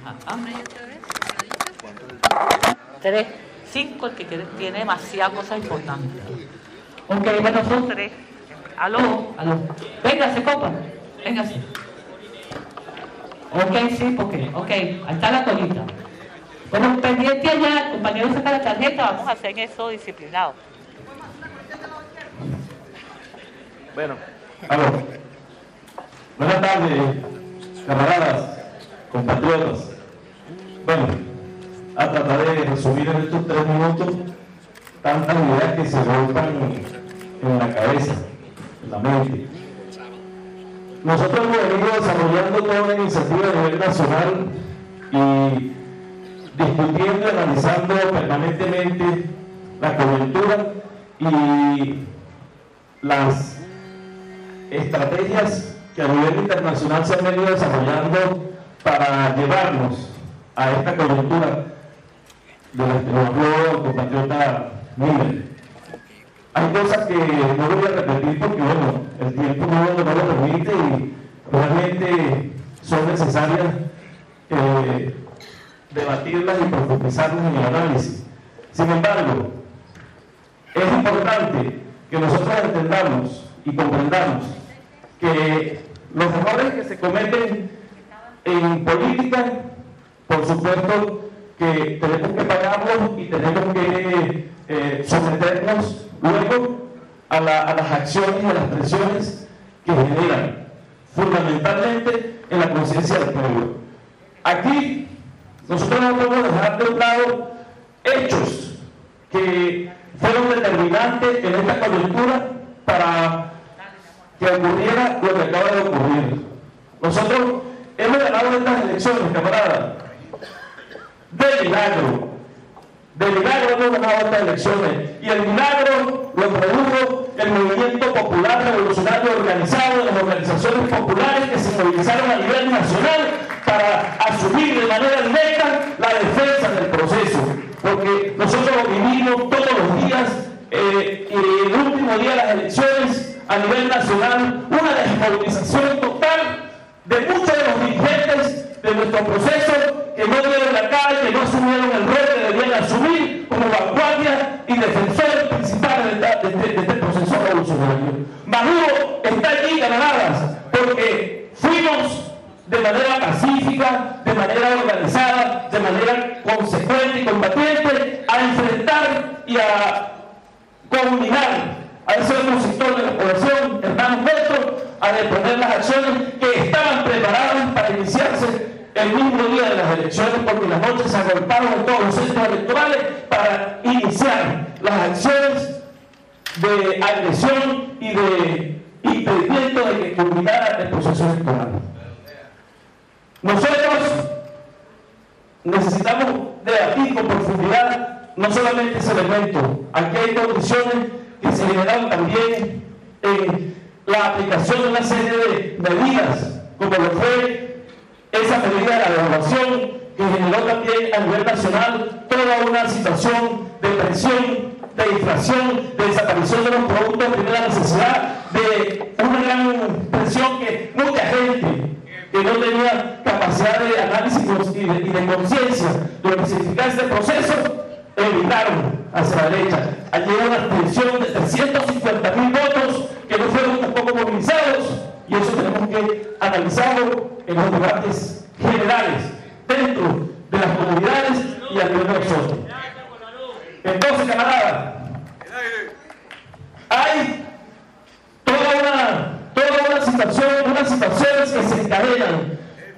Ajá. 3, 5, el que tiene demasiadas cosas importantes. Ok, bueno, son 3. Aló. Véngase, copa. Véngase. Ok, sí, porque, ok, ahí está la colita. Bueno, pendiente allá, el compañero saca la tarjeta, vamos a hacer eso disciplinado. Bueno, aló. Buenas tardes, camaradas, compatriotas. Bueno, a tratar de resumir en estos 3 minutos tantas ideas que se volcan en la cabeza, en la mente. Nosotros hemos venido desarrollando toda una iniciativa a nivel nacional y discutiendo y analizando permanentemente la coyuntura y las estrategias que a nivel internacional se han venido desarrollando para llevarnos a esta coyuntura de la que nos habló el compatriota Miller. Hay cosas que no voy a repetir porque, bueno, el tiempo no lo permite y realmente son necesarias debatirlas y profundizarlas en el análisis. Sin embargo, es importante que nosotros entendamos y comprendamos que los errores que se cometen en política, por supuesto que tenemos que pagarlos y tenemos que someternos luego a las acciones y a las presiones que generan, fundamentalmente en la conciencia del pueblo. Aquí nosotros no podemos dejar de un lado hechos que fueron determinantes en esta coyuntura para que ocurriera lo que acaba de ocurrir. Nosotros hemos ganado estas elecciones, camaradas, de milagro hemos ganado estas elecciones, y el milagro lo produjo el movimiento popular revolucionario organizado de las organizaciones populares que se movilizaron a nivel nacional para asumir de manera directa la defensa del proceso, porque nosotros lo vivimos todos los días, y el último día de las elecciones a nivel nacional, una desmovilización total de muchos de los dirigentes de nuestro proceso que no dieron la cara, que no asumieron el rol que debían asumir como vanguardia y defensores principales de este proceso revolucionario. Maduro está allí, camaradas, porque fuimos de manera pacífica, de manera organizada, de manera consecuente y combatiente a enfrentar y a culminar a ese otro sector de la población, hermanos nuestros, a deponer las acciones que estaban preparadas para iniciarse el mismo día de las elecciones, porque las noches se agolparon en todos los centros electorales para iniciar las acciones de agresión y de impedimento de que culminara el proceso electoral. Nosotros necesitamos debatir con profundidad no solamente ese elemento. Aquí hay condiciones que se generaron también en la aplicación de una serie de medidas, como lo fue esa medida de la devaluación, que generó también a nivel nacional toda una situación de presión, de inflación, de desaparición de los productos de primera necesidad, de una gran presión que mucha gente que no tenía capacidad de análisis y de conciencia de lo que significa este proceso, evitaron hacia la derecha. Allí hubo una abstención de 350.000 votos que no fueron tampoco movilizados, y eso tenemos que analizarlo en los debates generales, dentro de las comunidades y a nivel de nosotros. Entonces, camaradas, hay toda una situación, unas situaciones que se encadenan,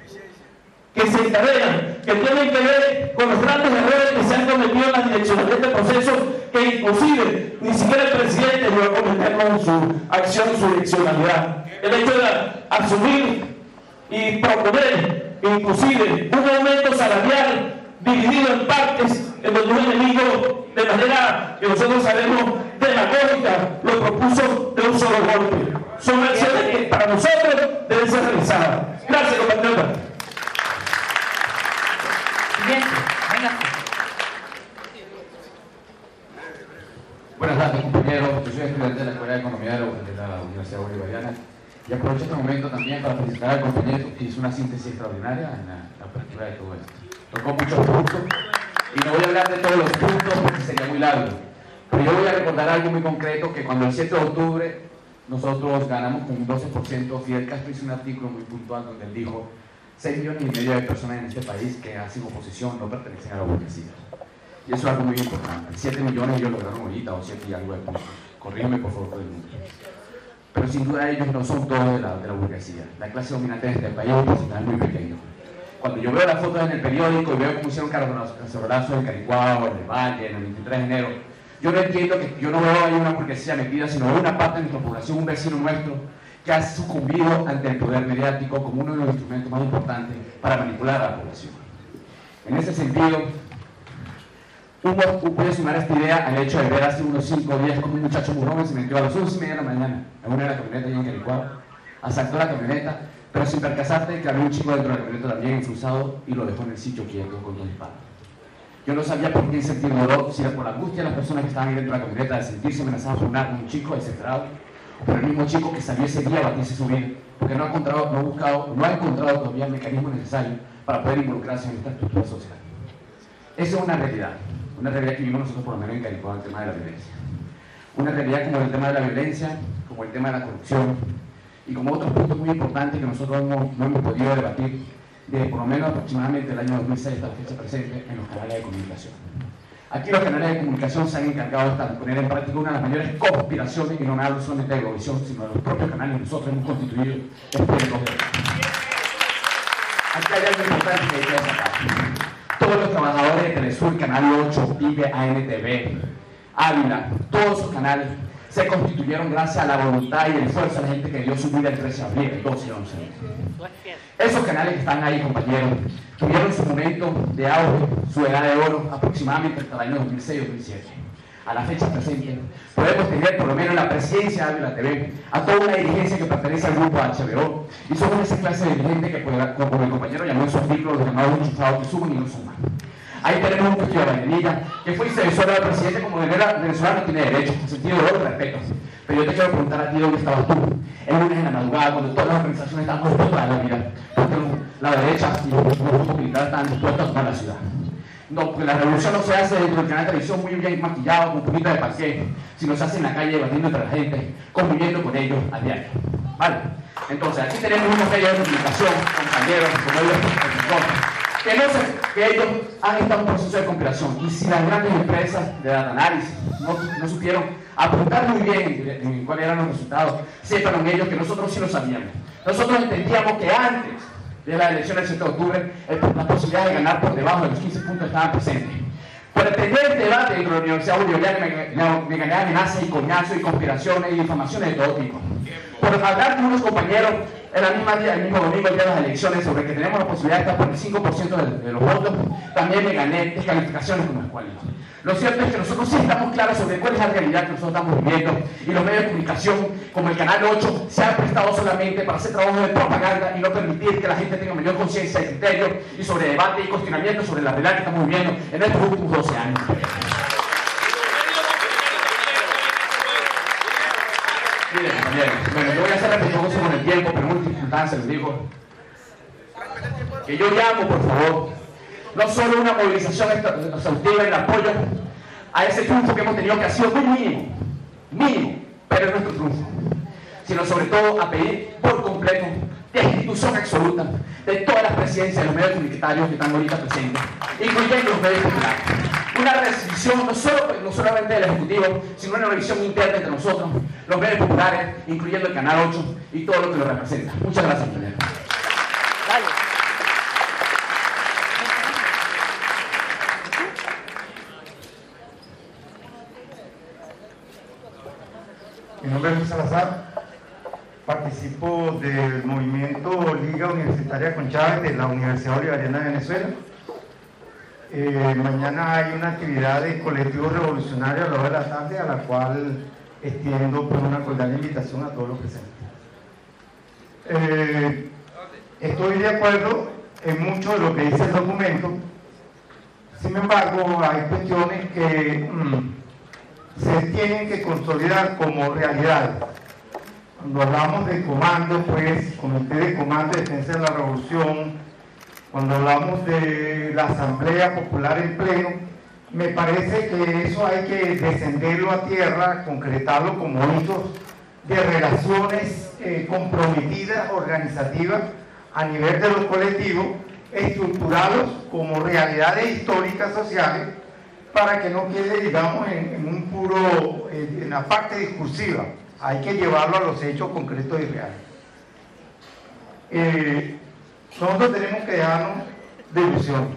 que tienen que ver con los grandes errores que se han cometido en la dirección de este proceso, que inclusive ni siquiera el presidente llegó a cometerlo en su acción y su direccionalidad. El hecho de asumir y proponer inclusive un aumento salarial dividido en partes, en donde un enemigo, de manera que nosotros sabemos demagógica, lo propuso de un solo golpe. Son acciones que para nosotros deben ser realizadas. Gracias, compatriota. Siguiente, venga. Buenas tardes, compañeros. Yo soy estudiante de la Escuela de Economía de la Universidad Bolivariana. Y aprovecho este momento también para felicitar al compañero que hizo una síntesis extraordinaria en la apertura de todo esto. Tocó muchos puntos y no voy a hablar de todos los puntos porque sería muy largo, pero yo voy a recordar algo muy concreto, que cuando el 7 de octubre nosotros ganamos con un 12%, Fidel Castro hizo un artículo muy puntual donde él dijo 6,5 millones de personas en este país que hacen oposición no pertenecen a la burguesía. Y eso es algo muy importante. 7 millones ellos lograron ahorita, o 7 y algo de puntos. Corrígeme por favor del mundo. Pero sin duda ellos no son todos de la burguesía. La clase dominante de este país es un porcentaje muy pequeño. Cuando yo veo las fotos en el periódico y veo cómo hicieron cacerolazos en Caricuao, en el Valle, en el 23 de enero, yo no entiendo que yo no veo ahí una burguesía metida, sino veo una parte de nuestra población, un vecino nuestro, que ha sucumbido ante el poder mediático como uno de los instrumentos más importantes para manipular a la población. En ese sentido, puede sumar esta idea al hecho de ver hace unos 5 días como un muchacho muy joven se metió a las 11:30 de la mañana en una de las camionetas ahí en Caricuao, asaltó la camioneta, pero sin percatarte que había un chico dentro de la camioneta también enfruzado y lo dejó en el sitio quieto con 2 disparos. Yo no sabía por qué sentir dolor, si era por la angustia de las personas que estaban ahí dentro de la camioneta de sentirse amenazadas por un chico desesperado, o por el mismo chico que salió ese día a batirse su vida, porque no ha encontrado todavía el mecanismo necesario para poder involucrarse en esta estructura social. Eso es una realidad que vivimos nosotros por lo menos en Caricuao, el tema de la violencia. Una realidad como el tema de la violencia, como el tema de la corrupción, y como otros puntos muy importantes que nosotros no hemos podido debatir desde por lo menos aproximadamente el año 2006 hasta la fecha presente en los canales de comunicación. Aquí los canales de comunicación se han encargado de poner en práctica una de las mayores conspiraciones, y no me hablo solamente de Globovisión, sino de los propios canales que nosotros hemos constituido después de todo esto. Aquí hay algo importante que hay que destacar. Todos los trabajadores de Telesur, Canal 8, Vive, ANTV, Ávila, todos esos canales se constituyeron gracias a la voluntad y el esfuerzo de la gente que dio su vida el 13 de abril, el 12 y 11 de abril. Esos canales que están ahí, compañeros, tuvieron su momento de auge, su edad de oro, aproximadamente hasta el año 2006-2007. A la fecha presente, podemos tener por lo menos la presidencia de la TV a toda una dirigencia que pertenece al grupo HBO, y somos esa clase de dirigentes que, como el compañero llamó en su artículo, los llamados enchufados que suben y no suman. Ahí tenemos un Castillo de Vallenilla, que fue interventora del presidente como venezolano, tiene derecho, en sentido de oro, respeto. Pero yo te quiero preguntar a ti dónde estabas tú, en lunes en la madrugada, cuando todas las organizaciones estaban dispuestas a la vida, porque la derecha y los grupos militares estaban dispuestos a tomar la ciudad. No, porque la revolución no se hace dentro del canal de televisión muy bien maquillado, con un poquito de parqué, sino se hace en la calle, debatiendo entre la gente, conviviendo con ellos a diario. ¿Vale? Entonces, aquí tenemos unos medios de comunicación, compañeros, como ellos, que ellos han estado en un proceso de conspiración, y si las grandes empresas de data análisis no supieron apuntar muy bien en cuáles eran los resultados, sepan ellos que nosotros sí lo sabíamos. Nosotros entendíamos que antes de la elección del 7 de octubre, las posibilidades de ganar por debajo de los 15 puntos estaban presentes. Por entender el debate dentro de la Universidad Bolivariana me gané amenazas y coñazos y conspiraciones y difamaciones de todo tipo. Por hablar con unos compañeros el mismo domingo, el día de las elecciones, sobre que tenemos la posibilidad de estar por el 5% de los votos, también me gané descalificaciones como escuelas. Lo cierto es que nosotros sí estamos claros sobre cuál es la realidad que nosotros estamos viviendo, y los medios de comunicación, como el Canal 8, se han prestado solamente para hacer trabajo de propaganda y no permitir que la gente tenga mayor conciencia y criterio y sobre debate y cuestionamiento sobre la realidad que estamos viviendo en estos últimos 12 años. Miren, compañeros, bueno, yo voy a ser respetuoso con el tiempo, pero en última instancia les digo que yo llamo, por favor, no solo una movilización exhaustiva en apoyo a ese triunfo que hemos tenido, que ha sido muy mínimo, pero es nuestro triunfo, sino sobre todo a pedir por completo destitución absoluta de todas las presidencias de los medios comunitarios que están ahorita presentes, incluyendo los medios populares. Una revisión no solamente del Ejecutivo, sino una revisión interna entre nosotros, los medios populares, incluyendo el Canal 8 y todo lo que lo representa. Muchas gracias, compañero. Mi nombre es Luis Salazar, participo del movimiento Liga Universitaria con Chávez de la Universidad Bolivariana de Venezuela. Mañana hay una actividad de colectivo revolucionario a las 2 de la tarde, a la cual extiendo pues, una cordial invitación a todos los presentes. Estoy de acuerdo en mucho de lo que dice el documento, sin embargo hay cuestiones que se tienen que consolidar como realidad. Cuando hablamos de comando, pues, Comité de Comando y Defensa de la Revolución, cuando hablamos de la Asamblea Popular en Pleno, me parece que eso hay que descenderlo a tierra, concretarlo como hechos de relaciones comprometidas, organizativas, a nivel de los colectivos, estructurados como realidades históricas sociales, para que no quede, digamos, en un puro, en la parte discursiva. Hay que llevarlo a los hechos concretos y reales. Nosotros tenemos que dejarnos de ilusiones.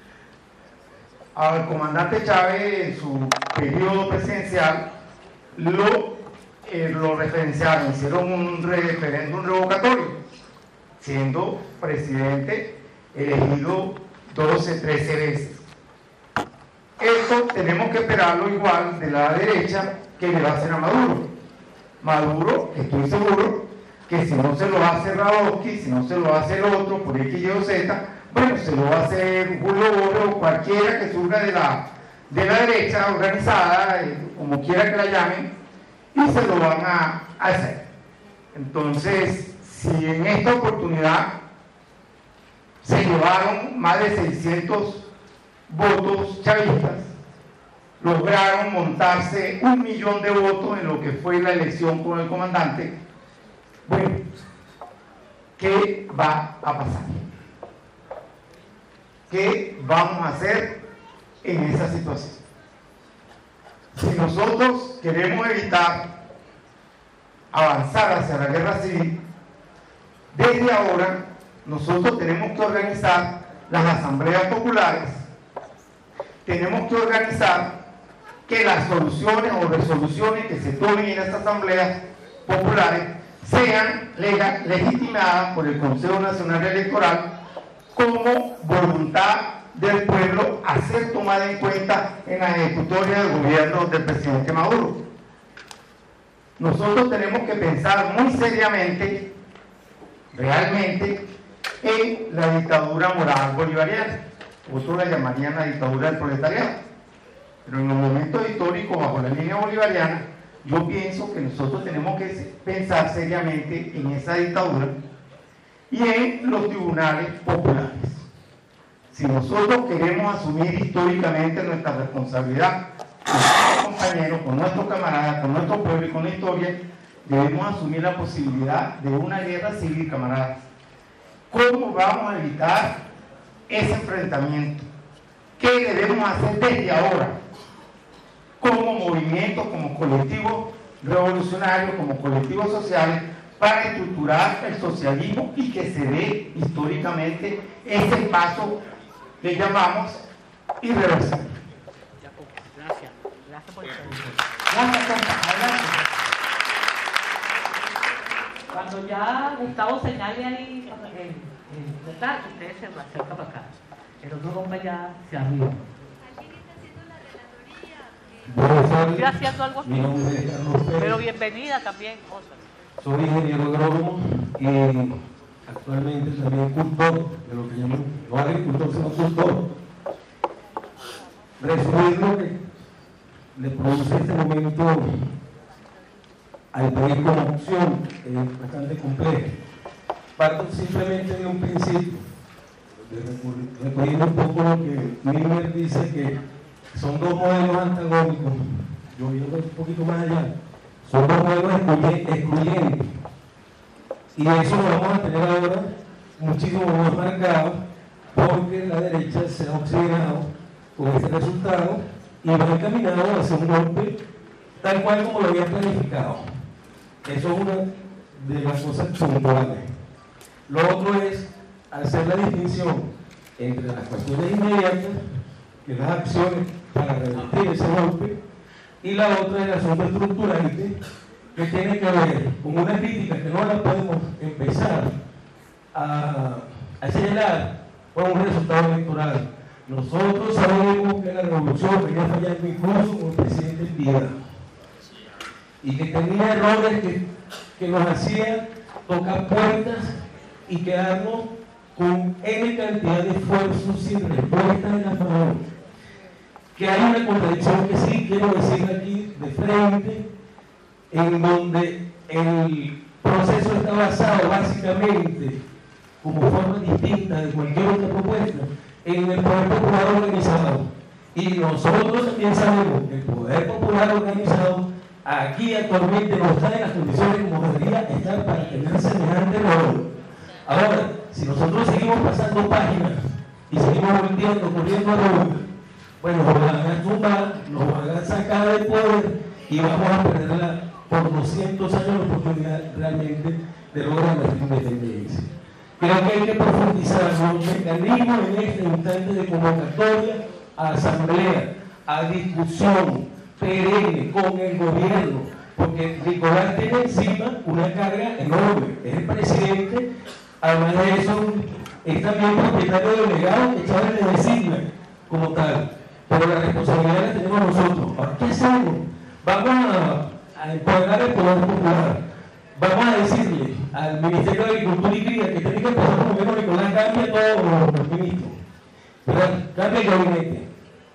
Al comandante Chávez, en su periodo presidencial, lo referenciaron, hicieron un referéndum revocatorio, siendo presidente elegido 12, 13 veces. Esto tenemos que esperarlo igual de la derecha que le va a hacer a Maduro. Maduro, estoy seguro que si no se lo va a hacer Radowski, si no se lo va a hacer otro, por X, Y o Z, bueno, se lo va a hacer Julio Borges o cualquiera que surja de la derecha organizada, como quiera que la llamen, y se lo van a hacer. Entonces, si en esta oportunidad se llevaron más de 600 votos chavistas, lograron montarse 1 millón de votos en lo que fue la elección con el comandante, bueno, ¿qué va a pasar? ¿Qué vamos a hacer en esa situación? Si nosotros queremos evitar avanzar hacia la guerra civil, desde ahora nosotros tenemos que organizar las asambleas populares, tenemos que organizar que las soluciones o resoluciones que se tomen en estas asambleas populares sean legitimadas por el Consejo Nacional Electoral como voluntad del pueblo a ser tomada en cuenta en la ejecutoria del gobierno del presidente Maduro. Nosotros tenemos que pensar muy seriamente, realmente, en la dictadura moral bolivariana. Otros la llamarían la dictadura del proletariado. Pero en los momentos históricos, bajo la línea bolivariana, yo pienso que nosotros tenemos que pensar seriamente en esa dictadura y en los tribunales populares. Si nosotros queremos asumir históricamente nuestra responsabilidad con nuestros compañeros, con nuestros camaradas, con nuestro pueblo y con la historia, debemos asumir la posibilidad de una guerra civil, camaradas. ¿Cómo vamos a evitar ese enfrentamiento? ¿Qué debemos hacer desde ahora? Como movimiento, como colectivo revolucionario, como colectivos sociales, para estructurar el socialismo y que se dé históricamente ese paso que llamamos irreversible. Gracias. Gracias por el servicio. Gracias, compa. Cuando ya Gustavo señale ahí el retrato, ustedes se acercan para acá. El otro compa ya se arriba. Estoy haciendo algo así. Pero bienvenida también, José. Soy ingeniero agrónomo y actualmente también cultor, de lo que llaman, no agricultor, sino cultor. Resumir lo que le produce este momento al país como opción es bastante complejo. Parto simplemente de un principio, recogiendo un poco lo que Miller dice, que son dos modelos antagónicos. Yo viendo un poquito más allá, son dos modelos excluyentes, y eso lo vamos a tener ahora muchísimo más marcado, porque la derecha se ha oxigenado con este resultado y va encaminado hacia un golpe tal cual como lo había planificado. Eso es una de las cosas puntuales. Lo otro es hacer la distinción entre las cuestiones inmediatas, que las acciones para revertir ese golpe, y la otra es el asunto estructurante, que tiene que ver con una crítica que no la podemos empezar a señalar por un resultado electoral. Nosotros sabemos que la revolución venía fallando incluso con el presidente Piedra, y que tenía errores que nos hacían tocar puertas y quedarnos con N cantidad de esfuerzos sin respuesta en la favor. Que hay una contradicción que sí quiero decir aquí de frente, en donde el proceso está basado básicamente, como forma distinta de cualquier otra propuesta, en el poder popular organizado. Y nosotros también sabemos que el poder popular organizado aquí actualmente no está en las condiciones como debería estar para tener semejante rol. Ahora, si nosotros seguimos pasando páginas y seguimos volteando, corriendo a Roma, bueno, nos van a tumbar, nos van a sacar del poder y vamos a perder por 200 años la oportunidad realmente de lograr nuestra independencia. Creo que hay que profundizar los mecanismos en este instante de convocatoria a asamblea, a discusión perenne con el gobierno, porque Nicolás tiene encima una carga enorme, es el presidente, además de eso es también propietario del legado que Chávez le designa como tal, pero la responsabilidad la tenemos nosotros. Ahora, ¿qué hacemos? Vamos a empoderar el poder popular, vamos a decirle al Ministerio de Agricultura y Cría que tiene que empezar por el gobierno Nicolás, cambia todos los ministros, ¿verdad? Cambia el gabinete.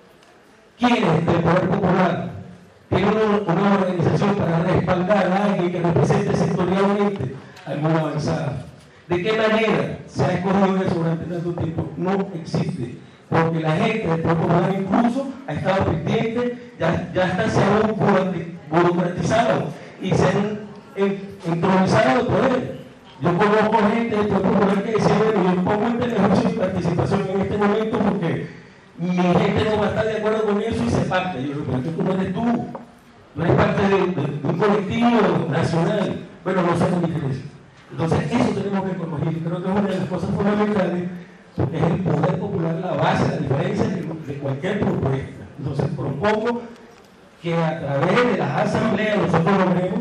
¿Quiénes del poder popular tienen una organización para respaldar a alguien que represente sectorialmente al mundo avanzado? ¿De qué manera se ha escogido eso durante tanto tiempo? No existe, porque la gente del poder popular incluso ha estado pendiente, ya hasta se han burocratizado y se han entronizado el poder. Yo conozco gente del poder popular que decía, bueno, yo pongo en television sin participación en este momento porque mi gente no va a estar de acuerdo con eso y se parte. Yo digo, pero tú no eres tú, no eres parte de un colectivo nacional. Bueno, no somos diferentes. Entonces, eso tenemos que corregir. Creo que es una de las cosas fundamentales, porque es el poder popular la base, la diferencia de cualquier propuesta. Entonces, propongo que a través de las asambleas nosotros logremos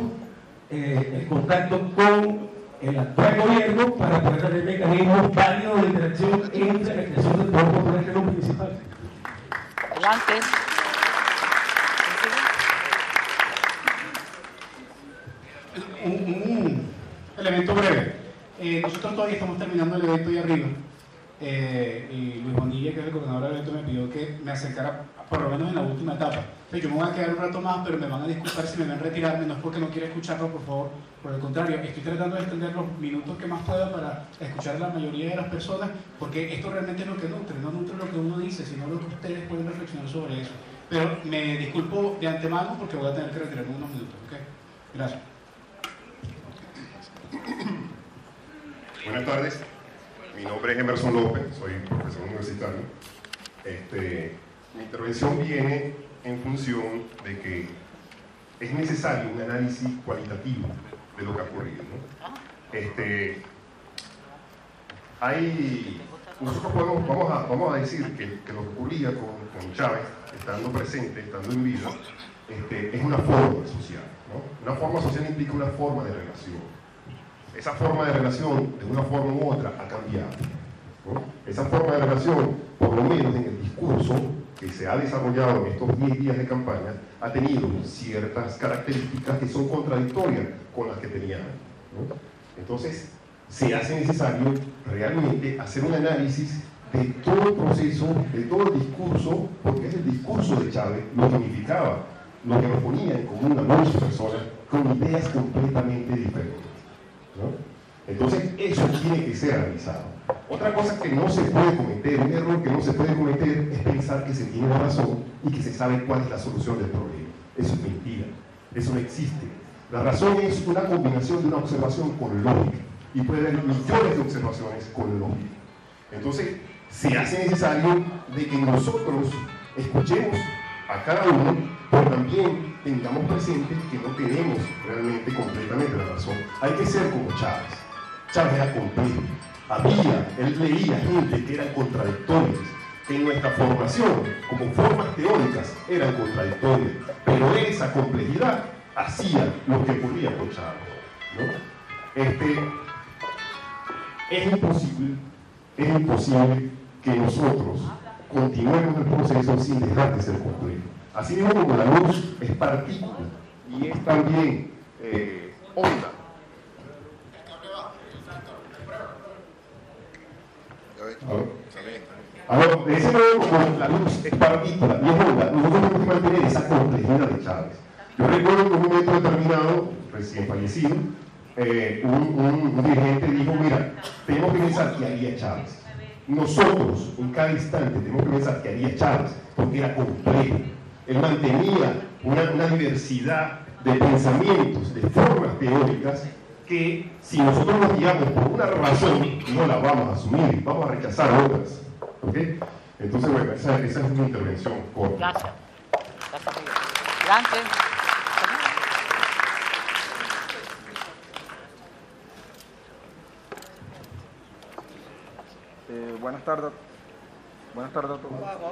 el contacto con el actual gobierno para poder tener mecanismos válidos de interacción entre la creación del poder popular, que es lo principal. Adelante. Un elemento breve. Nosotros todavía estamos terminando el evento ahí arriba. Y Luis Bonilla, que es el coordinador del evento, me pidió que me acercara por lo menos en la última etapa. Entonces, yo me voy a quedar un rato más, pero me van a disculpar si me ven retirarme, no es porque no quiera escucharlo, por favor. Por el contrario, estoy tratando de extender los minutos que más pueda para escuchar a la mayoría de las personas, porque esto realmente es lo que nutre, no nutre lo que uno dice, sino lo que ustedes pueden reflexionar sobre eso. Pero me disculpo de antemano porque voy a tener que retirarme unos minutos, ¿ok? Gracias. Buenas tardes, mi nombre es Emerson López, soy profesor universitario. Mi intervención viene en función de que es necesario un análisis cualitativo de lo que ha ocurrido, ¿no? Nosotros vamos a decir que lo que ocurría con Chávez, estando presente, estando en vida, es una forma social, ¿no? Una forma social implica una forma de relación. Esa forma de relación, de una forma u otra, ha cambiado, ¿no? Esa forma de relación, por lo menos en el discurso que se ha desarrollado en estos 10 días de campaña, ha tenido ciertas características que son contradictorias con las que tenían, ¿no? Entonces, se hace necesario realmente hacer un análisis de todo el proceso, de todo el discurso, porque es el discurso de Chávez lo que unificaba, lo que nos ponía en común a muchas personas con ideas completamente diferentes, ¿no? Entonces, eso tiene que ser analizado. Otra cosa que no se puede cometer, un error que no se puede cometer, es pensar que se tiene la razón y que se sabe cuál es la solución del problema. Eso es mentira, eso no existe. La razón es una combinación de una observación con lógica, y puede haber millones de observaciones con lógica. Entonces, se hace necesario de que nosotros escuchemos a cada uno, pero también tengamos presente que no tenemos realmente completamente la razón. Hay que ser como Chávez. Chávez era complejo. Él leía gente que eran contradictorias, que en nuestra formación, como formas teóricas, eran contradictorias, pero esa complejidad hacía lo que ocurría con Chávez, ¿no? Es imposible que nosotros continuemos el proceso sin dejar de ser complejo. Así mismo como la luz es partícula y es también onda. Ahora, de ese modo, como la luz es partícula y es onda, nosotros tenemos que mantener esa complejidad de Chávez. Yo recuerdo que en un momento determinado, recién fallecido, un dirigente dijo, mira, tenemos que pensar qué haría Chávez. Nosotros, en cada instante, tenemos que pensar qué haría Chávez, porque era complejo. Él mantenía una diversidad de pensamientos, de formas teóricas, que si nosotros nos guiamos por una razón, no la vamos a asumir, vamos a rechazar otras. ¿Okay? Entonces, bueno, esa es mi intervención corta. Gracias. Gracias, Miguel. Gracias. Buenas tardes. Buenas tardes a todos.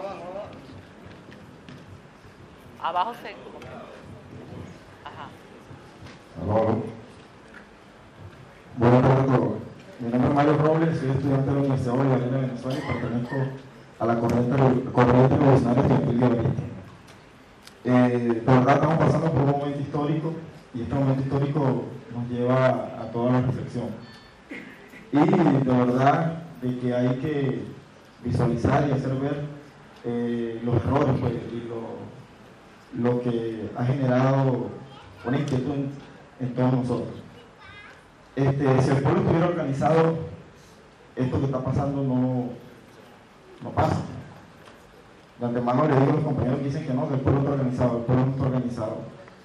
Abajo se... Ajá. Aló. Buenas tardes a todos. Mi nombre es Mario Robles, soy estudiante de la Universidad Bolivariana de Venezuela y pertenezco a la corriente revolucionaria estudiantil de Oriente. De verdad estamos pasando por un momento histórico y este momento histórico nos lleva a toda la reflexión. Y de verdad de que hay que visualizar y hacer ver los errores pues, y lo que ha generado una inquietud en todos nosotros. Si el pueblo estuviera organizado, esto que está pasando no pasa. De antemano le digo a los compañeros que dicen que no, que el pueblo está organizado, el pueblo no está organizado.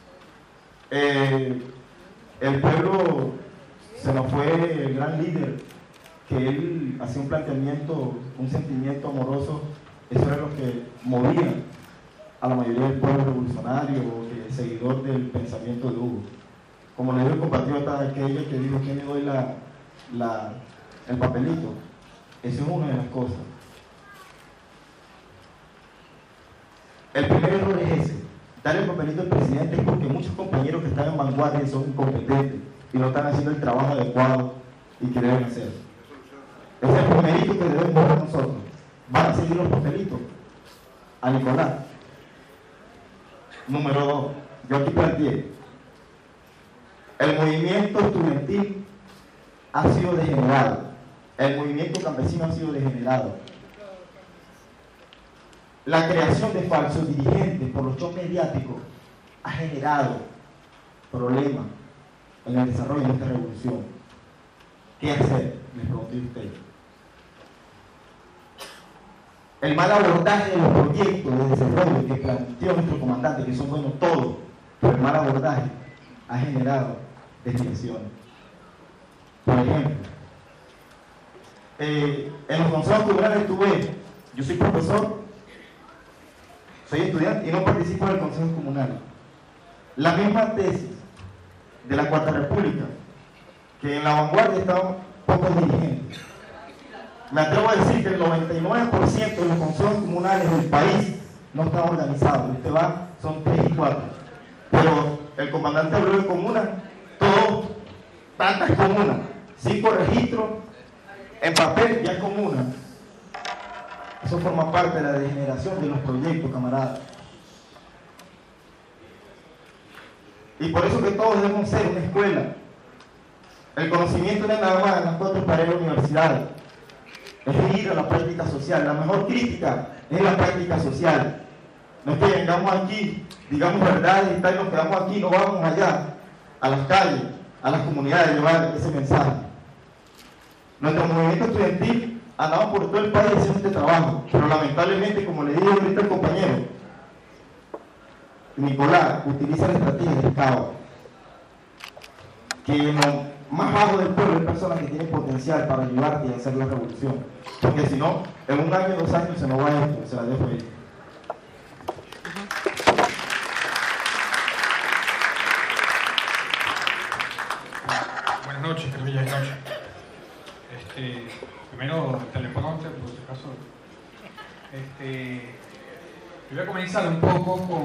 El pueblo se nos fue el gran líder, que él hacía un planteamiento, un sentimiento amoroso, eso era lo que movía a la mayoría del pueblo revolucionario, seguidor del pensamiento de Hugo. Como le dijo el compatriota aquella que dijo que me doy el papelito, eso es una de las cosas. El primer error es ese, darle el papelito al presidente es porque muchos compañeros que están en vanguardia son incompetentes y no están haciendo el trabajo adecuado y que deben hacer. Ese es el primerito que debemos ver nosotros. Van a seguir los papelitos a Nicolás. Número 2, yo aquí planteé, el movimiento estudiantil ha sido degenerado, el movimiento campesino ha sido degenerado. La creación de falsos dirigentes por los shows mediáticos ha generado problemas en el desarrollo de esta revolución. ¿Qué hacer? Les pregunté a usted. El mal abordaje de los proyectos de desarrollo que planteó nuestro comandante, que son buenos todos, pero el mal abordaje ha generado desviaciones. Por ejemplo, en los consejos comunales yo soy profesor, soy estudiante y no participo del consejo comunal. La misma tesis de la Cuarta República, que en la vanguardia estaban pocos dirigentes. Me atrevo a decir que el 99% de los consejos comunales del país no están organizados. Usted va, son 3 y 4. Pero el comandante habló de comunas, tantas comunas, 5 registros, en papel ya es comuna. Eso forma parte de la degeneración de los proyectos, camaradas. Y por eso que todos debemos ser una escuela. El conocimiento no es nada más en las 4 paredes de la universidad. Es ir a la práctica social. La mejor crítica es la práctica social. No es que vengamos aquí, digamos verdades y tal, nos quedamos aquí, no vamos allá, a las calles, a las comunidades, a llevar ese mensaje. Nuestro movimiento estudiantil andaba por todo el país haciendo este trabajo, pero lamentablemente, como le dije ahorita al compañero, Nicolás utiliza la estrategia del caos, que en lo más bajo del pueblo hay personas que tienen potencial para ayudarte y hacer la revolución, porque si no, en 1 año, 2 años se nos va esto, se la dejo ahí. Buenas noches, Carmilla, buenas noches. Primero, telefonote, por si acaso. Yo voy a comenzar un poco con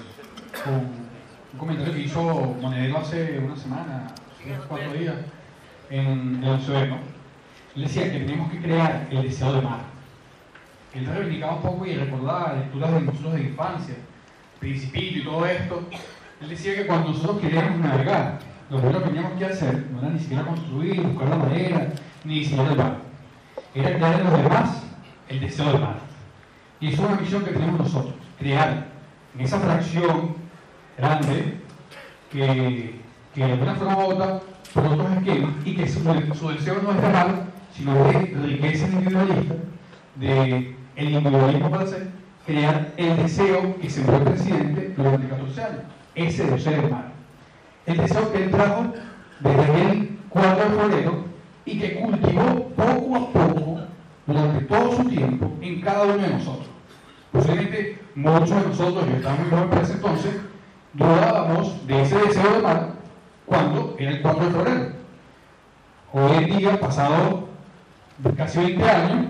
un comentario que hizo Monedero hace una semana, 4 días, en el COE, ¿no? Él decía que tenemos que crear el deseo de mar. Él reivindicaba un poco y recordaba lecturas de nosotros de infancia, Principito y todo esto. Él decía que cuando nosotros queríamos navegar, lo primero que teníamos que hacer no era ni siquiera construir, buscar la madera, ni diseñar el barco. Era crear en los demás el deseo del mar. Y eso es una misión que tenemos nosotros, crear en esa fracción grande que que de alguna forma vota por otros esquemas y que su deseo no es real, sino de riqueza individualista, de el individualismo para hacer, crear el deseo que sembró el presidente durante 14 años. Ese deseo es malo. El deseo que él trajo desde el 4 de febrero y que cultivó poco a poco durante todo su tiempo en cada uno de nosotros. Posiblemente muchos de nosotros, yo estaba muy joven para ese entonces, dudábamos de ese deseo de mal cuando era el 4 de febrero. Hoy en día, pasado casi 20 años,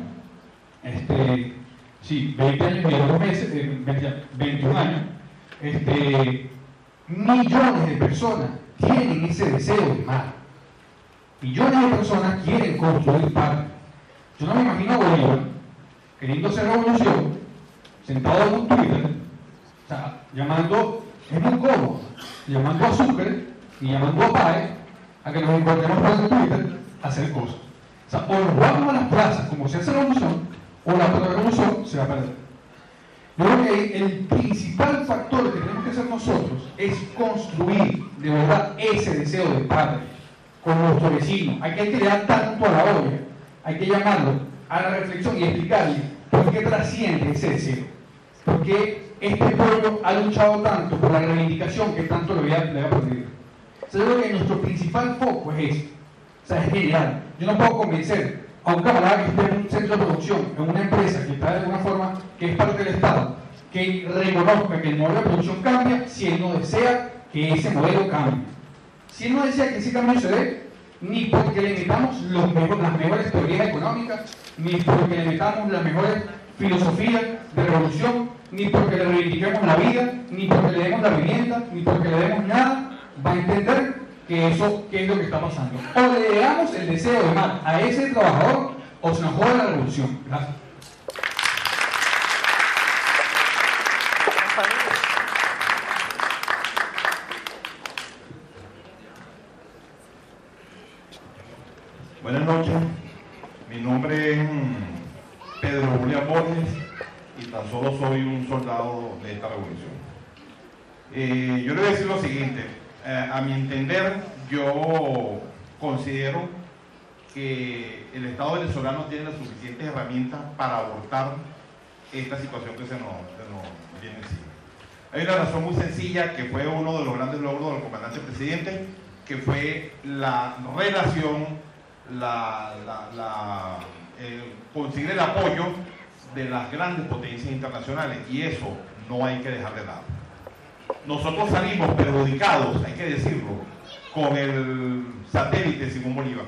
20 años y 2 meses, 21 años, millones de personas tienen ese deseo de mal. Millones de personas quieren construir patria. Yo no me imagino a Bolívar queriendo hacer revolución, sentado en un Twitter, o sea, llamando, es muy cómodo, llamando a Sucre y llamando a Páez a que nos encontremos por el Twitter a hacer cosas. O sea, o nos vamos a las plazas como se hace revolución, o la revolución se va a perder. Yo creo que el principal factor que tenemos que hacer nosotros es construir de verdad ese deseo de patria con nuestro vecino. Hay que crear tanto a la olla, hay que llamarlo a la reflexión y explicarle por qué trasciende ese deseo. Porque este pueblo ha luchado tanto por la reivindicación que tanto le había perdido. O sea, yo creo que nuestro principal foco es ese. O sea, es general. Yo no puedo convencer a un camarada que esté en un centro de producción, en una empresa que está de alguna forma, que es parte del Estado, que reconozca que el modelo de producción cambia si él no desea que ese modelo cambie. Si él no desea que ese cambio se dé, ni porque le metamos las mejores teorías económicas, ni porque le metamos las mejores filosofías de revolución, ni porque le reivindiquemos la vida, ni porque le demos la vivienda, ni porque le demos nada, va a entender que eso, ¿qué es lo que está pasando? O le damos el deseo de mal a ese trabajador, o se nos joda la revolución. Gracias. Buenas noches, mi nombre es Pedro Julián Borges y tan solo soy un soldado de esta revolución. Yo le voy a decir lo siguiente, a mi entender yo considero que el Estado venezolano tiene las suficientes herramientas para abordar esta situación que se nos viene encima. Hay una razón muy sencilla que fue uno de los grandes logros del comandante presidente, que fue la relación, conseguir el apoyo de las grandes potencias internacionales, y eso no hay que dejar de lado. Nosotros salimos perjudicados, hay que decirlo, con el satélite Simón Bolívar,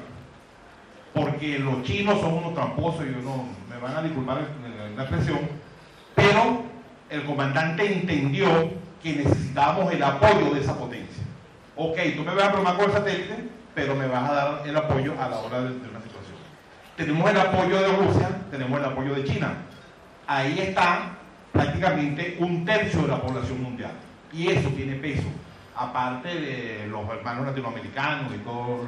porque los chinos son unos tramposos, y me van a disculpar la expresión, pero el comandante entendió que necesitábamos el apoyo de esa potencia. Ok, tú me vas a bromar con el satélite, pero me vas a dar el apoyo a la hora de una situación. Tenemos el apoyo de Rusia, tenemos el apoyo de China. Ahí está prácticamente 1/3 de la población mundial. Y eso tiene peso, aparte de los hermanos latinoamericanos y todo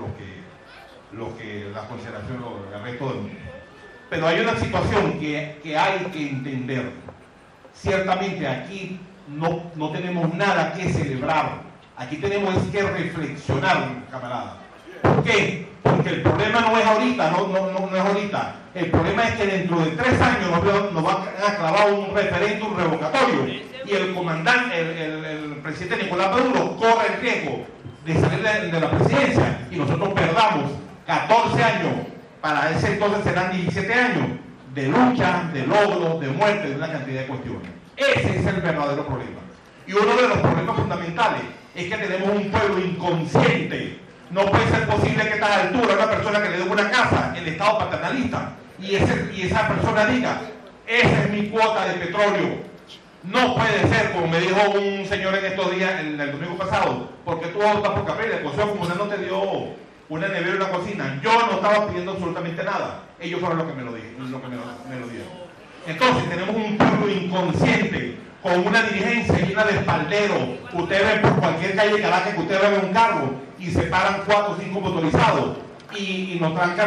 lo que la consideración del resto del mundo. Pero hay una situación que hay que entender. Ciertamente aquí no tenemos nada que celebrar. Aquí tenemos que reflexionar, camarada. ¿Por qué? Porque el problema no es ahorita, no es ahorita. El problema es que dentro de 3 años nos van a clavar un referéndum revocatorio. Y el comandante, el presidente Nicolás Maduro corre el riesgo de salir de la presidencia y nosotros perdamos 14 años. Para ese entonces serán 17 años de lucha, de logro, de muerte, de una cantidad de cuestiones. Ese es el verdadero problema. Y uno de los problemas fundamentales es que tenemos un pueblo inconsciente. No puede ser posible que a esta altura una persona que le dé una casa, el Estado paternalista, y esa persona diga, esa es mi cuota de petróleo. No puede ser, como me dijo un señor en estos días, el domingo pasado, porque tú optas por Capriles, el Consejo Comunal no te dio una nevera y una cocina. Yo no estaba pidiendo absolutamente nada. Ellos fueron los que me lo dieron. Entonces tenemos un pueblo inconsciente, con una dirigencia llena de espaldero. Ustedes ven por cualquier calle de Caracas que ustedes ven un carro y se paran 4 o 5 motorizados y nos trancan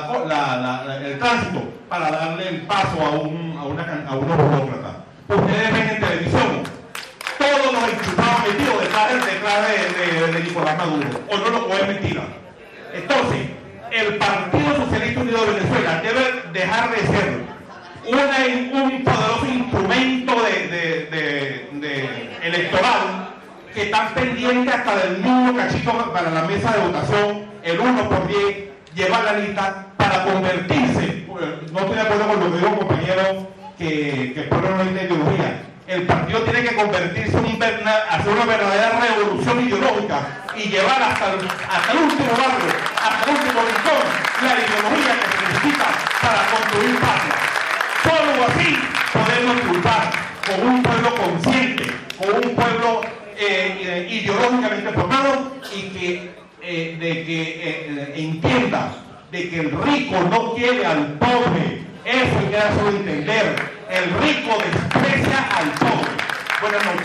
el tránsito para darle el paso a unos burócratas. Ustedes ven en televisión todos los imputados metidos detrás de Nicolás Nicolás Maduro, o es mentira. Entonces, el Partido Socialista Unido de Venezuela debe dejar de ser un poderoso instrumento electoral que están pendientes hasta del mismo cachito para la mesa de votación, el 1×10, llevar la lista para convertirse, no estoy de acuerdo con lo que dijo un compañero que el pueblo no tiene ideología. El partido tiene que convertirse hacer una verdadera revolución ideológica y llevar hasta el último barrio, hasta el último rincón, la ideología que se necesita para construir patria. Solo así podemos triunfar con un pueblo consciente, con un pueblo ideológicamente formado y que entienda de que el rico no quiere al pobre. Eso hay que dárselo a entender. El rico desprecia al pobre. Buenas noches.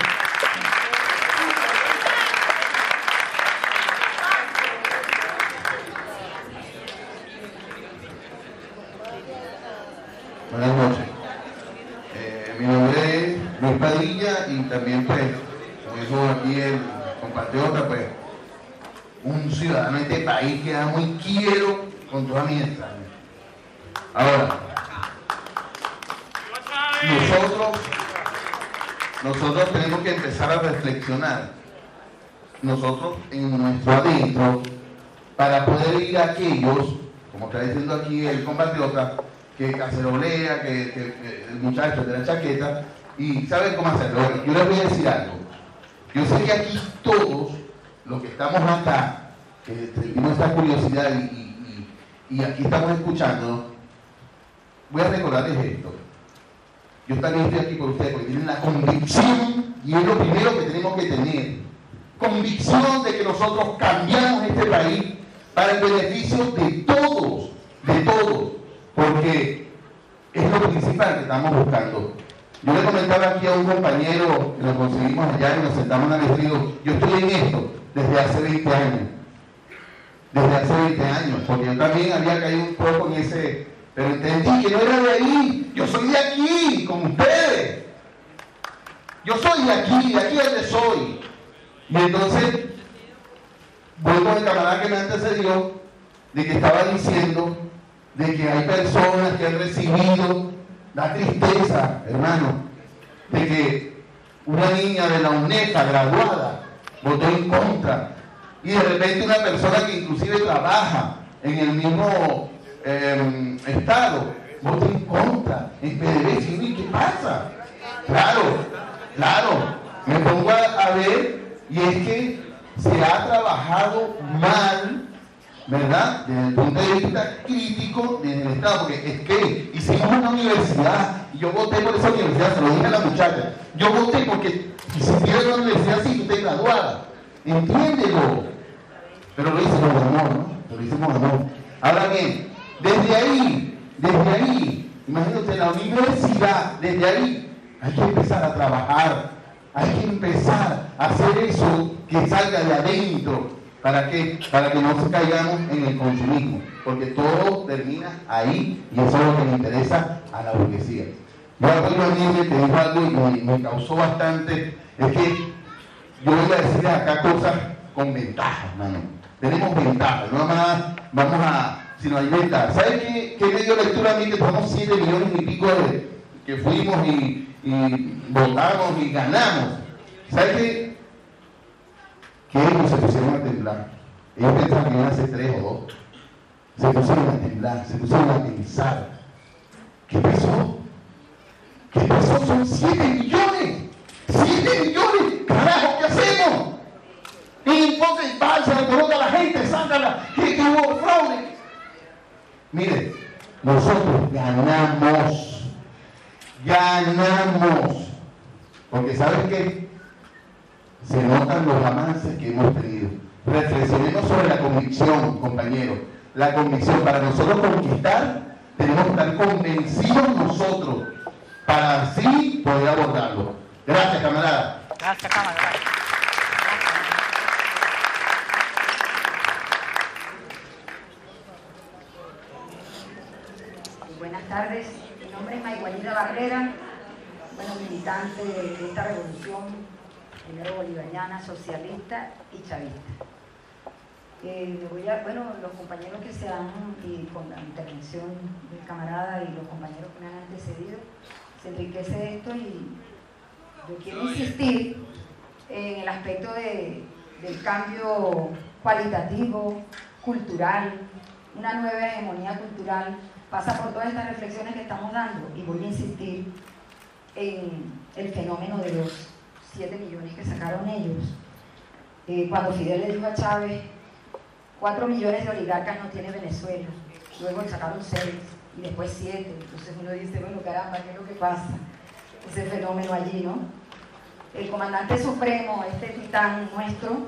Buenas noches. Mi nombre es Luis Padilla y también, pues, como dijo aquí el compatriota, pues, un ciudadano de este país que amo y quiero con toda mi entraña. Ahora, nosotros tenemos que empezar a reflexionar, nosotros en nuestro adentro, para poder ir a aquellos, como está diciendo aquí el compatriota, que cacerolea, que el muchacho de la chaqueta, y saben cómo hacerlo. Bueno, yo les voy a decir algo. Yo sé que aquí todos, los que estamos acá, que tenemos esta curiosidad y aquí estamos escuchando, voy a recordarles esto. Yo también estoy aquí por ustedes porque tienen la convicción, y es lo primero que tenemos que tener, convicción de que nosotros cambiamos este país para el beneficio de todos, porque es lo principal que estamos buscando. Yo le comentaba aquí a un compañero que lo conseguimos allá y nos sentamos en el río, yo estoy en esto desde hace 20 años, porque yo también había caído un poco en ese, pero entendí que no era de ahí, yo soy de aquí, como ustedes, yo soy de aquí donde soy. Y entonces voy con el camarada que me antecedió, de que estaba diciendo de que hay personas que han recibido la tristeza, hermano, de que una niña de la UNEFA graduada votó en contra, y de repente una persona que inclusive trabaja en el mismo estado vota en contra en PDVSA. ¿Y qué pasa? Claro, me pongo a ver, y es que se ha trabajado mal, ¿verdad? Desde el punto de vista crítico desde el Estado, porque es que hicimos una universidad, y yo voté por esa universidad, se lo dije a la muchacha, yo voté porque si tienes una universidad así, tú te graduaras, entiéndelo, pero lo hicimos de amor, ¿no? Lo hicimos de amor. Ahora bien, desde ahí, imagínate, la universidad, desde ahí, hay que empezar a trabajar, hay que empezar a hacer eso que salga de adentro. ¿Para qué? Para que no caigamos en el consumismo, porque todo termina ahí, y eso es lo que le interesa a la burguesía. Yo apoyo a mí que dijo algo y me causó bastante, es que yo voy a decirles acá cosas con ventajas, hermano. Tenemos ventajas, no más vamos a, sino hay ventajas. ¿Sabes qué me dio lectura a mí? Que somos 7 millones y pico que fuimos y votamos y ganamos. ¿Sabes qué? Que ellos se pusieron a temblar. Ellos pensaban que iban a hacer 3 o 2. Se pusieron a temblar, se pusieron a pensar. ¿Qué pasó? Son 7 millones. 7 millones. Carajo, ¿qué hacemos? Y entonces se le coloca a la gente, sácala, que hubo fraude. Mire, nosotros ganamos. Porque ¿sabes qué? Se notan los avances que hemos tenido. Reflexionemos sobre la convicción, compañeros. La convicción, para nosotros conquistar, tenemos que estar convencidos nosotros, para así poder abordarlo. Gracias, camarada. Gracias, camarada. Buenas tardes, mi nombre es Mayguanita Barrera, militante de esta revolución, primero bolivariana, socialista y chavista. Bueno, los compañeros que se han, y con la intervención del camarada y los compañeros que me han antecedido, se enriquece esto y yo quiero insistir en el aspecto del cambio cualitativo, cultural, una nueva hegemonía cultural, pasa por todas estas reflexiones que estamos dando y voy a insistir en el fenómeno de los 7 millones que sacaron ellos. Cuando Fidel le dijo a Chávez, 4 millones de oligarcas no tiene Venezuela, luego le sacaron 6 y después 7, entonces uno dice, bueno, caramba, ¿qué es lo que pasa? Ese fenómeno allí, ¿no? El comandante supremo, este titán nuestro,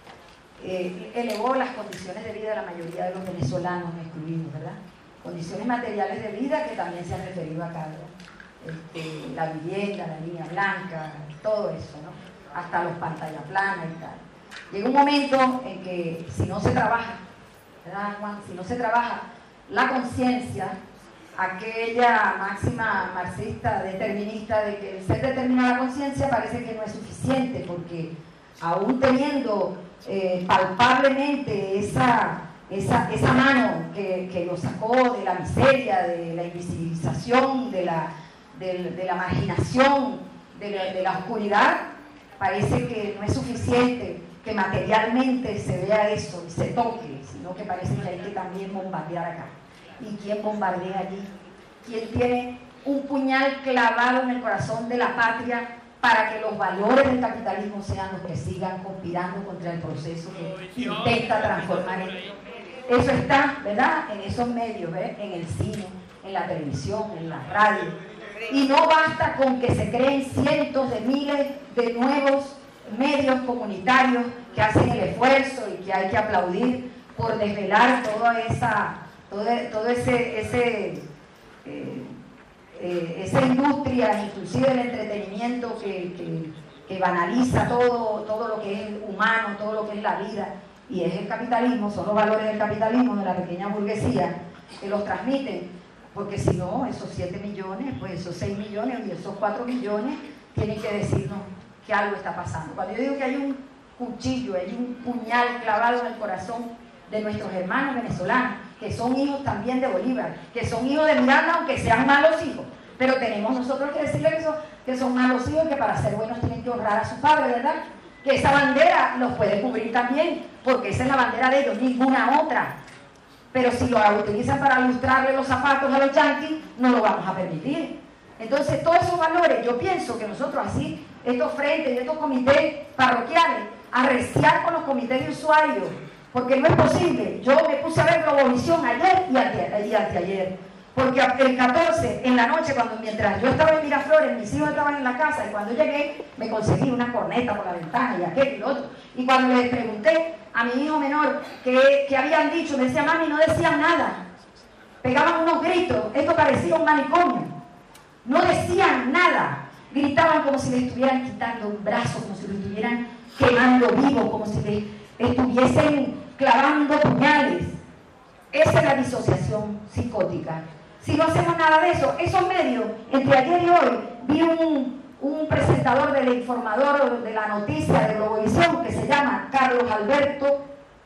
elevó las condiciones de vida de la mayoría de los venezolanos, excluidos, ¿verdad? Condiciones materiales de vida que también se han referido acá, ¿verdad? La vivienda, la línea blanca, todo eso, ¿no? Hasta los pantallas planas y tal. Llega un momento en que si no se trabaja, ¿verdad, Juan? Si no se trabaja la conciencia, aquella máxima marxista determinista de que el ser determina la conciencia, parece que no es suficiente, porque aún teniendo palpablemente esa mano que nos sacó de la miseria, de la invisibilización, de la marginación, de la oscuridad, parece que no es suficiente que materialmente se vea eso y se toque, sino que parece que hay que también bombardear acá. ¿Y quién bombardea allí? ¿Quién tiene un puñal clavado en el corazón de la patria para que los valores del capitalismo sean los que sigan conspirando contra el proceso que intenta transformar esto? Eso está, ¿verdad?, en esos medios, ¿ves?, en el cine, en la televisión, en la radio. Y no basta con que se creen cientos de miles de nuevos medios comunitarios que hacen el esfuerzo y que hay que aplaudir por desvelar esa industria, inclusive el entretenimiento que banaliza todo lo que es humano, todo lo que es la vida, y es el capitalismo, son los valores del capitalismo, de la pequeña burguesía, que los transmiten, porque si no, esos 7 millones, pues esos 6 millones y esos 4 millones tienen que decirnos que algo está pasando. Cuando yo digo que hay un cuchillo, hay un puñal clavado en el corazón de nuestros hermanos venezolanos, que son hijos también de Bolívar, que son hijos de Miranda, aunque sean malos hijos, pero tenemos nosotros que decirles que son malos hijos, que para ser buenos tienen que honrar a su padre, ¿verdad? Que esa bandera los puede cubrir también, porque esa es la bandera de ellos, ninguna otra. Pero si lo utilizan para lustrarle los zapatos a los yanquis, no lo vamos a permitir. Entonces, todos esos valores, yo pienso que nosotros así, estos frentes y estos comités parroquiales, arreciar con los comités de usuarios, porque no es posible. Yo me puse a ver Globovisión ayer y anteayer, porque el 14 en la noche, mientras yo estaba en Miraflores, mis hijos estaban en la casa, y cuando llegué me conseguí una corneta por la ventana y aquel y lo otro, y cuando les pregunté a mi hijo menor qué habían dicho, me decía, mami, no decían nada, pegaban unos gritos, esto parecía un manicomio, no decían nada, gritaban como si les estuvieran quitando un brazo, como si lo estuvieran quemando vivo, como si les estuviesen clavando puñales. Esa es la disociación psicótica. Si no hacemos nada de eso, esos medios, entre ayer y hoy, vi un presentador del informador de la noticia de Globovisión que se llama Carlos Alberto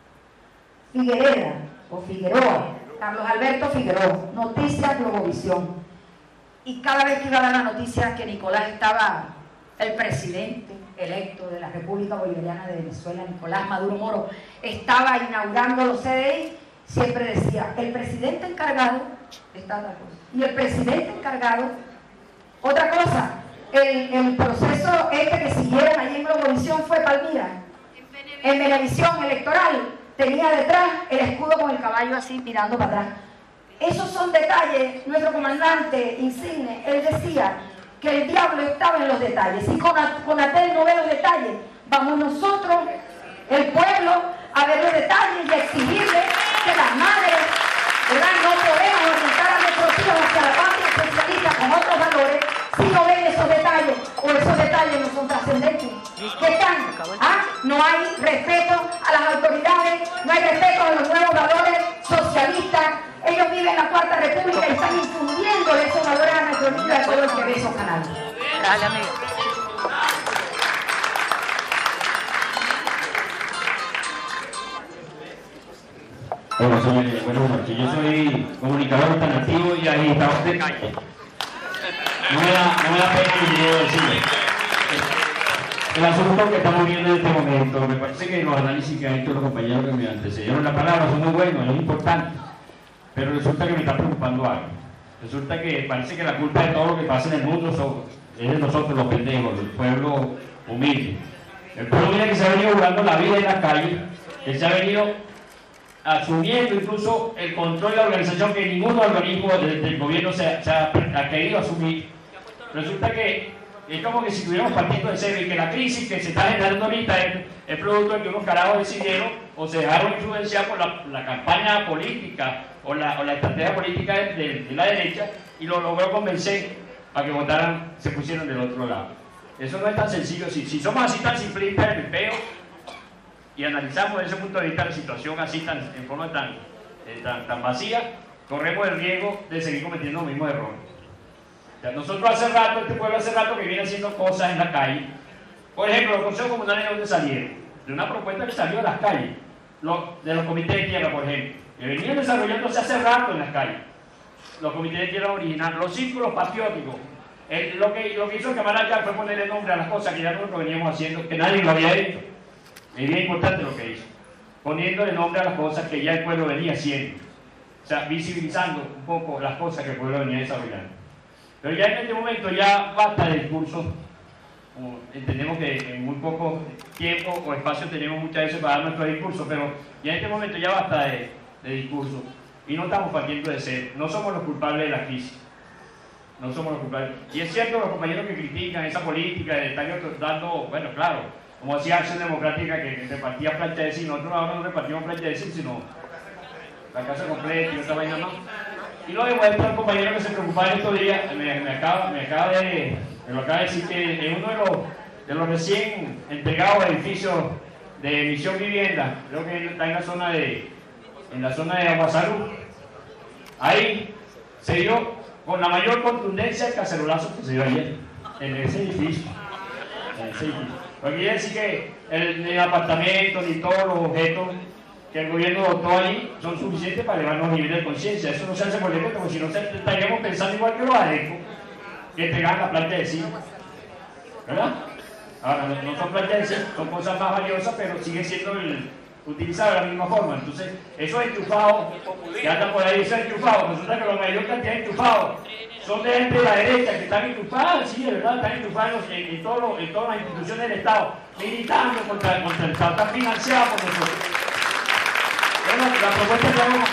Figueroa, Carlos Alberto Figueroa, Noticia Globovisión. Y cada vez que iba a dar la noticia que Nicolás estaba, el presidente electo de la República Bolivariana de Venezuela, Nicolás Maduro Moro, estaba inaugurando los CDI, siempre decía, el presidente encargado está otra cosa. Y el presidente encargado, otra cosa, el proceso que siguieron allí en Globovisión fue Palmira. En Venevisión electoral tenía detrás el escudo con el caballo así mirando para atrás. Esos son detalles. Nuestro comandante insigne, él decía que el diablo estaba en los detalles. Y Conatel no ve los detalles, vamos nosotros, el pueblo, a ver los detalles y exigirle que las madres, ¿verdad?, no podemos orientar a nuestros hijos hacia la patria socialista con otros valores si no ven esos detalles, o esos detalles no son trascendentes. ¿Qué están? No hay respeto a las autoridades, no hay respeto a los nuevos valores socialistas. Ellos viven en la Cuarta República y están infundiendo esos valores a nuestro niño y a todo el que ve esos canales. Dale, amigo. Bueno, señores, buenas noches. Yo soy comunicador alternativo y agitador de calle. No me da pena ni miedo decirlo. El asunto que estamos viendo en este momento, me parece que los análisis que han hecho los compañeros que me antecedieron la palabra son muy buenos, es importante, pero resulta que me está preocupando algo. Resulta que parece que la culpa de todo lo que pasa en el mundo es de nosotros los pendejos, del pueblo humilde. El pueblo humilde que se ha venido jugando la vida en la calle, que se ha venido asumiendo incluso el control de la organización que ningún organismo del gobierno se ha querido asumir. Resulta que es como que si estuviéramos partiendo de cero y que la crisis que se está generando ahorita es producto de que unos carajos decidieron o se dejaron influenciar por la campaña política o la estrategia política de la derecha y lo logró convencer para que votaran, se pusieron del otro lado. Eso no es tan sencillo. Si somos así tan simplistas en el peo y analizamos desde ese punto de vista la situación así en forma tan vacía, corremos el riesgo de seguir cometiendo los mismos errores. O sea, nosotros este pueblo hace rato que viene haciendo cosas en la calle. Por ejemplo, los consejos comunales de donde salieron, de una propuesta que salió de las calles, de los comités de tierra, por ejemplo, que venían desarrollándose hace rato en las calles. Los comités de tierra originales, los círculos patrióticos. Lo que hizo el camarada ya fue ponerle nombre a las cosas que ya nosotros veníamos haciendo, que nadie lo había hecho. Es bien importante lo que hizo, poniéndole nombre a las cosas que ya el pueblo venía haciendo, o sea, visibilizando un poco las cosas que el pueblo venía desarrollando. Pero ya en este momento ya basta de discurso, entendemos que en muy poco tiempo o espacio tenemos muchas veces para dar nuestro discurso, pero ya en este momento ya basta de discurso y no estamos partiendo de cero, no somos los culpables de la crisis. No somos los culpables. Y es cierto, los compañeros que critican esa política de estar dando, bueno, claro, como decía Acción Democrática, que repartía plancha de sí, nosotros ahora no repartimos plancha de sí, sino la casa completa y otra vaina más. Y lo demuestra el compañero que se preocupaba en estos días, me acaba de decir que en uno de los recién entregados edificios de Misión Vivienda, creo que está en la zona de Aguasalud, ahí se dio con la mayor contundencia el cacerolazo que se dio ayer en ese edificio. Porque quiere decir que el apartamento ni todos los objetos que el gobierno dotó ahí son suficientes para elevarnos niveles de conciencia. Eso no se hace por decreto, porque si no estaríamos pensando igual que los adecos que entregan la planta de zinc, ¿verdad? Ahora, no son plantas de zinc, son cosas más valiosas, pero sigue siendo utilizado de la misma forma. Entonces, esos enchufados que andan por ahí, esos enchufados, resulta que la mayor cantidad de enchufados son de gente de la derecha que están enchufados, sí, de verdad, están enchufados en todas las instituciones del Estado, militando contra el Estado, están financiados por nosotros. Bueno, la propuesta que vamos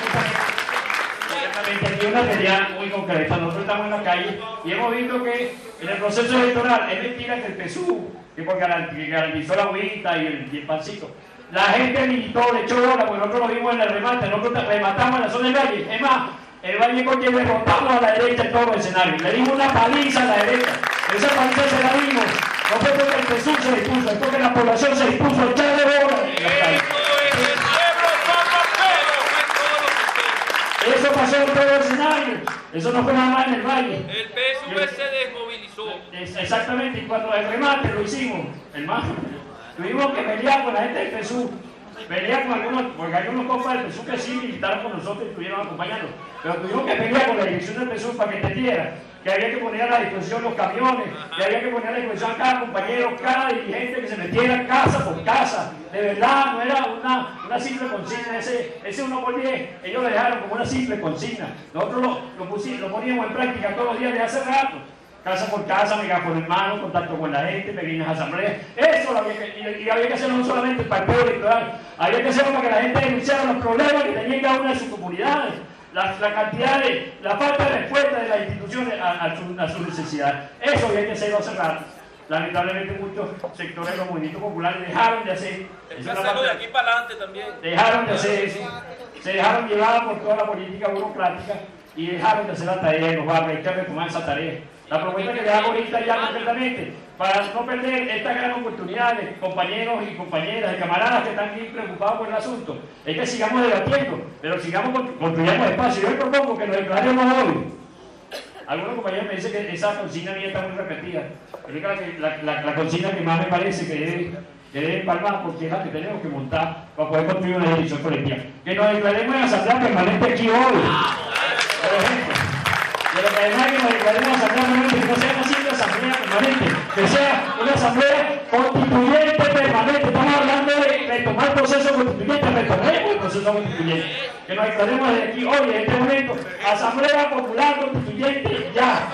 a hacer aquí una realidad muy concreta. Nosotros estamos en la calle y hemos visto que en el proceso electoral es mentira que el PSUV, que garantizó la agüita y el pancito, la gente militó, le echó bola, porque nosotros lo vimos en el remate, nosotros rematamos en la zona del Valle. Es más, el Valle con quien derrotamos a la derecha en todos los escenarios. Le dimos una paliza a la derecha. Esa paliza se la dimos. No fue porque el PSUV se dispuso, es porque la población se dispuso a echarle bola en la calle. Eso pasó en todos los escenarios. Eso no fue nada más en el Valle. El PSUV se desmovilizó. Exactamente, y cuando el remate lo hicimos, hermano, tuvimos que pelear con la gente del PSUV. Pelear con algunos, porque hay unos compas del PSUV que sí militaron con nosotros y estuvieron acompañando. Pero tuvimos que pelear con la dirección del PSUV para que entendiera que había que poner a la disposición los camiones, que había que poner a la disposición a cada compañero, cada dirigente que se metiera casa por casa. De verdad, no era una simple consigna, ese 1x10, ellos lo dejaron como una simple consigna. Nosotros lo poníamos en práctica todos los días de hace rato. Casa por casa, megáfono en mano, contacto con la gente, pequeñas asambleas. Eso había que hacerlo no solamente el partido electoral, había que hacerlo para que la gente denunciara los problemas que tenía cada una de sus comunidades. La falta de respuesta de las instituciones a sus necesidades. Eso había que hacerlo hace rato. Lamentablemente muchos sectores de los movimientos populares dejaron de hacer. El casero de aquí para adelante también. Dejaron de hacer eso. Se dejaron llevar por toda la política burocrática y dejaron de hacer la tarea de los barrios. Hay que retomar esa tarea. La propuesta que le hago ahorita ya concretamente, para no perder esta gran oportunidad de compañeros y compañeras, de camaradas que están bien preocupados por el asunto, es que sigamos debatiendo, pero sigamos construyendo espacio. Yo propongo que los declaremos hoy. Algunos compañeros me dicen que esa consigna mía está muy repetida. Pero la consigna que más me parece que que debe empalmar porque es la que tenemos que montar para poder construir una dirección colectiva. Que nos declaremos en asamblea permanente aquí hoy, por ejemplo. Pero que además que nos declaremos en asamblea permanente, que no sea una simple asamblea permanente, que sea una asamblea constituyente permanente. Estamos hablando de retomar el proceso constituyente, retomemos el proceso constituyente. Que nos declaremos desde aquí hoy, en este momento, asamblea popular constituyente ya.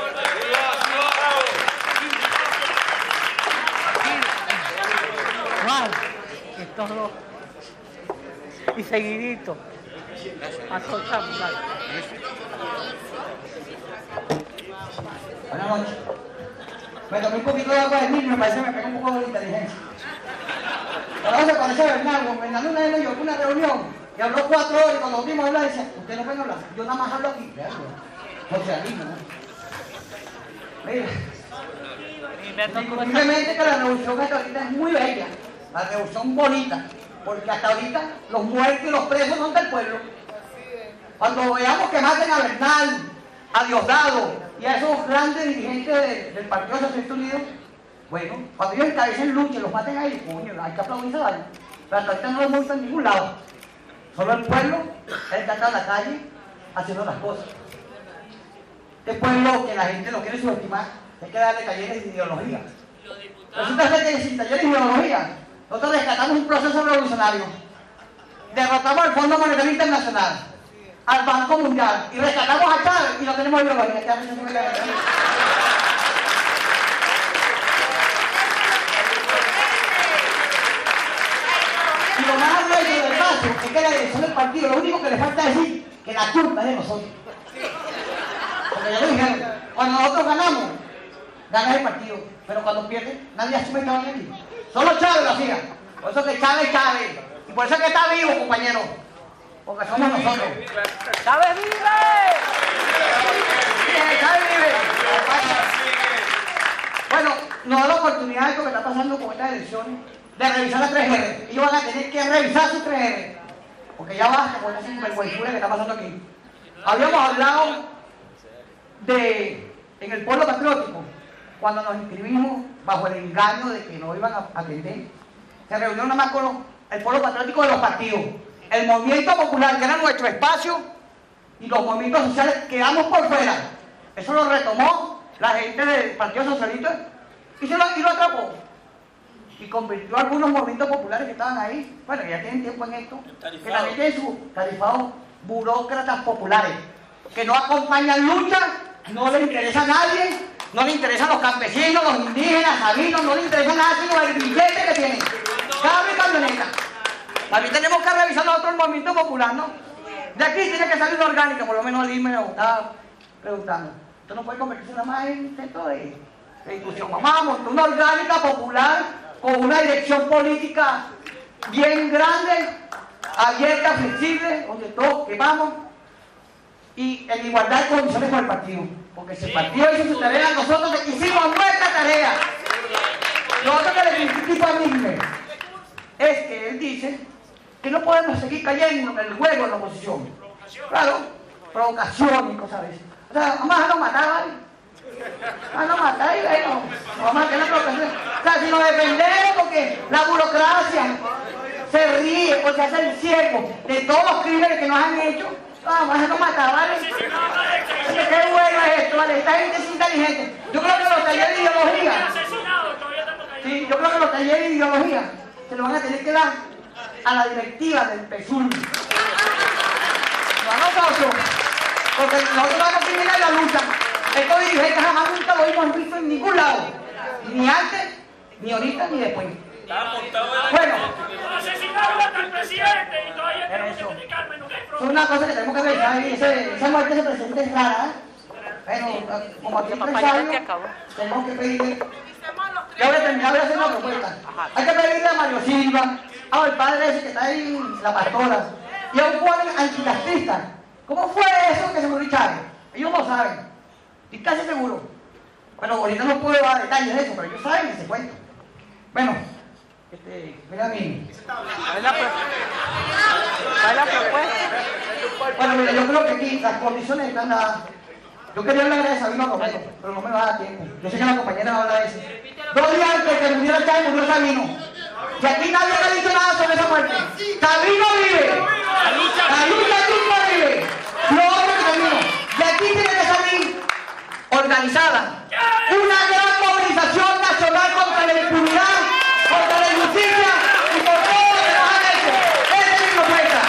Estos dos. Y seguidito. A soltar. Buenas noches. Me tomé un poquito de agua de mí y me parece que me pegó un poco de inteligencia. Ahora se parece a Bernardo. Bernardo una vez me llevó a una reunión y habló 4 horas y cuando nos vimos hablar decía, usted no puede hablar, yo nada más hablo aquí. Socialismo, ¿no? Mira. Indiscutiblemente que la revolución hasta ahorita es muy bella, la revolución bonita, porque hasta ahorita los muertos y los presos son del pueblo. Cuando veamos que maten a Bernal, a Diosdado y a esos grandes dirigentes del Partido Socialista Unido, bueno, cuando ellos encabecen lucha y los maten ahí, coño, hay que aplaudirse a ellos. Pero hasta ahorita no los muertos en ningún lado. Solo el pueblo es el que está en la calle haciendo las cosas. Este pueblo que la gente lo quiere subestimar, hay que darle talleres de ideología. Resulta ser que sin talleres de ideología, nosotros rescatamos un proceso revolucionario, derrotamos al Fondo Monetario Internacional, al Banco Mundial, y rescatamos a Chávez y no tenemos ideología. Y lo más arrecho del caso es que la dirección del partido, lo único que le falta es decir que la culpa es de nosotros. Porque ya lo dijeron, cuando nosotros ganamos, gana el partido, pero cuando pierde, nadie asume que van aquí. Solo Chávez lo hacía. Por eso que Chávez es Chávez. Y por eso que está vivo, compañero. Porque somos nosotros. ¡Chávez vive! ¡Chávez vive! Bueno, nos da la oportunidad de esto que está pasando con estas elecciones, de revisar las 3R. Ellos van a tener que revisar sus 3R. Porque ya basta con esa sinvergüenzura que está pasando aquí. Habíamos hablado en el pueblo patriótico, cuando nos inscribimos bajo el engaño de que nos iban a atender. Se reunió nada más con el pueblo patriótico de los partidos. El movimiento popular, que era nuestro espacio, y los movimientos sociales quedamos por fuera. Eso lo retomó la gente del Partido Socialista y lo atrapó. Y convirtió a algunos movimientos populares que estaban ahí, bueno, ya tienen tiempo en esto, que también tienen sus tarifados burócratas populares, que no acompañan lucha, no les interesa a nadie, no les interesan los campesinos, los indígenas, sabinos, no les interesa nada sino el billete que tienen. Carro y camioneta. También tenemos que revisar nosotros el movimiento popular, ¿no? De aquí tiene que salir una orgánica, por lo menos el IME nos estaba preguntando. Esto no puede convertirse nada más en centro de discusión. Vamos a montar una orgánica popular con una dirección política bien grande, abierta, flexible, donde todos quemamos y en igualdad de condiciones con el partido. Porque si el partido hizo su tarea, nosotros hicimos nuestra tarea. Lo otro que le critico a Miguel es que él dice que no podemos seguir cayendo en el juego de la oposición. Claro, provocación y cosas de eso. O sea, vamos a dejarlo matar, ¿vale? Vamos a matar y bueno, vamos a tener provocación. O sea, si nos defendemos porque la burocracia se ríe porque se hace el ciego de todos los crímenes que nos han hecho, vamos a dejarlo matar, ¿vale? Qué bueno es esto, ¿vale? Esta gente es inteligente. Yo creo que los talleres de ideología, sí, yo creo que los talleres de ideología se lo van a tener que dar a la directiva del PSUV. No a nosotros, porque nosotros vamos a terminar la lucha. Estos dirigentes jamás nunca lo hemos visto en ningún lado, ni antes, ni ahorita, ni después. Bueno, asesinaron hasta el presidente y todavía tenemos que criticar menos que es una cosa que tenemos que revisar. Esa muerte del presidente es rara, ¿eh? Bueno, como aquí empresario, tenemos que pedirle. Ya voy a terminar, voy a hacer una propuesta. Hay que pedirle a Mario Silva, al padre ese que está ahí, la pastora, y a un joven anticastrista. ¿Cómo fue eso que se murió Chávez? Ellos no saben. Estoy casi seguro. Bueno, ahorita no puedo dar detalles de eso, pero ellos saben ese cuento. Bueno, mira a mí. Bueno, mira, yo creo que aquí las condiciones están dadas. Yo quería hablar de Sabino Romero, pero no me va a dar tiempo. Yo sé que la compañera va a hablar de eso. 2 días antes de que muriera Chávez, murió Sabino. Y aquí nadie ha dicho nada sobre esa muerte. Calvino vive. La lucha aquí vive. Lo otro que Calvino. Y aquí tiene que salir organizada una gran movilización nacional contra la impunidad, contra la injusticia y por todo lo que nos han hecho. Ese es mi propuesta.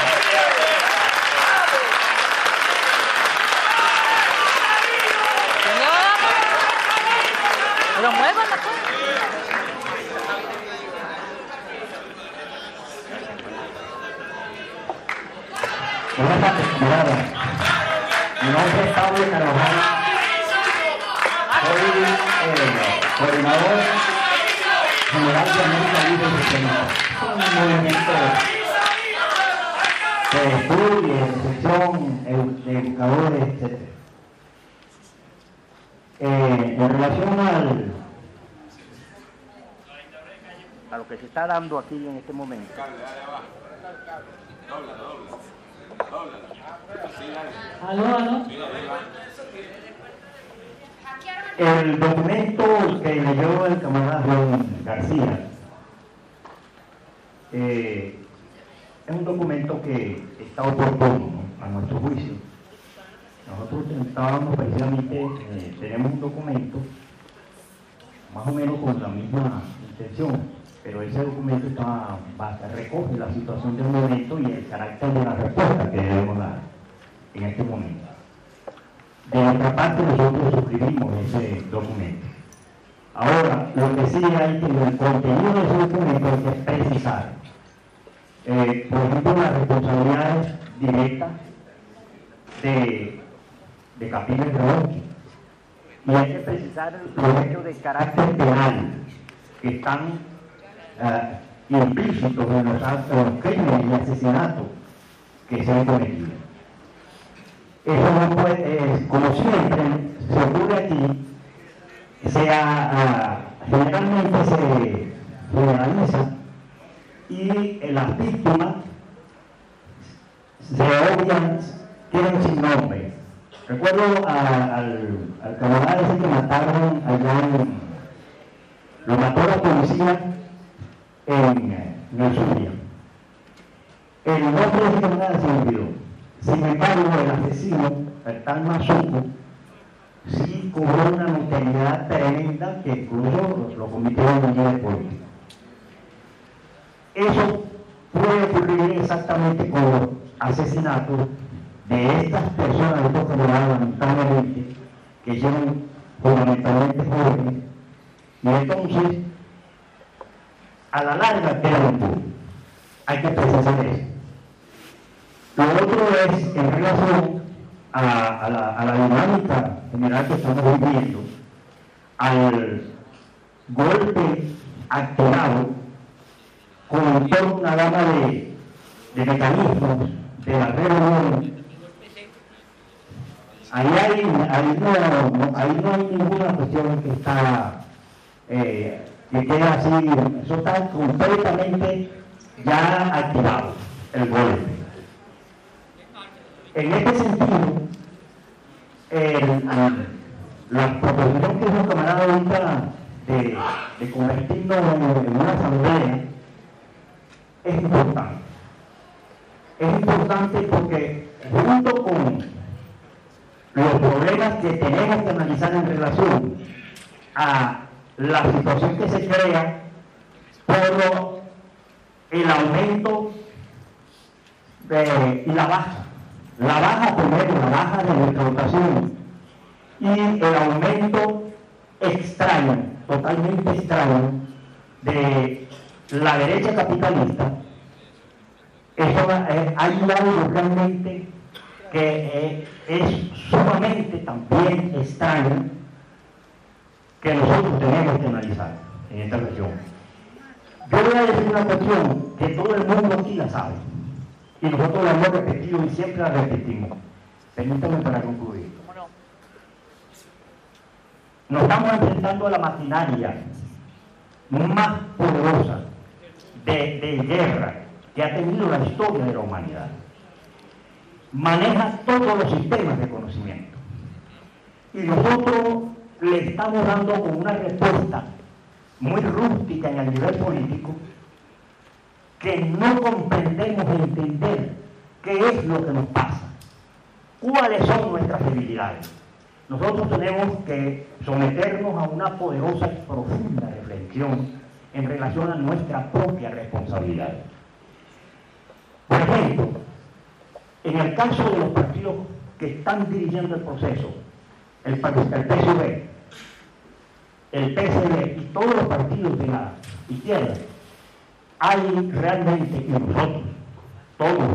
Pero muevan la cosa. Buenas tardes, camarada. Mi nombre es Pablo Carvajal. Soy coordinador general de América Libre y Socialista. Es un movimiento de estudio, de reflexión, de educadores, etc. En relación a lo que se está dando aquí en este momento. Aló. El documento que leyó el camarada Juan García es un documento que está oportuno, ¿no?, a nuestro juicio. Nosotros estábamos precisamente, tenemos un documento más o menos con la misma intención, pero ese documento recoge la situación del momento y el carácter de la respuesta que debemos dar en este momento. De nuestra parte, nosotros suscribimos ese documento. Ahora, lo que sí hay que, el contenido de ese documento hay que precisar. Por ejemplo, las responsabilidades directas de Capriles Redondo. Y hay que precisar los hechos de carácter penal que están implícitos en los crímenes y asesinatos que se han cometido. Eso no puede, como siempre se ocurre aquí, generalmente se generaliza y las víctimas se obvian, quedan sin nombre. Recuerdo al camarada ese que mataron allá lo mató la policía en el Zulia. El nombre de ese camarada se olvidó. Sin embargo, el asesino, el tal Mazuco, sí cobró una notoriedad tremenda que incluso lo convirtieron en líder político. Eso puede ocurrir exactamente con los asesinatos de estas personas, de estos camaradas, lamentablemente, que son fundamentalmente jóvenes, y entonces, a la larga queda impune. Hay que precisar eso. Lo otro es, en relación a la dinámica general que estamos viviendo, al golpe activado con toda una gama de mecanismos de la reunión. Ahí no hay ninguna cuestión que está que queda así, eso está completamente ya activado, el golpe. En este sentido, la proposición que hizo el camarada ahorita de convertirnos en una asamblea es importante. Es importante porque junto con los problemas que tenemos que analizar en relación a la situación que se crea por el aumento y la baja primero, la baja de nuestra votación y el aumento extraño, totalmente extraño de la derecha capitalista. Eso hay algo realmente que es sumamente también extraño que nosotros tenemos que analizar en esta región. Yo voy a decir una cuestión que todo el mundo aquí la sabe y nosotros la hemos repetido y siempre la repetimos. Permítanme para concluir. Nos estamos enfrentando a la maquinaria más poderosa de guerra que ha tenido la historia de la humanidad. Maneja todos los sistemas de conocimiento. Y nosotros le estamos dando con una respuesta muy rústica en el nivel político que no comprendemos y entender qué es lo que nos pasa, cuáles son nuestras debilidades. Nosotros tenemos que someternos a una poderosa y profunda reflexión en relación a nuestra propia responsabilidad. Por ejemplo, en el caso de los partidos que están dirigiendo el proceso, el PSV, el PSV y todos los partidos de la izquierda, hay realmente, y nosotros, todos,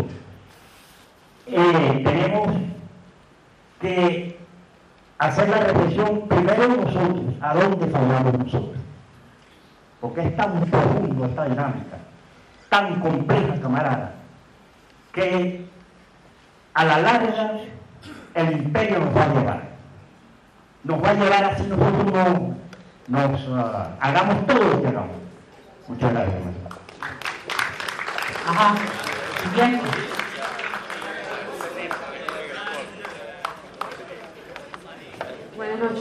tenemos que hacer la reflexión primero nosotros, a dónde fallamos nosotros. Porque es tan profundo esta dinámica, tan compleja, camarada, que a la larga el imperio nos va a llevar. Nos va a llevar así nosotros hagamos todo lo que hagamos. Muchas gracias. Ajá. Bien. Buenas noches.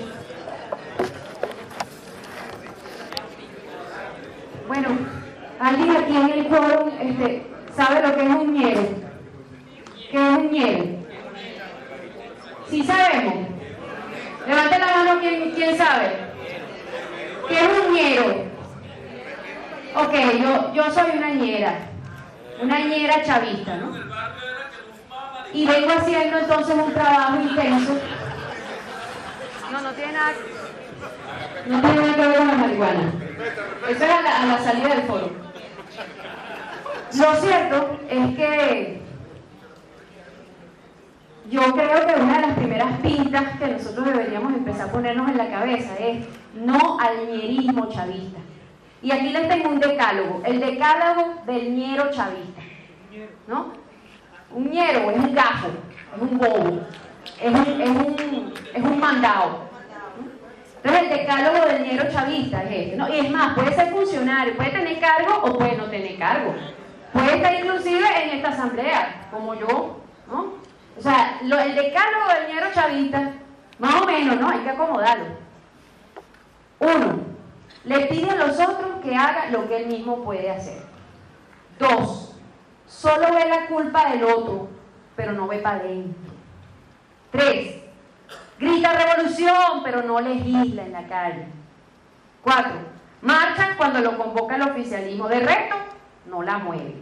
Bueno, alguien aquí en el foro sabe lo que es un ñero. ¿Qué es un ñero? ¿Sí sabemos? Levante la mano quien sabe. ¿Qué es un ñero? Ok, yo soy una ñera chavista, ¿no? Y vengo haciendo entonces un trabajo intenso. No tiene nada que ver con la marihuana. Eso es a la salida del foro. Lo cierto es que yo creo que una de las primeras pintas que nosotros deberíamos empezar a ponernos en la cabeza es no al ñerismo chavista. Y aquí les tengo un decálogo, el decálogo del ñero chavista, ¿no? Un ñero es un gafo, es un bobo, es un mandado. Entonces el decálogo del ñero chavista es este, ¿no? Y es más, puede ser funcionario, puede tener cargo o puede no tener cargo. Puede estar inclusive en esta asamblea, como yo, ¿no? O sea, el decálogo del ñero chavista, más o menos, ¿no? Hay que acomodarlo. 1. Le pide a los otros que haga lo que él mismo puede hacer. 2. Solo ve la culpa del otro, pero no ve para adentro. 3. Grita revolución, pero no legisla en la calle. 4. Marcha cuando lo convoca el oficialismo. De resto, no la mueve.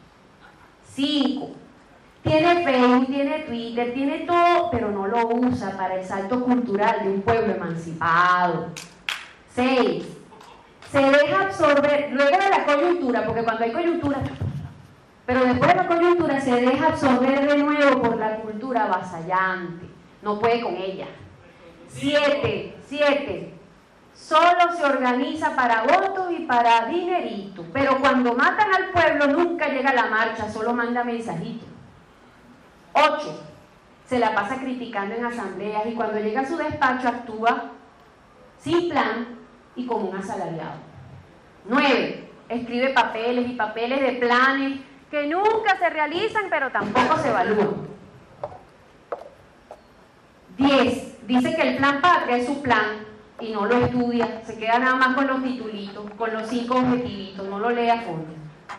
5. Tiene Facebook, tiene Twitter, tiene todo, pero no lo usa para el salto cultural de un pueblo emancipado. 6. Se deja absorber, luego de la coyuntura, porque cuando hay coyuntura, pero después de la coyuntura se deja absorber de nuevo por la cultura avasallante. No puede con ella. 7. Solo se organiza para votos y para dinerito, pero cuando matan al pueblo nunca llega a la marcha, solo manda mensajitos. 8. Se la pasa criticando en asambleas y cuando llega a su despacho actúa sin plan y como un asalariado. 9. Escribe papeles y papeles de planes que nunca se realizan, pero tampoco se evalúan. 10. Dice que el plan patria es su plan y no lo estudia, se queda nada más con los titulitos, con los 5 objetivitos, no lo lee a fondo.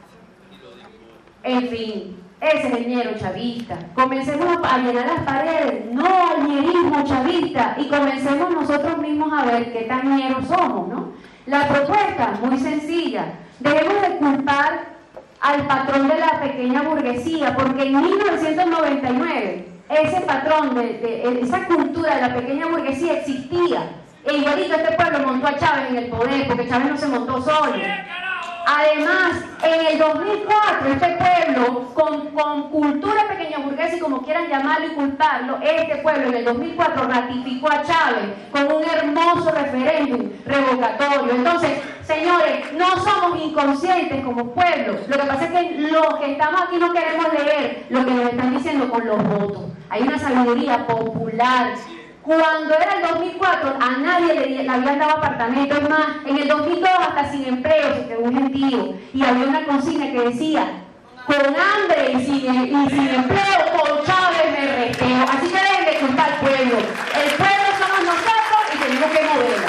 En fin, ese es el ñero chavista. Comencemos a llenar las paredes, no al ñerismo chavista, y comencemos nosotros mismos a ver qué tan ñeros somos, ¿no? La propuesta, muy sencilla, debemos de culpar al patrón de la pequeña burguesía, porque en 1999 ese patrón, esa cultura de la pequeña burguesía existía, e igualito este pueblo montó a Chávez en el poder, porque Chávez no se montó solo. Además, en el 2004, este pueblo, con cultura pequeña burguesa y como quieran llamarlo y culparlo, este pueblo en el 2004 ratificó a Chávez con un hermoso referéndum revocatorio. Entonces, señores, no somos inconscientes como pueblo. Lo que pasa es que los que estamos aquí no queremos leer lo que nos están diciendo con los votos. Hay una sabiduría popular. Cuando era el 2004, a nadie le habían dado apartamento. Es más, en el 2002 hasta sin empleo se quedó un gentío. Y había una consigna que decía, con hambre y sin empleo, con Chávez me reteo. Así que deben de culpar al pueblo. El pueblo somos nosotros y tenemos que moverla.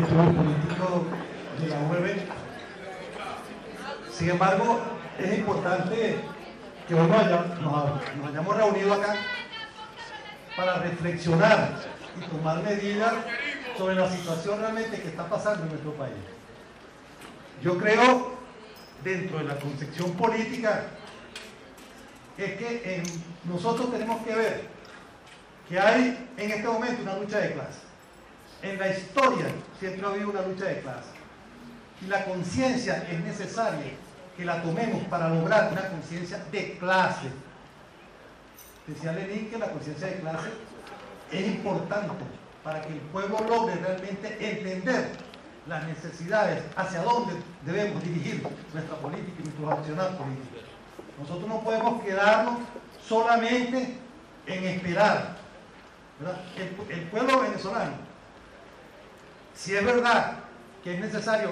estudios políticos de la UEB. Sin embargo, es importante que hoy nos hayamos reunido acá para reflexionar y tomar medidas sobre la situación realmente que está pasando en nuestro país. Yo creo, dentro de la concepción política, es que nosotros tenemos que ver que hay en este momento una lucha de clases. En la historia siempre ha habido una lucha de clases. Y la conciencia es necesaria que la tomemos para lograr una conciencia de clase. Decía Lenin que la conciencia de clase es importante para que el pueblo logre realmente entender las necesidades, hacia dónde debemos dirigir nuestra política y nuestro accionar político. Nosotros no podemos quedarnos solamente en esperar, ¿verdad? El pueblo venezolano, si es verdad que es necesario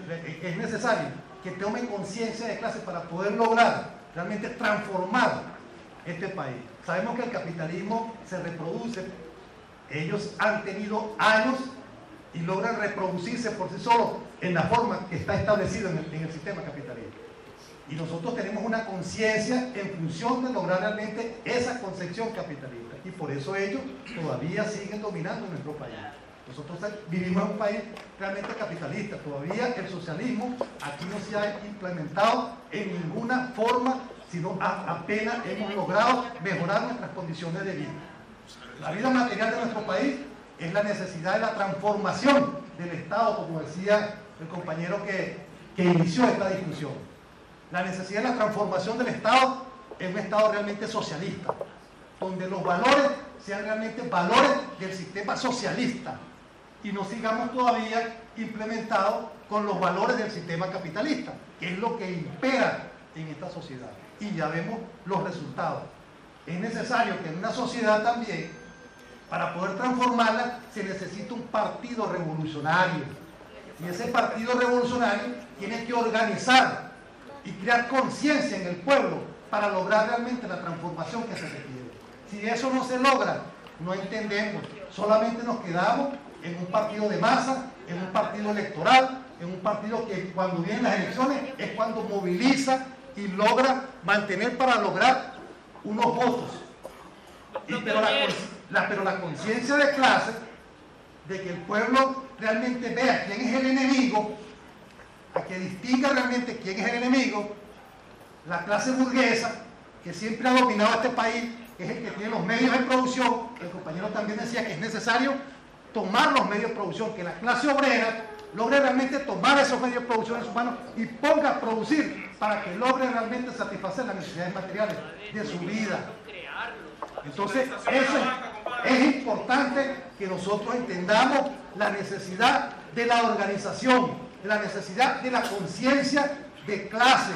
que tome conciencia de clase para poder lograr realmente transformar este país. Sabemos que el capitalismo se reproduce, ellos han tenido años y logran reproducirse por sí solos en la forma que está establecido en el sistema capitalista. Y nosotros tenemos una conciencia en función de lograr realmente esa concepción capitalista. Y por eso ellos todavía siguen dominando nuestro país. Nosotros vivimos en un país realmente capitalista. Todavía el socialismo aquí no se ha implementado en ninguna forma, sino apenas hemos logrado mejorar nuestras condiciones de vida. La vida material de nuestro país es la necesidad de la transformación del Estado, como decía el compañero que inició esta discusión. La necesidad de la transformación del Estado en un Estado realmente socialista, donde los valores sean realmente valores del sistema socialista y no sigamos todavía implementados con los valores del sistema capitalista, que es lo que impera en esta sociedad. Y ya vemos los resultados. Es necesario que en una sociedad también, para poder transformarla, se necesita un partido revolucionario. Y ese partido revolucionario tiene que organizar y crear conciencia en el pueblo para lograr realmente la transformación que se requiere. Si eso no se logra, no entendemos, solamente nos quedamos en un partido de masa, en un partido electoral, en un partido que cuando vienen las elecciones es cuando moviliza y logra mantener para lograr unos votos. Pero la conciencia de clase, de que el pueblo realmente vea quién es el enemigo, a que distinga realmente quién es el enemigo, la clase burguesa, que siempre ha dominado este país, que es el que tiene los medios de producción. El compañero también decía que es necesario tomar los medios de producción, que la clase obrera logre realmente tomar esos medios de producción en sus manos y ponga a producir para que logre realmente satisfacer las necesidades materiales de su vida. Entonces, eso es importante que nosotros entendamos la necesidad de la organización, la necesidad de la conciencia de clase,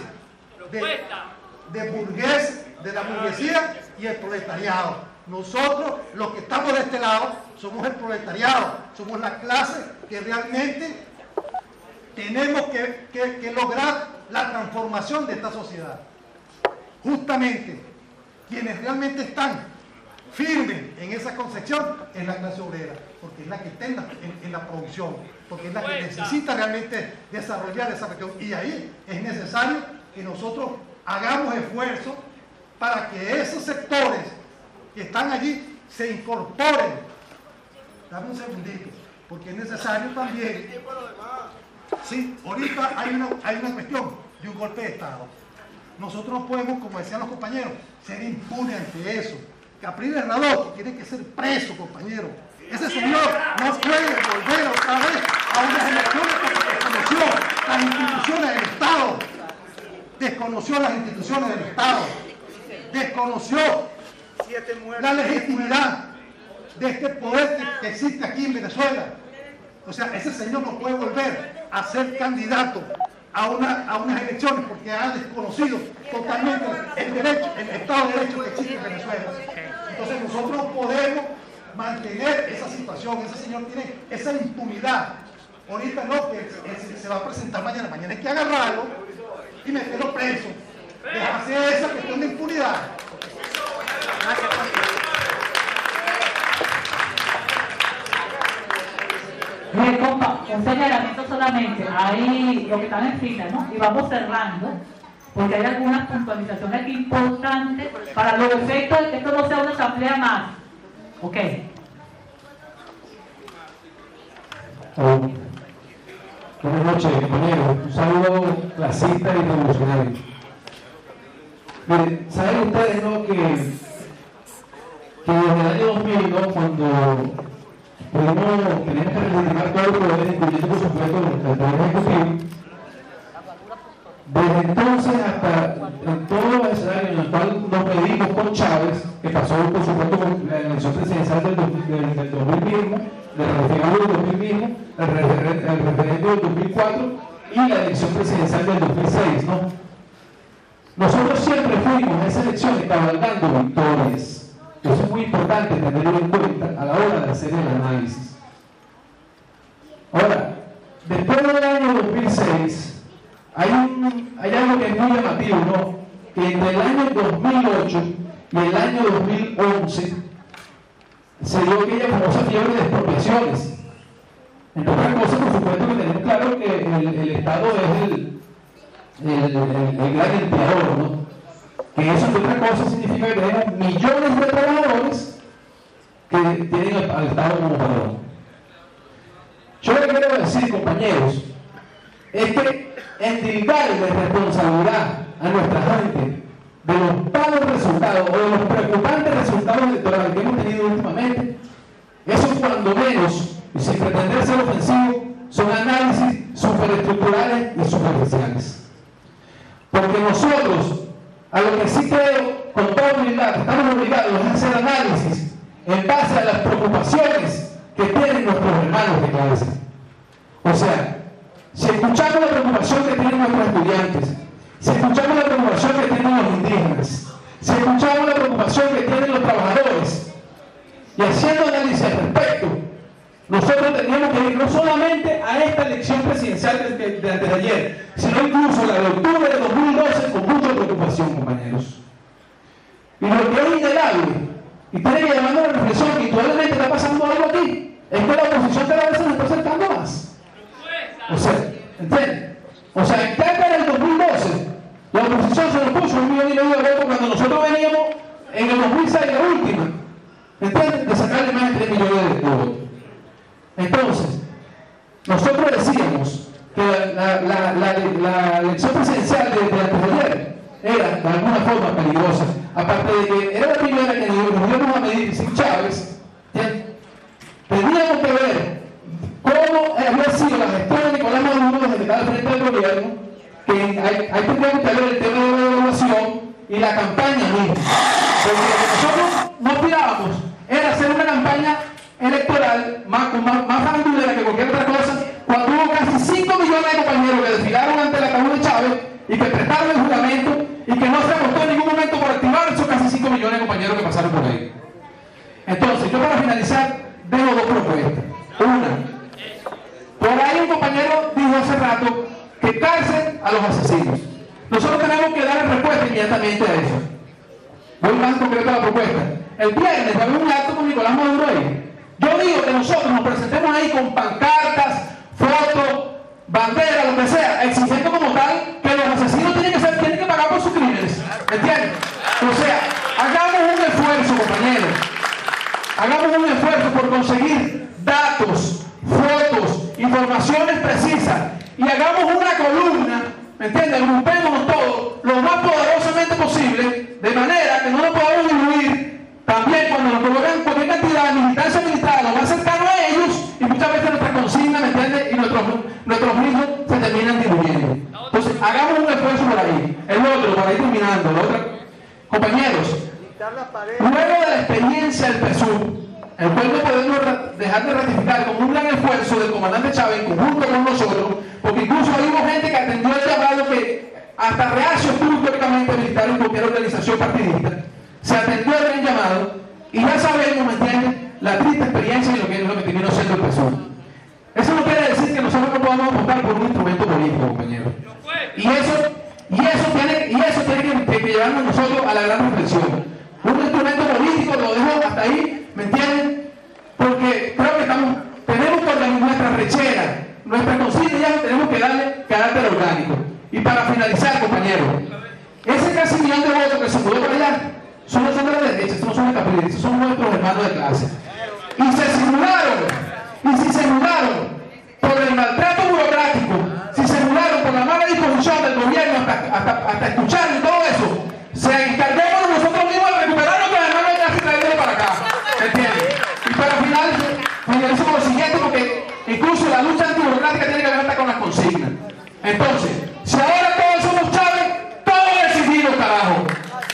de burgués, de la burguesía y el proletariado. Nosotros, los que estamos de este lado, somos el proletariado, somos la clase que realmente tenemos que lograr la transformación de esta sociedad. Justamente, quienes realmente están firmes en esa concepción es la clase obrera, porque es la que está en la producción, porque es la que necesita realmente desarrollar esa cuestión. Y ahí es necesario que nosotros hagamos esfuerzos para que esos sectores que están allí se incorporen. Dame un segundito, porque es necesario también. Sí, ahorita hay una cuestión de un golpe de Estado. Nosotros no podemos, como decían los compañeros, ser impunes ante eso. Capriles Radot tiene que ser preso, compañero. Ese señor no puede volver otra vez a unas elecciones porque desconoció las instituciones del Estado. Desconoció las instituciones del Estado. Desconoció la legitimidad de este poder que existe aquí en Venezuela. O sea, ese señor no puede volver a ser candidato a unas elecciones porque ha desconocido totalmente el derecho, el Estado de Derecho que existe en Venezuela. Entonces nosotros no podemos mantener esa situación. Ese señor tiene esa impunidad. Ahorita no, que se va a presentar mañana. Mañana hay que agarrarlo y meterlo preso. Dejarse esa cuestión de impunidad. Bien, compa, un señalamiento solamente, ahí lo que están en fila, ¿no? Y vamos cerrando, porque hay algunas puntualizaciones aquí importantes para los efectos de que esto no sea una asamblea más. Ok. Buenas noches, compañeros. Un saludo clasista y revolucionario. Miren, ¿saben ustedes, no, que desde el año 2000, ¿no, cuando teníamos que legitimar todos los poderes, incluyendo por supuesto el poder ejecutivo, desde entonces hasta en todos los escenarios en los cuales nos medimos con Chávez, que pasó por supuesto con la elección presidencial del 2000 mismo, del referéndum del 2000 mismo, el referéndum del 2004 y la elección presidencial del 2006, ¿no? Nosotros siempre fuimos a esas elecciones cabalgando victorias. Eso es muy importante tenerlo en cuenta a la hora de hacer el análisis. Ahora, después del año 2006, hay algo que es muy llamativo, ¿no? Que entre el año 2008 y el año 2011 se dio aquella famosa fiebre de expropiaciones. Entre otras cosas, por supuesto que tenemos claro que el Estado es el gran empleador, ¿no? Que eso, entre otras cosas, significa que tenemos millones de trabajadores que tienen al Estado como patrón. Yo lo que quiero decir, compañeros, es que endilgarle responsabilidad a nuestra gente de los malos resultados o de los preocupantes resultados electorales que hemos tenido últimamente, eso cuando menos, y sin pretender ser ofensivo, son análisis superestructurales y superficiales. Porque nosotros, a lo que sí creo, con toda humildad, estamos obligados a hacer análisis en base a las preocupaciones que tienen nuestros hermanos de clase. O sea, si escuchamos la preocupación que tienen nuestros estudiantes, si escuchamos la preocupación que tienen los indígenas, si escuchamos la preocupación que tienen los trabajadores, y haciendo análisis al respecto, nosotros teníamos que ir no solamente a esta elección presidencial de antes de ayer, sino incluso la de octubre de 2012 con mucha preocupación, compañeros. Y lo que es innegable, y tiene que llamar a la reflexión que indudablemente está pasando algo aquí, es que la oposición cada vez se nos está acercando más. O sea, ¿entienden? O sea, en Cámara del 2012, la oposición se nos puso 1,5 millones de votos cuando nosotros veníamos en el 2006, la última, ¿entienden? De sacarle más de 3 millones de votos. Entonces, nosotros decíamos que la elección presidencial de antes de ayer era de alguna forma peligrosa, aparte de que era la primera que nos íbamos a medir sin Chávez. Teníamos que ver cómo había sido la gestión de Nicolás Maduro desde que estaba al frente del gobierno, que hay que ver el tema de la evaluación y la campaña misma. Porque lo que nosotros no aspirábamos era hacer una campaña electoral más farandulera que cualquier otra cosa, cuando hubo casi 5 millones de compañeros que desfilaron ante la cabeza de Chávez y que prestaron el juramento y que no se apostó en ningún momento por activar esos casi 5 millones de compañeros que pasaron por ahí. Entonces, yo para finalizar, dejo 2 propuestas. Una, por ahí un compañero dijo hace rato que cárcel a los asesinos. Nosotros tenemos que dar respuesta inmediatamente a eso. Voy más concreto a la propuesta. El viernes va a haber un acto con Nicolás Maduro ahí. Yo digo que nosotros nos presentemos ahí con pancartas, fotos, banderas, lo que sea, exigiendo como tal que los asesinos tienen que pagar por sus crímenes. ¿Entienden? O sea, hagamos un esfuerzo, compañeros. Hagamos un esfuerzo por conseguir datos, fotos, informaciones precisas y hagamos una columna, ¿me entiendes? Agrupémonos todos lo más poderosamente posible, de manera que no nos podamos diluir. También cuando nos colocan cualquier cantidad de militancia militar, lo más cercano a ellos, y muchas veces nuestra consigna, ¿me entiendes? Y nuestros mismos se terminan diluyendo. Entonces, hagamos un esfuerzo por ahí. El otro, para ir terminando, compañeros, luego de la experiencia del PSUV, el cual no podemos dejar de ratificar como un gran esfuerzo del comandante Chávez en conjunto con nosotros, porque incluso ahí hubo gente que atendió el llamado que hasta reacio estuvo históricamente militar en cualquier organización partidista. Se atendió el gran llamado y ya sabemos, ¿me entienden?, la triste experiencia y lo que terminó siendo el PSUV. Eso no quiere decir que nosotros no podamos apostar por un instrumento político, compañeros. Y eso tiene que llevarnos nosotros a la gran reflexión. Un instrumento político, lo dejo hasta ahí, ¿me entienden? Porque creo que tenemos que organizar nuestra nuestras consignas ya tenemos que darle carácter orgánico. Y para finalizar, compañeros, ese casi millón de votos que se mudó para allá, son los hombres de derecha, no son escapilistas, son nuestros hermanos de clase. Y se simularon, y si se simularon por el maltrato burocrático, si se simularon por la mala disposición del gobierno hasta escuchar y todo eso, se encargamos nosotros mismos de recuperar nuestros hermanos de clase y traerlos para acá. ¿Entiendes? Y para finalizo con lo siguiente, porque incluso la lucha antiburocrática tiene que ver hasta con las consignas. Entonces, si ahora todos somos Chávez, todos decidimos, carajo.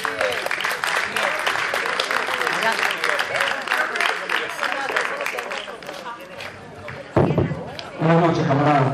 Buenas noches, camarada.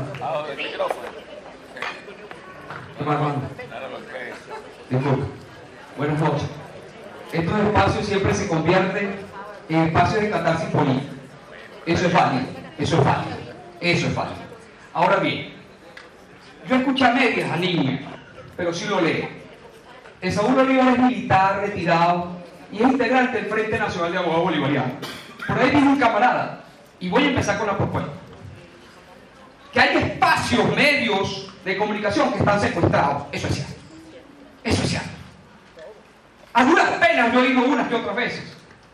Disculpe. Buenas noches. Estos espacios siempre se convierten en espacios de catarsis política. Eso es válido, eso es válido, eso es válido. Ahora bien, yo escuché a medias a Niña, pero sí lo leo. El Saúl Bolívar es militar, retirado, y es integrante del Frente Nacional de Abogados Bolivarianos. Por ahí viene un camarada, y voy a empezar con la propuesta. Que hay espacios, medios de comunicación que están secuestrados. Eso es cierto. Eso es cierto. A duras penas yo he ido unas que otras veces,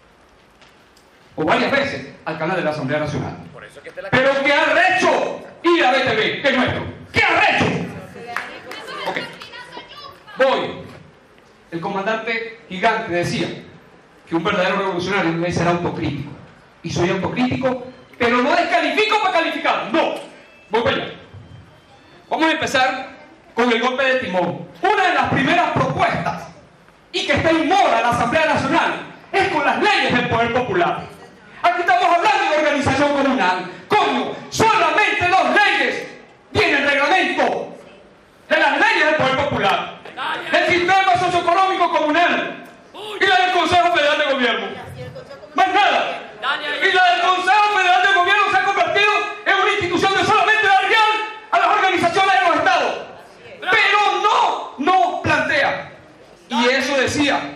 o varias veces, al canal de la Asamblea Nacional. Pero ¿qué arrecho ir a BTV, que es nuestro? ¿Qué arrecho? Ok. Voy. El comandante Gigante decía que un verdadero revolucionario debe ser autocrítico. Y soy autocrítico, pero no descalifico para calificar. No. Voy para allá. Vamos a empezar con el golpe de timón. Una de las primeras propuestas, y que está inmoda en la Asamblea Nacional, es con las leyes del poder popular. Aquí estamos hablando de organización comunal. Coño, solamente dos leyes tienen reglamento de las leyes del poder popular: el sistema socioeconómico comunal y la del Consejo Federal de Gobierno. Más nada. Y la del Consejo Federal de Gobierno se ha convertido en una institución de solamente dar guiar a las organizaciones de los estados. Pero no plantea. Y eso decía,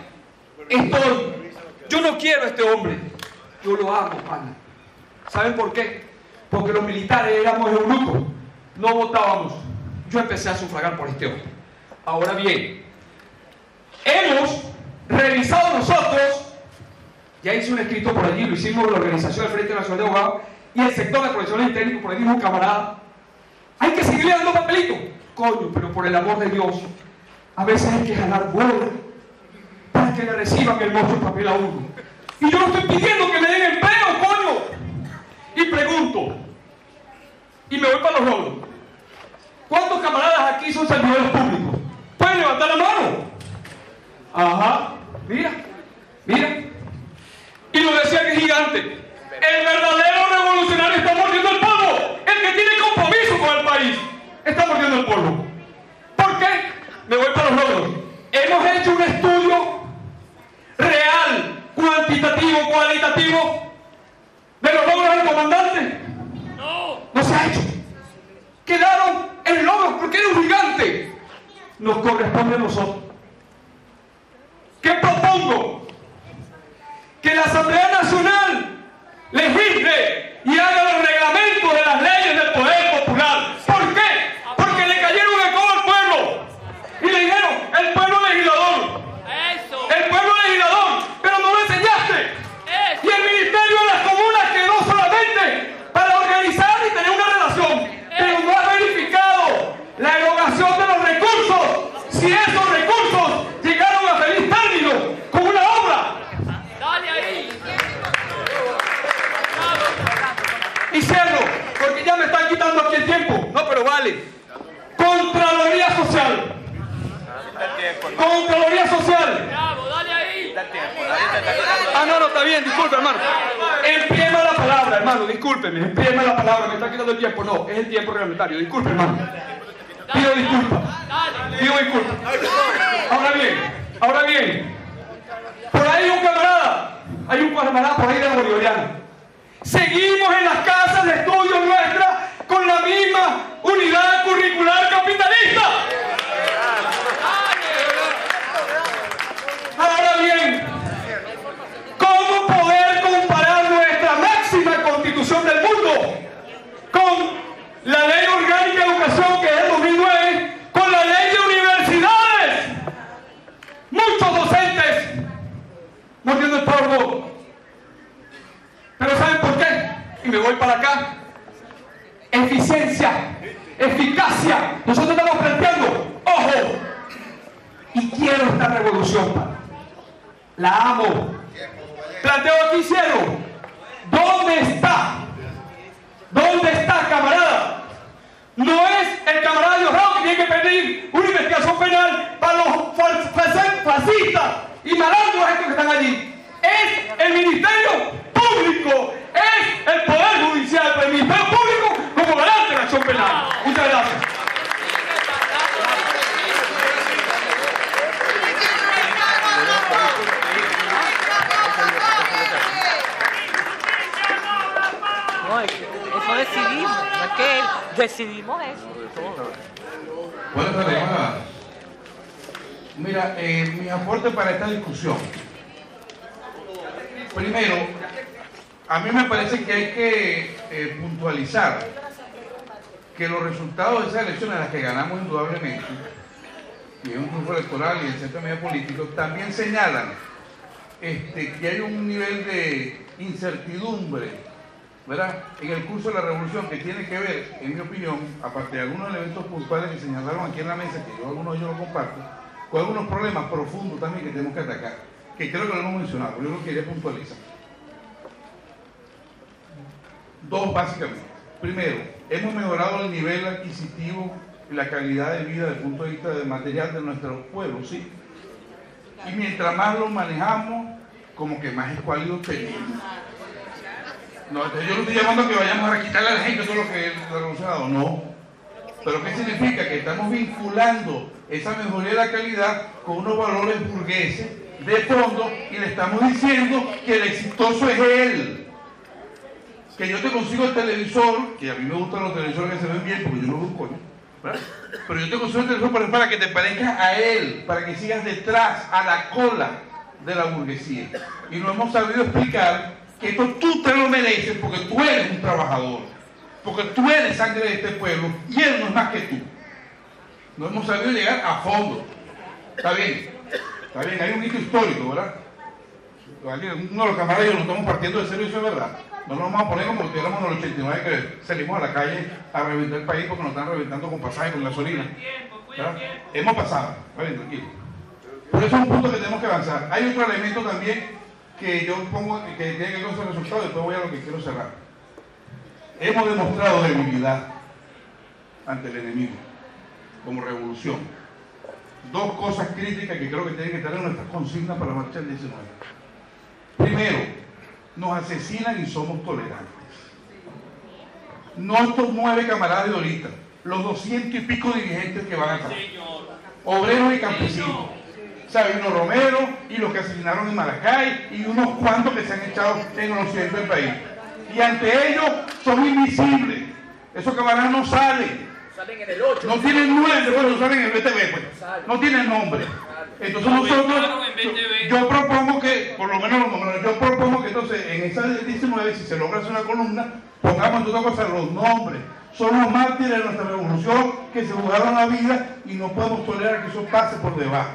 yo no quiero a este hombre, yo lo amo, pana. ¿Saben por qué? Porque los militares éramos eunucos, no votábamos. Yo empecé a sufragar por este hombre. Ahora bien, hemos revisado nosotros, ya hice un escrito por allí, lo hicimos la organización del Frente Nacional de Abogados y el sector de profesionales técnicos, por ahí dijo un camarada, hay que seguirle dando papelitos. Coño, pero por el amor de Dios, a veces hay que jalar bola para que le reciban el mocho papel a uno. Y yo no estoy pidiendo que me den empleo, coño. Y pregunto, y me voy para los logros. ¿Cuántos camaradas aquí son servidores públicos? ¿Pueden levantar la mano? Ajá, mira. Y lo decía que Gigante, el verdadero revolucionario está mordiendo el polvo. El que tiene compromiso con el país está mordiendo el polvo. ¿Por qué? Me voy para los logros. Hemos hecho un estudio real, cuantitativo, cualitativo de los logros del comandante. No se ha hecho. Quedaron en logros porque era un gigante. Nos corresponde a nosotros. ¿Qué propongo? Que la Asamblea Nacional legisle y haga el reglamento de las leyes del poder popular. ¿Por qué? Porque le cayeron a todo al pueblo y le dijeron, el pueblo legislador, el pueblo legislador, pero no lo enseñaste. Y el Ministerio de las Comunas quedó solamente para organizar y tener una relación, pero no ha verificado la erogación de los recursos, si esos recursos llegaron a feliz término con una obra. Y cierro, porque ya me están quitando aquí el tiempo. No, pero vale. Contraloría Social. Contraloría Social. No, está bien, disculpe, hermano. Empiema la palabra, hermano, discúlpeme. Empiema la palabra, me está quitando el tiempo. No, es el tiempo reglamentario. Disculpe, hermano. Pido disculpas. Ahora bien. Por ahí hay un camarada por ahí de la Bolivariana. Seguimos en las casas de estudio nuestras con la misma unidad curricular capitalista. Ahora bien, ¿cómo poder comparar nuestra máxima constitución del mundo con la ley revolución que es el 2009 con la ley de universidades. Muchos docentes mordiendo el polvo. Pero ¿saben por qué? Y me voy para acá. Eficiencia, eficacia. Nosotros estamos planteando, ojo, y quiero esta revolución, padre. La amo. Planteo aquí cielo. ¿Dónde está? ¿Dónde está, camarada? No es el camarada Diosdado que tiene que pedir una investigación penal para los fascistas y malandros estos que están allí. Es el Ministerio Público, es el Poder Judicial, pero el Ministerio Público como garante de la acción penal. Muchas gracias. No, eso decidimos, no es que decidimos eso. Buenas tardes, hermana. Mira, mi aporte para esta discusión. Primero, a mí me parece que hay que puntualizar que los resultados de esas elecciones, las que ganamos indudablemente, y es un triunfo electoral y el centro medio político, también señalan que hay un nivel de incertidumbre, ¿verdad?, en el curso de la revolución que tiene que ver, en mi opinión, aparte de algunos elementos puntuales que señalaron aquí en la mesa, que yo algunos de ellos lo comparto, con algunos problemas profundos también que tenemos que atacar, que creo que lo hemos mencionado, pero yo lo quería puntualizar. Dos, básicamente. Primero, hemos mejorado el nivel adquisitivo y la calidad de vida desde el punto de vista del material de nuestro pueblo, ¿sí? Y mientras más lo manejamos, como que más escuálidos tenemos. No, yo no estoy llamando a que vayamos a quitarle a la gente todo lo que ha revolucionado, no. Pero ¿qué significa? Que estamos vinculando esa mejoría de la calidad con unos valores burgueses de fondo y le estamos diciendo que el exitoso es él. Que yo te consigo el televisor, que a mí me gustan los televisores que se ven bien porque yo no busco, ¿no? ¿Verdad? Pero yo te consigo el televisor para que te parezcas a él, para que sigas detrás, a la cola de la burguesía. Y no hemos sabido explicar que esto tú te lo mereces porque tú eres un trabajador, porque tú eres sangre de este pueblo y él no es más que tú. No hemos sabido llegar a fondo. Está bien, hay un hito histórico, ¿verdad? Uno de los camaradas y yo lo estamos partiendo de serio, eso es verdad. No nos vamos a poner como si estuviéramos en el 89 que salimos a la calle a reventar el país porque nos están reventando con pasajes, con gasolina. ¿Verdad? Hemos pasado, está bien, tranquilo. Por eso es un punto que tenemos que avanzar. Hay otro elemento también que yo pongo, que tiene que ver con ese resultado, y después voy a lo que quiero cerrar. Hemos demostrado debilidad ante el enemigo, como revolución. Dos cosas críticas que creo que tienen que estar en nuestras consignas para la marcha del 19. Primero, nos asesinan y somos tolerantes. No estos 9 camaradas de ahorita, los 200 y pico dirigentes que van atrás, obreros y campesinos, Sabino Romero y los que asesinaron en Maracay y unos cuantos que se han echado en el occidente del país. Y ante ellos son invisibles. Esos camaradas no salen. Salen en el 8. No tienen nombre, bueno, salen en el BTV, pues. No tienen nombre. Entonces nosotros, yo propongo que, por lo menos los números, yo propongo que entonces en esa 19, si se logra hacer una columna, pongamos en todas cosas los nombres. Son los mártires de nuestra revolución que se jugaron la vida y no podemos tolerar que eso pase por debajo.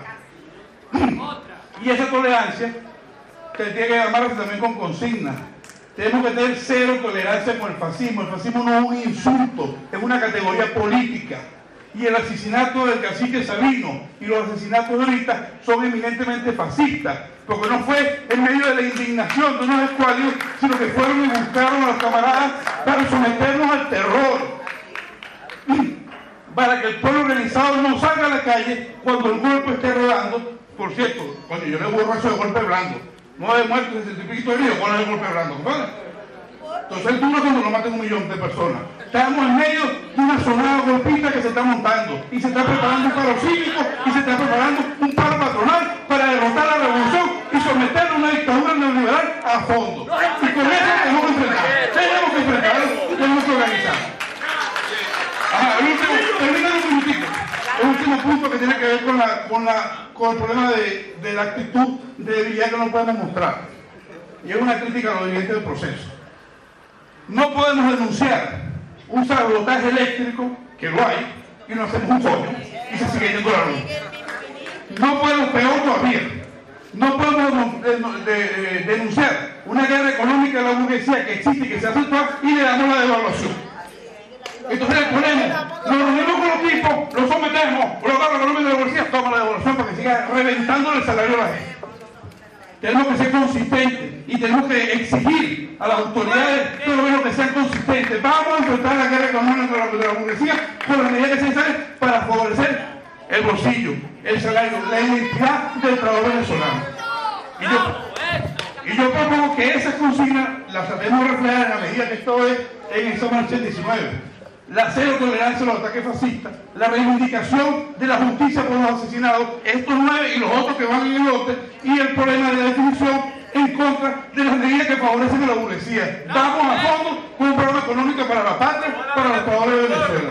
Y esa tolerancia tiene que llamarse también con consignas. Tenemos que tener cero tolerancia con el fascismo. El fascismo no es un insulto, es una categoría política. Y el asesinato del cacique Sabino y los asesinatos de ahorita son eminentemente fascistas, porque no fue en medio de la indignación de unos escuadrillos, sino que fueron y buscaron a los camaradas para someternos al terror. Para que el pueblo organizado no salga a la calle cuando el golpe esté rodando. Por cierto, cuando yo le borro eso de golpe blando, 9 muertos, 60 y pico heridos, ¿cuál es el golpe blando, compadre? Entonces el duro cuando lo maten 1 millón de personas. Estamos en medio de una sonada golpista que se está montando y se está preparando un paro cívico y se está preparando un paro patronal para derrotar la revolución y someter a una dictadura neoliberal a fondo. Y con eso tenemos que enfrentar. Tenemos que organizar. Termina un minutito. El último punto que tiene que ver con el problema de la actitud de debilidad que no podemos mostrar. Y es una crítica a los dirigentes del proceso. No podemos denunciar un sabotaje eléctrico, que lo hay, y no hacemos un coño, y se sigue yendo la luz. No podemos, peor todavía, no podemos denunciar una guerra económica de la burguesía que existe y que se hace actual y le damos la devaluación. Entonces le ponemos, nos reunimos con los tipos, los sometemos, colocamos la economía de la burguesía, toma la devaluación para que siga reventando el salario a la gente. Tenemos que ser consistentes y tenemos que exigir a las autoridades de gobierno que sean consistentes. Vamos a enfrentar la guerra económica de la burguesía con las medidas que se necesarias para favorecer el bolsillo, el salario, la identidad del trabajador venezolano. Y yo propongo que esas consignas las tratemos de reflejar en la medida que esto es en esa marcha del 19. La cero tolerancia a los ataques fascistas, la reivindicación de la justicia por los asesinados, estos 9 y los otros que van en el lote, y el problema de la definición en contra de las medidas que favorecen a la burguesía. Vamos a fondo con un programa económico para la patria, para los trabajadores de Venezuela.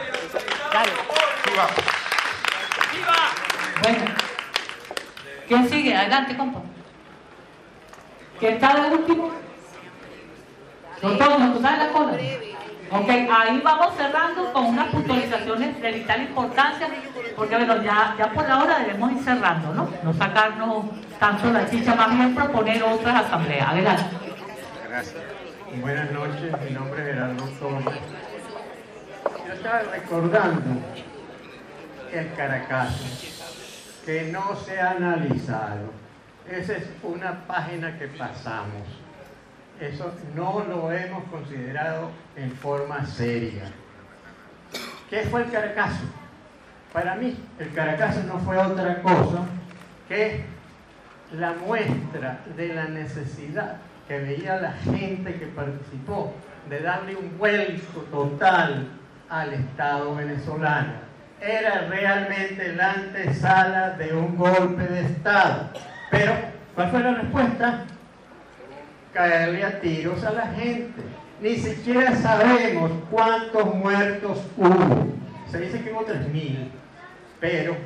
Bueno, ¿quién sigue? Adelante, compa. ¿Quién está de último? Doctor, ¿tú sabes la cola? Ok, ahí vamos cerrando con unas puntualizaciones de vital importancia, porque bueno, ya por la hora debemos ir cerrando, ¿no? No sacarnos tanto la chicha, más bien proponer otras asambleas. Adelante. Gracias. Buenas noches, mi nombre es Gerardo Torres. Yo estaba recordando el Caracazo, que no se ha analizado. Esa es una página que pasamos. Eso no lo hemos considerado en forma seria. ¿Qué fue el Caracazo? Para mí, el Caracazo no fue otra cosa que la muestra de la necesidad que veía la gente que participó de darle un vuelco total al Estado venezolano. Era realmente la antesala de un golpe de Estado. Pero, ¿cuál fue la respuesta? Caerle a tiros a la gente. Ni siquiera sabemos cuántos muertos hubo. Se dice que hubo 3.000, pero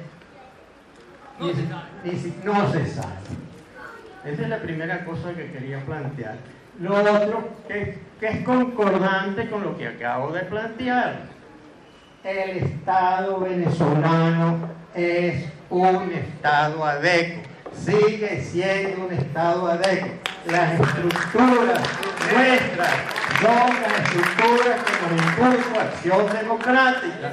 no se sabe. Esa es la primera cosa que quería plantear. Lo otro, que es concordante con lo que acabo de plantear. El Estado venezolano es un Estado adecuado. Sigue siendo un Estado adecuado. Las estructuras nuestras son las estructuras que nos impulsan acción democrática.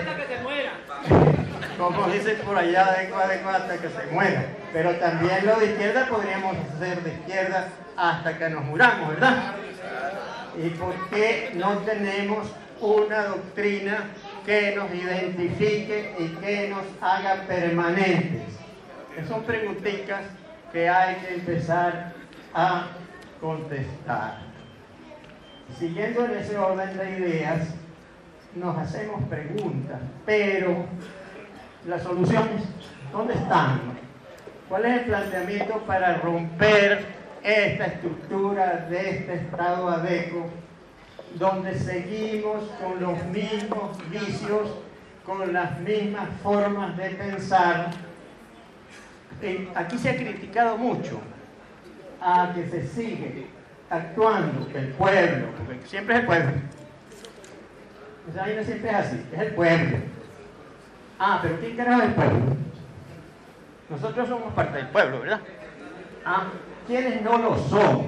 Como dicen por allá, adecuado hasta que se muera. Pero también lo de izquierda podríamos hacer de izquierda hasta que nos muramos, ¿verdad? ¿Y por qué no tenemos una doctrina que nos identifique y que nos haga permanentes? Son preguntitas que hay que empezar a contestar. Siguiendo en ese orden de ideas, nos hacemos preguntas, pero las soluciones, ¿dónde están? ¿Cuál es el planteamiento para romper esta estructura de este Estado adecuado, donde seguimos con los mismos vicios, con las mismas formas de pensar? Aquí se ha criticado mucho a que se sigue actuando el pueblo, porque siempre es el pueblo. Esa vaina siempre es así, es el pueblo. Ah, pero ¿quién carajo es el pueblo? Nosotros somos parte del pueblo, ¿verdad? Ah, ¿quiénes no lo son?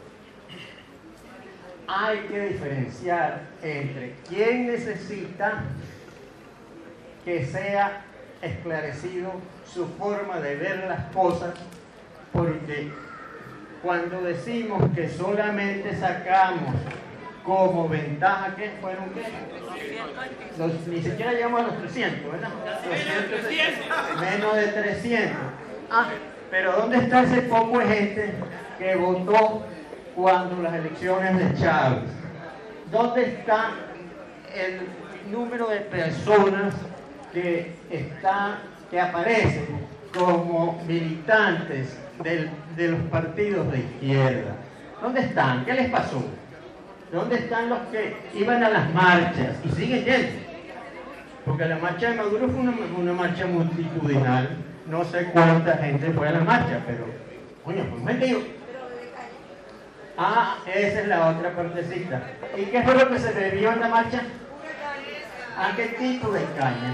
Hay que diferenciar entre quién necesita que sea esclarecido su forma de ver las cosas, porque cuando decimos que solamente sacamos como ventaja, ¿qué fueron qué? Ni siquiera llegamos a los 300, ¿verdad? 200, menos de 300. Ah, pero ¿dónde está ese poco de gente que votó cuando las elecciones de Chávez? ¿Dónde está el número de personas que aparecen como militantes de los partidos de izquierda? ¿Dónde están? ¿Qué les pasó? ¿Dónde están los que iban a las marchas y siguen yendo? Porque la marcha de Maduro fue una marcha multitudinal. No sé cuánta gente fue a la marcha, pero, coño, fue un metido. Ah, esa es la otra partecita. ¿Y qué fue lo que se bebió en la marcha? ¿A qué tipo de caña?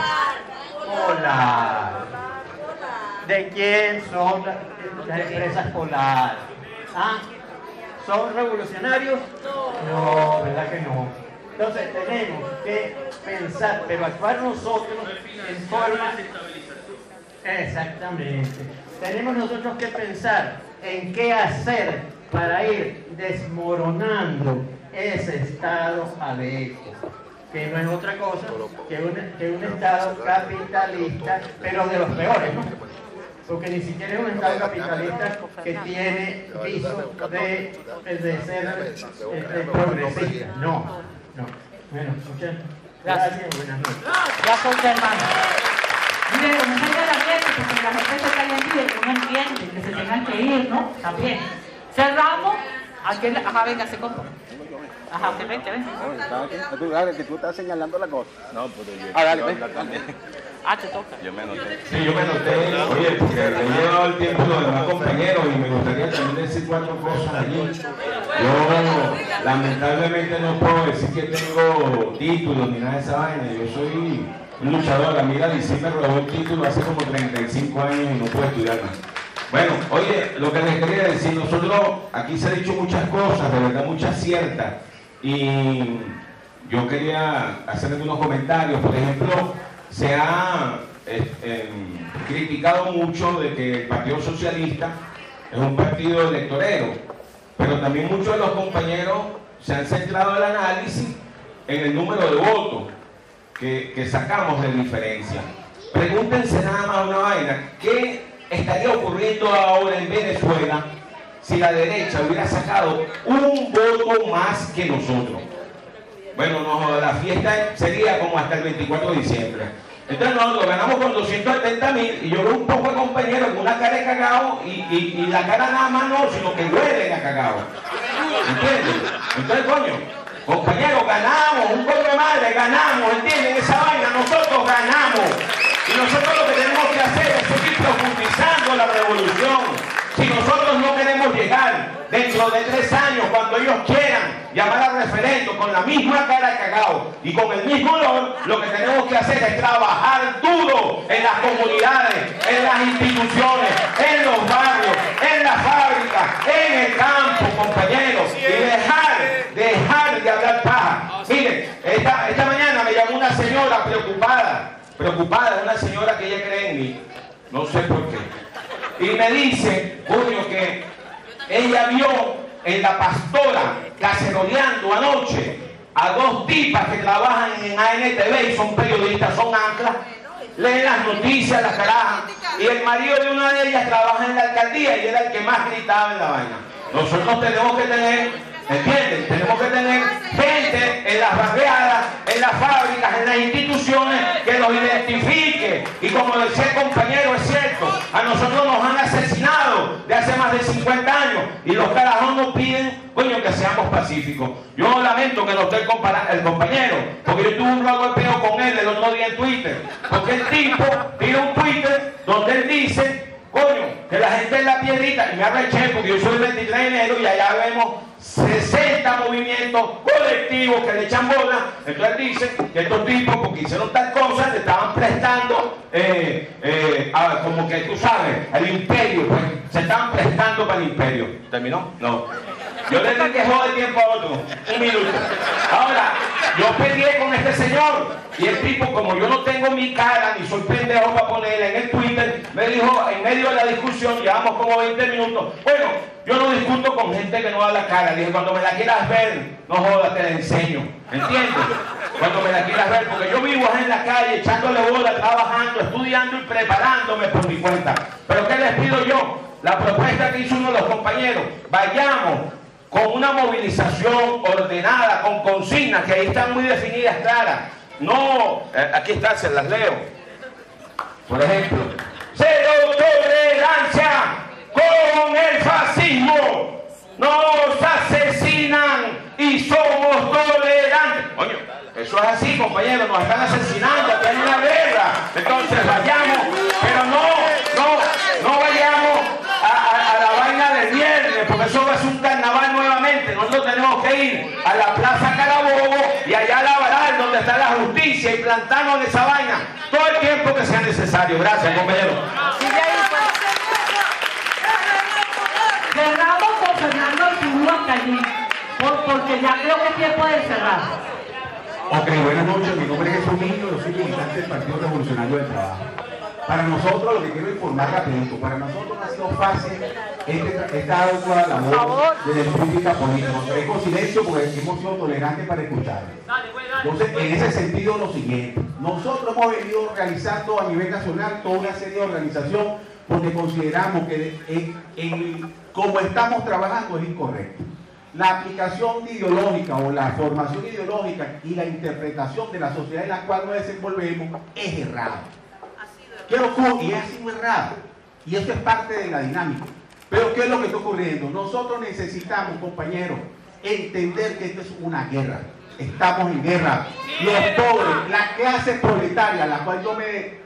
Polar. ¿De quién son las empresas Polar? ¿Ah? ¿Son revolucionarios? No, ¿verdad que no? Entonces tenemos que pensar, pero actuar nosotros en forma... Exactamente. Tenemos nosotros que pensar en qué hacer para ir desmoronando ese Estado abeco, que no es otra cosa que un Estado capitalista, pero de los peores, ¿no? Porque ni siquiera es un Estado capitalista que tiene viso de ser progresista. No. Bueno, muchas gracias. Buenas noches. Gracias, hermano. Mire, como se la gente, porque la gente se caliente y que uno entiende que se tengan que ir, ¿no? También. Cerramos. Ajá, venga, se compra. Ajá, que ven. Dale, que tú estás señalando la cosa. No, pues yo. Dale, ven. Te toca. Yo me anoté. Sí, yo me anoté. Oye, porque le he llevado el tiempo a los demás compañeros y me gustaría también decir 4 cosas allí. Yo, lamentablemente, no puedo decir que tengo títulos ni nada de esa vaina. Yo soy un luchador. A mí la DC me robó el título hace como 35 años y no puedo estudiar más. Bueno, oye, lo que les quería decir, nosotros aquí se ha dicho muchas cosas, de verdad muchas ciertas, y yo quería hacer algunos comentarios. Por ejemplo, se ha criticado mucho de que el Partido Socialista es un partido electorero, pero también muchos de los compañeros se han centrado el análisis en el número de votos que sacamos de diferencia. Pregúntense nada más una vaina, ¿qué estaría ocurriendo ahora en Venezuela si la derecha hubiera sacado un voto más que nosotros? Bueno, no, la fiesta sería como hasta el 24 de diciembre. Entonces nosotros ganamos con 270.000 y yo veo un poco de compañeros con una cara de cagado y la cara nada más no, sino que huelen a cagado. ¿Entiendes? Entonces, coño, compañeros, ganamos, un poco de madre, ganamos, ¿entienden? Esa vaina, nosotros ganamos. Y nosotros lo que tenemos que hacer es seguir profundizando la revolución. Si nosotros no queremos llegar dentro de 3 años, cuando ellos quieran llamar al referendo con la misma cara de cagao y con el mismo olor, lo que tenemos que hacer es trabajar duro en las comunidades, en las instituciones, en los barrios, en las fábricas, en el campo, compañeros, y dejar de hablar paja. Miren, esta mañana me llamó una señora preocupada, una señora que ella cree en mí, no sé por qué, y me dice, coño, que ella vio en La Pastora caceroleando anoche a 2 tipas que trabajan en ANTV y son periodistas, son anclas, leen las noticias, las carajas, y el marido de una de ellas trabaja en la alcaldía y era el que más gritaba en la vaina. Nosotros tenemos que tener, ¿entienden? Tenemos que tener gente en las barriadas, en las fábricas, en las instituciones que nos identifique. Y como decía el compañero, es cierto, a nosotros nos han asesinado de hace más de 50 años y los carajos nos piden, coño, que seamos pacíficos. Yo lamento que no esté el compañero, porque yo tuve un golpeo con él el otro día en Twitter, porque el tipo tiene un Twitter donde él dice, coño, que la gente en la piedrita, y me arreché porque yo soy el 23 de enero y allá vemos 60 movimientos colectivos que le echan bola. Entonces dicen que estos tipos, porque hicieron tal cosa, le estaban prestando, como que tú sabes, al imperio, pues, se estaban prestando para el imperio. ¿Terminó? No. Yo le dije que jode tiempo a otro, 1 minuto. Ahora, yo peleé con este señor y el tipo, como yo no tengo mi cara ni soy pendejo para ponerla en el Twitter, me dijo en medio de la discusión, llevamos como 20 minutos, bueno, yo no discuto con gente que no da la cara. Dije, cuando me la quieras ver, no jodas, te la enseño. ¿Entiendes? Cuando me la quieras ver, porque yo vivo en la calle echándole bola, trabajando, estudiando y preparándome por mi cuenta. Pero ¿qué les pido yo? La propuesta que hizo uno de los compañeros, vayamos con una movilización ordenada, con consignas que ahí están muy definidas, claras. No, aquí están, se las leo. Por ejemplo, cero tolerancia con el fascismo. Nos asesinan y somos tolerantes. Coño, eso es así, compañeros, nos están asesinando, aquí hay una guerra. Entonces vayamos, pero no vayamos a la vaina del viernes, porque eso va a ser un carnaval que ir a la Plaza Carabobo y allá a la Baral, donde está la justicia, y plantarnos en esa vaina todo el tiempo que sea necesario. Gracias, compañero. Cerramos con Fernando Arturo Alcañiz, porque ya creo que es tiempo de cerrar. Ok, buenas noches, mi nombre es Jesús Niño, yo soy militante del Partido Revolucionario del Trabajo. Para nosotros, lo que quiero informar rapidito, para nosotros no ha sido fácil esta otra labor de crítica política. Nos con silencio porque hemos sido tolerantes para escuchar. Entonces, en ese sentido, lo siguiente, nosotros hemos venido realizando a nivel nacional toda una serie de organización porque consideramos que como estamos trabajando es incorrecto. La aplicación ideológica o la formación ideológica y la interpretación de la sociedad en la cual nos desenvolvemos es errada. ¿Qué ocurre? Y es así muy errado. Y eso es parte de la dinámica. Pero ¿qué es lo que está ocurriendo? Nosotros necesitamos, compañeros, entender que esto es una guerra. Estamos en guerra. Los pobres, la clase proletaria, la cual yo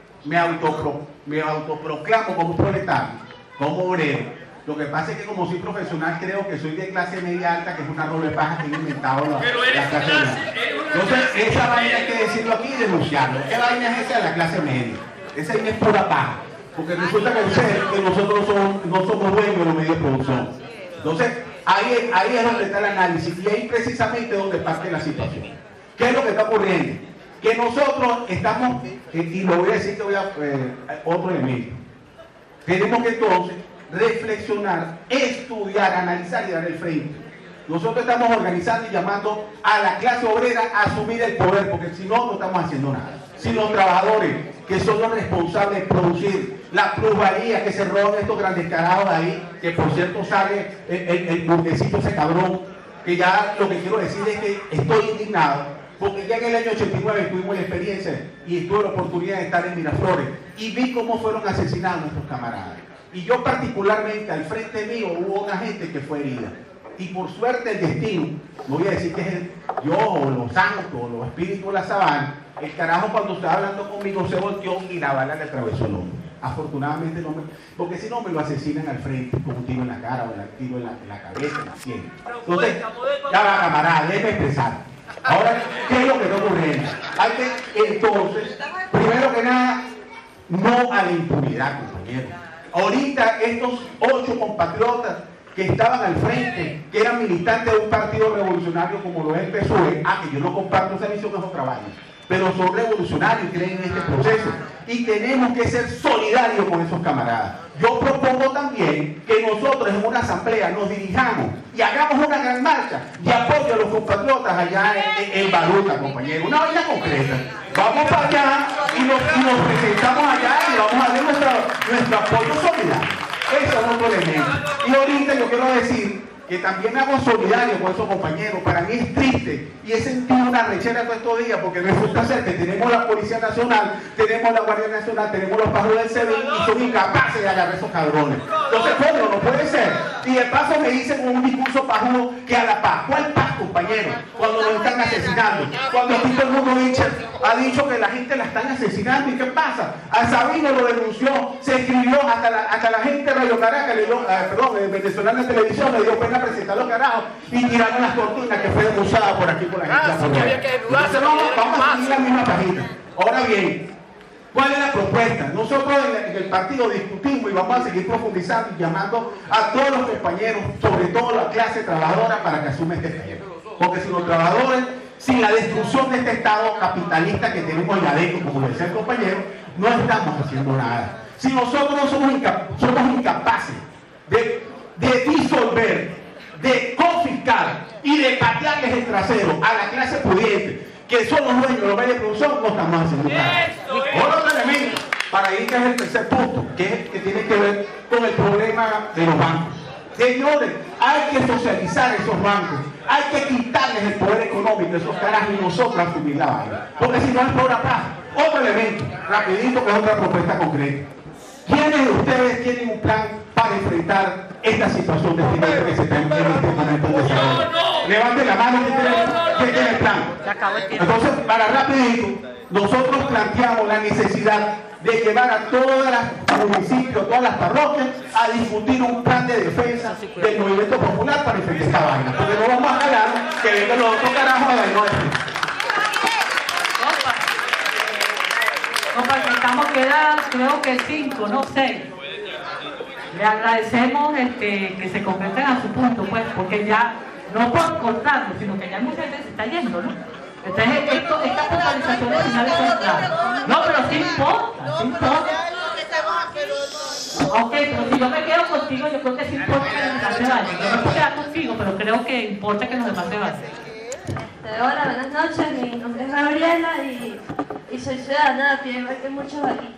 me autoproclamo como proletario, como obrero. Lo que pasa es que como soy profesional creo que soy de clase media alta, que es una roble paja que he inventado la clase media. Entonces esa vaina hay que decirlo aquí y denunciarlo. ¿Qué vaina es esa de la clase media? Esa vaina es pura paja. Porque resulta que nosotros no somos dueños de los medios de producción. Entonces ahí es donde está el análisis y ahí precisamente donde parte la situación. ¿Qué es lo que está ocurriendo? Que nosotros estamos, y lo voy a decir que voy a otro elemento. Tenemos que entonces reflexionar, estudiar, analizar y dar el frente. Nosotros estamos organizando y llamando a la clase obrera a asumir el poder, porque si no, no estamos haciendo nada. Si los trabajadores, que son los responsables de producir la plusvalía que se roban estos grandes carajos ahí, que por cierto sale el burguesito ese cabrón, que ya lo que quiero decir es que estoy indignado, porque ya en el año 89 tuvimos la experiencia y tuve la oportunidad de estar en Miraflores y vi cómo fueron asesinados nuestros camaradas. Y yo particularmente, al frente mío, hubo una gente que fue herida. Y por suerte el destino, no voy a decir que es Dios o los santos o los espíritus de la sabana, el carajo cuando estaba hablando conmigo se volteó y la bala le atravesó el hombro. Afortunadamente no porque si no me lo asesinan al frente con un tiro en la cara o un tiro en la cabeza, en la sien. Entonces, ya va, camarada, déjeme expresar. Ahora, ¿qué es lo que está ocurriendo? Hay que, entonces, primero que nada, no a la impunidad, compañeros. Ahorita estos 8 compatriotas que estaban al frente, que eran militantes de un partido revolucionario como lo es el PSOE, que yo no comparto esa visión, es otra vaina, pero son revolucionarios y creen en este proceso. Y tenemos que ser solidarios con esos camaradas. Yo propongo también que nosotros en una asamblea nos dirijamos y hagamos una gran marcha de apoyo a los compatriotas allá en Baruta, compañeros. Una vaina concreta. Vamos para allá y nos presentamos allá y vamos a dar nuestro apoyo solidario. Eso es otro elemento. Y ahorita yo quiero decir que también me hago solidario con esos compañeros. Para mí es triste y he sentido una rechera todos estos días porque resulta ser que tenemos la Policía Nacional, tenemos la Guardia Nacional, tenemos los pajudos del CEDIN y son incapaces de agarrar esos cabrones. Entonces, ¿cómo? No puede ser. Y de paso me dicen con un discurso pajudo que a la paz. ¿Cuál paz, compañero? Cuando nos están asesinando. Cuando aquí todo el mundo ha dicho que la gente la están asesinando. ¿Y qué pasa? A Sabino lo denunció, se escribió hasta la gente de Radio Caracas, venezolana de televisión, le dio pena presentar los carajos y tiraron las cortinas que fue denunciada por aquí por la gente. Entonces vamos a seguir la misma página. Ahora bien, ¿cuál es la propuesta? Nosotros en el partido discutimos y vamos a seguir profundizando y llamando a todos los compañeros, sobre todo la clase trabajadora, para que asume este proyecto. Porque si los trabajadores, sin la destrucción de este Estado capitalista que tenemos en la DECO, como decía el compañero, no estamos haciendo nada. Si nosotros no somos incapaces de disolver, de confiscar y de patearles el trasero a la clase pudiente, que son los dueños de los medios de producción, no estamos haciendo nada. Otro elemento, para ir que es el tercer punto, que tiene que ver con el problema de los bancos. Señores, hay que socializar esos bancos, hay que quitarles el poder económico a esos carajos y nosotros asumir la vaina, porque si no es pura paz. Otro elemento, rapidito, que es otra propuesta concreta. ¿Quiénes de ustedes tienen un plan para enfrentar esta situación de finanzas que se está en este momento de desarrollo? Levanten la mano que tiene el plan. Entonces, para rapidito, nosotros planteamos la necesidad de llevar a todos los municipios, todas las parroquias, a discutir un plan de defensa del movimiento popular para enfrentar esta vaina. Porque no vamos a jalar que vengan los otros carajos a darnos esto. Compa, quedan creo que 5, no 6. Le agradecemos que se concreten a su punto, pues, porque ya, no por cortarlo, sino que ya mucha gente se está yendo, ¿no? Entonces, estas puntualizaciones finales son claras. No, pero sí importa, sí importa. Ok, pero si yo me quedo contigo, yo creo que sí importa que los demás se vayan. Yo me puedo quedar contigo, pero creo que importa que los demás se vayan. Hola, buenas noches, mi nombre es Gabriela y soy ciudadana de a pie, igual que muchos aquí.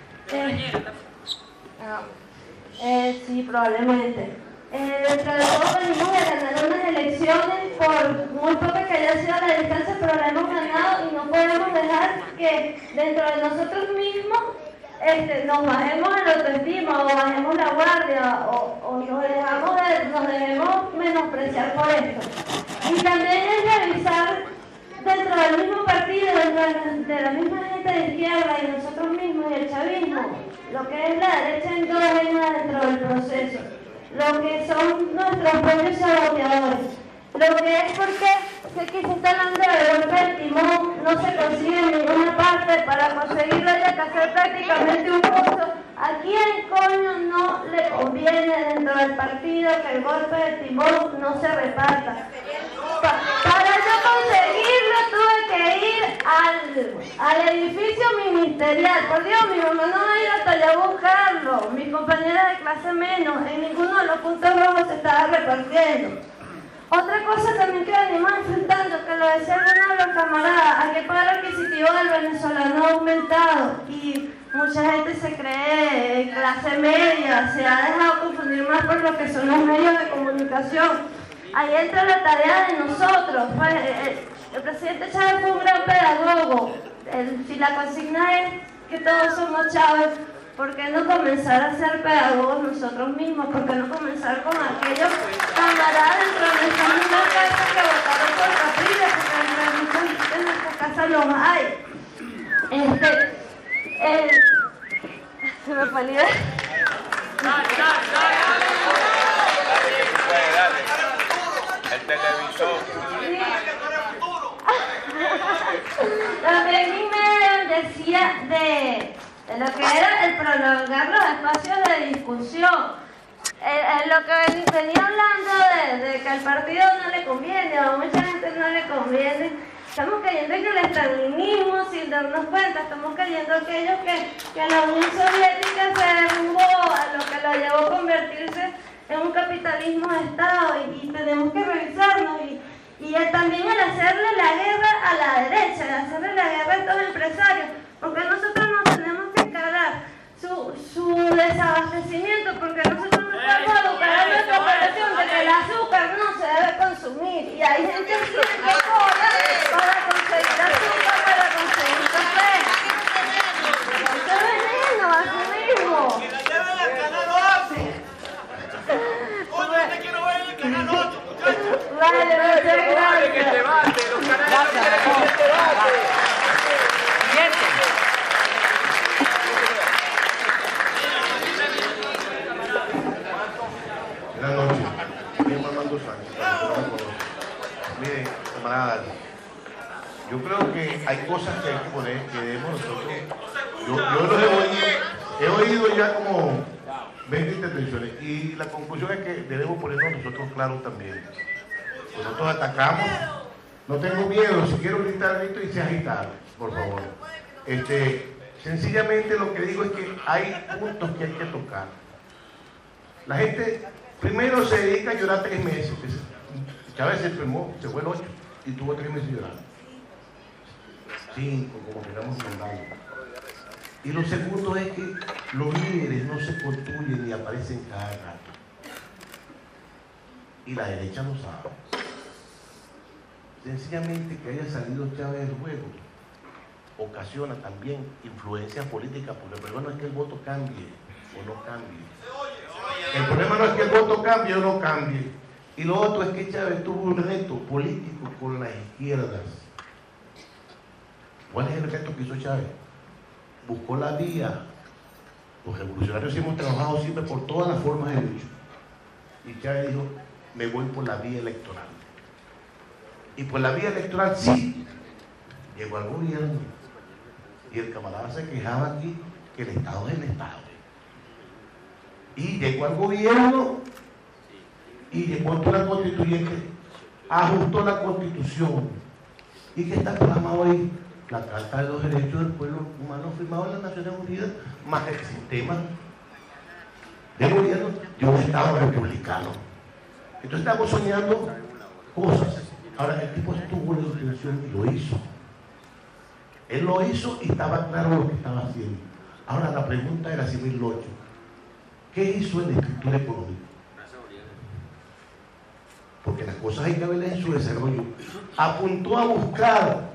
Sí, probablemente. Dentro de todo venimos a ganar unas elecciones, por muy poca que haya sido la distancia, pero la hemos ganado y no podemos dejar que dentro de nosotros mismos nos bajemos el autoestima o bajemos la guardia o nos dejemos menospreciar por esto. Y también es revisar dentro del mismo partido, dentro de la misma gente de izquierda y nosotros mismos y el chavismo, lo que es la derecha endógena dentro del proceso, lo que son nuestros propios saboteadores, lo que es porque sé que se está hablando de golpe de timón, no se consigue en ninguna parte, para conseguirlo hay que hacer prácticamente un voto. ¿A quién coño no le conviene dentro del partido que el golpe de timón no se reparta? Para yo conseguirlo tuve que ir al edificio ministerial. Por Dios, mi mamá no ha ido hasta allá a buscarlo. Mis compañeras de clase menos, en ninguno de los puntos rojos se estaba repartiendo. Otra cosa también que venimos enfrentando, que lo decía alguno de los camaradas, aquí el poder adquisitivo del venezolano ha aumentado y mucha gente se cree clase media, se ha dejado confundir más por lo que son los medios de comunicación. Ahí entra la tarea de nosotros. El presidente Chávez fue un gran pedagogo. Si la consigna es que todos somos Chávez, ¿por qué no comenzar a ser pedagogos nosotros mismos? ¿Por qué no comenzar con aquellos camaradas dentro de nuestra misma casa que votaron por Capriles? Porque en nuestra casa los hay. Se me fue la idea. El televisor. También me decía de lo que era el prolongar los espacios de discusión. Lo que venía hablando de que al partido no le conviene, o a mucha gente no le conviene, estamos cayendo en el estalinismo sin darnos cuenta, estamos cayendo aquellos que la Unión Soviética se derrumbó, a lo que lo llevó a convertirse en un capitalismo de Estado, y tenemos que revisarnos y también el hacerle la guerra a la derecha, el hacerle la guerra a estos empresarios, porque nosotros no tenemos que encargar su desabastecimiento, porque nosotros no estamos educando a nuestra población de que el azúcar no se debe consumir, y hay gente que cobra para conseguir azúcar, para conseguir café. Eso es veneno, así mismo. Que la lleven al canal 11. Oye, te quiero ver en el canal 8, muchachos. Vale, muchas gracias. Que se bate, los canales no quieren que se debate. Siguiente. Buenas noches. Mi hermano Armando Sánchez. Miren, camaradas, yo creo que hay cosas que hay que poner, que debemos nosotros. Yo los he oído ya como 20 intervenciones y la conclusión es que debemos ponernos nosotros claros también. Nosotros atacamos, no tengo miedo, si quiero gritar, grito y se agitar, por favor. Sencillamente lo que digo es que hay puntos que hay que tocar. La gente primero se dedica a llorar 3 meses. Chávez se enfermó, se fue el 8 y tuvo 3 meses llorando. 5, como queramos mandarlo. Y lo segundo es que los líderes no se construyen ni aparecen cada rato. Y la derecha lo sabe. Sencillamente que haya salido Chávez del juego ocasiona también influencias políticas, porque el problema no es que el voto cambie o no cambie. El problema no es que el voto cambie o no cambie. Y lo otro es que Chávez tuvo un reto político con las izquierdas. ¿Cuál es el reto que hizo Chávez? buscó la vía. Los revolucionarios hemos trabajado siempre por todas las formas de lucha. Y Chávez dijo, me voy por la vía electoral. Y por la vía electoral sí, llegó al gobierno. Y el camarada se quejaba aquí que el Estado es el Estado. Y llegó al gobierno y llegó ante la constituyente, ajustó la constitución. ¿Y qué está plasmado ahí? La Carta de los Derechos del Pueblo Humano firmado en las Naciones Unidas, más el sistema de gobierno de un Estado republicano. Entonces estamos soñando cosas. Ahora, el tipo estuvo en la institución y lo hizo. Él lo hizo y estaba claro lo que estaba haciendo. Ahora la pregunta era 2008. ¿Qué hizo en la estructura económica? Porque las cosas hay que verlas en su desarrollo. Apuntó a buscar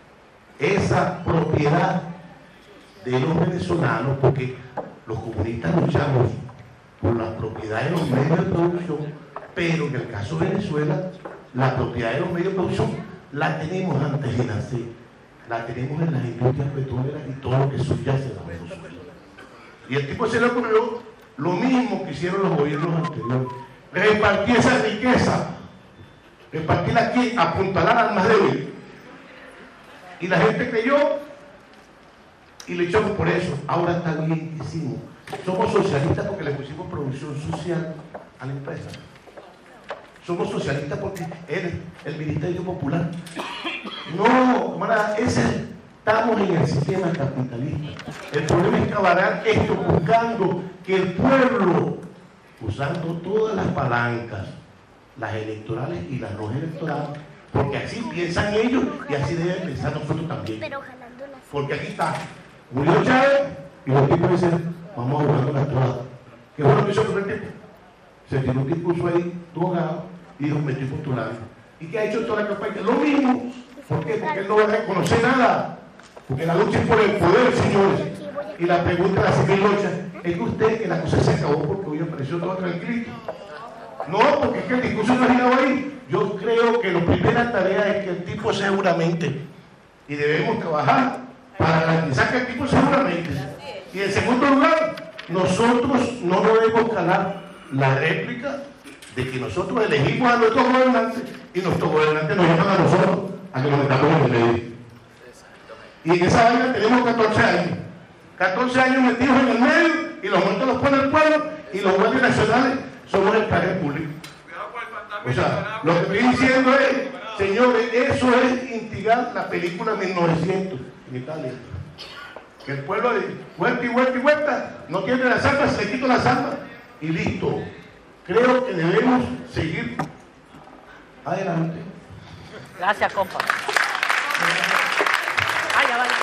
esa propiedad de los venezolanos, porque los comunistas luchamos por la propiedad de los medios de producción, pero en el caso de Venezuela, la propiedad de los medios de producción la tenemos antes de nacer, la tenemos en las industrias petroleras y todo lo que subyace a Venezuela. Y el tipo se le ocurrió lo mismo que hicieron los gobiernos anteriores: repartir esa riqueza, repartirla aquí, apuntalar al más débil. Y la gente creyó y le echamos por eso. Ahora está bien que hicimos. Somos socialistas porque le pusimos producción social a la empresa. Somos socialistas porque eres el Ministerio Popular. No, camarada, estamos en el sistema capitalista. El problema es cabalgar esto buscando que el pueblo, usando todas las palancas, las electorales y las no electorales, porque así piensan ellos y así deben pensar nosotros también. Porque aquí está, murió Chávez y los tipos dicen, vamos a jugar las todas. ¿Qué fue lo que hizo el tipo? Se tiró un discurso ahí, drogado, y dijo, me estoy postulando. ¿Y qué ha hecho toda la campaña? Lo mismo. ¿Por qué? Porque él no va a reconocer nada. Porque la lucha es por el poder, señores. Y la pregunta de la 2008 es que usted, que la cosa se acabó porque hoy apareció todo tranquilito. No, porque es que el discurso no ha llegado ahí. Yo creo que la primera tarea es que el tipo seguramente, y debemos trabajar para garantizar que el tipo seguramente. Y en segundo lugar, nosotros no debemos calar la réplica de que nosotros elegimos a nuestros gobernantes y nuestros gobernantes nos llaman a nosotros a que nos metamos en el medio. Y en esa vaina tenemos 14 años. 14 años metidos en el medio y los momentos los pone el pueblo y los guardias nacionales somos el país público. O sea, lo que estoy diciendo es, señores, eso es instigar la película 1900 en Italia. Que el pueblo de vuelta y vuelta y vuelta no tiene las armas, se le quita las armas y listo. Creo que debemos seguir adelante. Gracias, compa. Ya vale.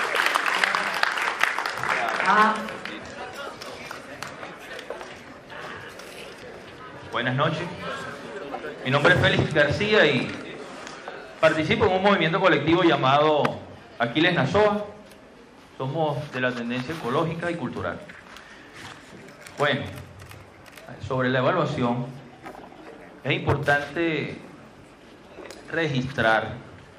Buenas noches. Mi nombre es Félix García y participo en un movimiento colectivo llamado Aquiles Nazoa. Somos de la tendencia ecológica y cultural. Bueno, sobre la evaluación, es importante registrar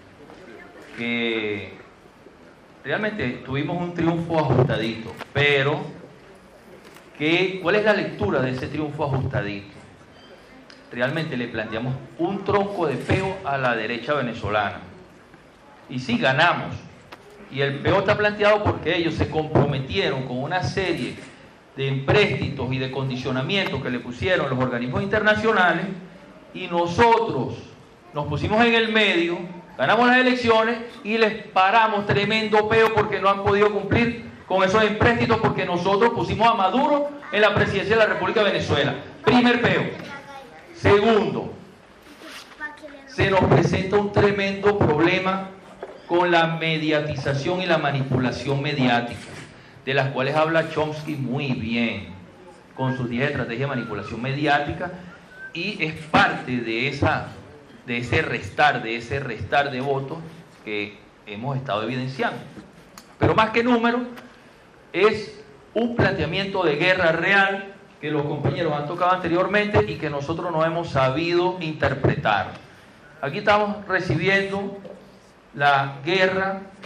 que realmente tuvimos un triunfo ajustadito, pero ¿cuál es la lectura de ese triunfo ajustadito? Realmente le planteamos un tronco de peo a la derecha venezolana. Y sí, ganamos. Y el peo está planteado porque ellos se comprometieron con una serie de empréstitos y de condicionamientos que le pusieron los organismos internacionales y nosotros nos pusimos en el medio, ganamos las elecciones y les paramos tremendo peo porque no han podido cumplir con esos empréstitos porque nosotros pusimos a Maduro en la presidencia de la República de Venezuela. Primer peo. Segundo, se nos presenta un tremendo problema con la mediatización y la manipulación mediática, de las cuales habla Chomsky muy bien, con sus 10 estrategias de manipulación mediática, y es parte de ese restar de votos que hemos estado evidenciando. Pero más que números, es un planteamiento de guerra real que los compañeros han tocado anteriormente y que nosotros no hemos sabido interpretar. Aquí estamos recibiendo la guerra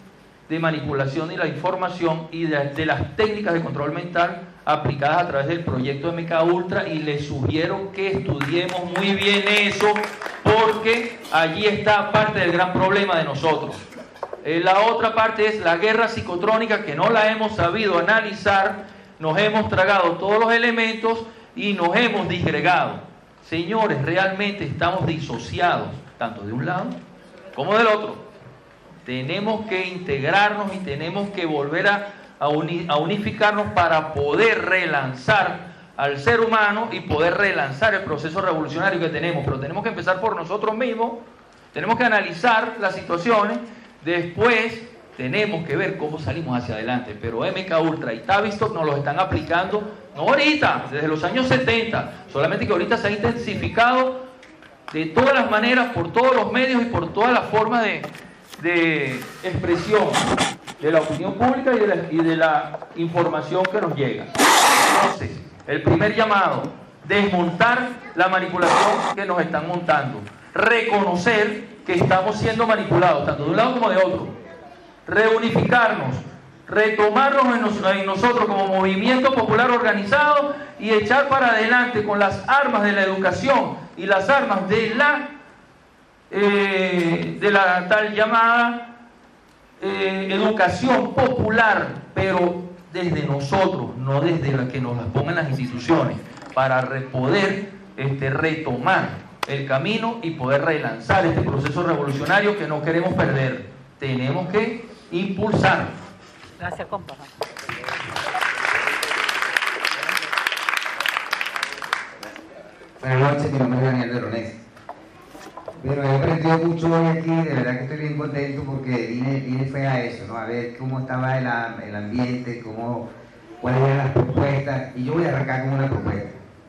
de manipulación de la información y de las técnicas de control mental aplicadas a través del proyecto MK Ultra, y les sugiero que estudiemos muy bien eso, porque allí está parte del gran problema de nosotros. La otra parte es la guerra psicotrónica, que no la hemos sabido analizar, nos hemos tragado todos los elementos y nos hemos disgregado. Señores, realmente estamos disociados, tanto de un lado como del otro. Tenemos que integrarnos y tenemos que volver a unificarnos para poder relanzar al ser humano y poder relanzar el proceso revolucionario que tenemos. Pero tenemos que empezar por nosotros mismos, tenemos que analizar las situaciones, después tenemos que ver cómo salimos hacia adelante. Pero MK Ultra y Tavistock nos lo están aplicando, no ahorita, desde los años 70, solamente que ahorita se ha intensificado de todas las maneras, por todos los medios y por todas las formas de expresión de la opinión pública y de la información que nos llega. Entonces, el primer llamado: desmontar la manipulación que nos están montando, reconocer que estamos siendo manipulados, tanto de un lado como de otro, reunificarnos, retomarnos en nosotros como movimiento popular organizado y echar para adelante con las armas de la educación y las armas de la tal llamada educación popular, pero desde nosotros, no desde la que nos las pongan las instituciones, para poder retomar el camino y poder relanzar este proceso revolucionario que no queremos perder. Tenemos que impulsar. Gracias, compa. Buenas noches, mi nombre es Daniel Veronés. Pero he aprendido mucho hoy aquí, de verdad que estoy bien contento porque vine fue a eso, ¿no? A ver cómo estaba el ambiente, cuáles eran las propuestas, y yo voy a arrancar con una propuesta.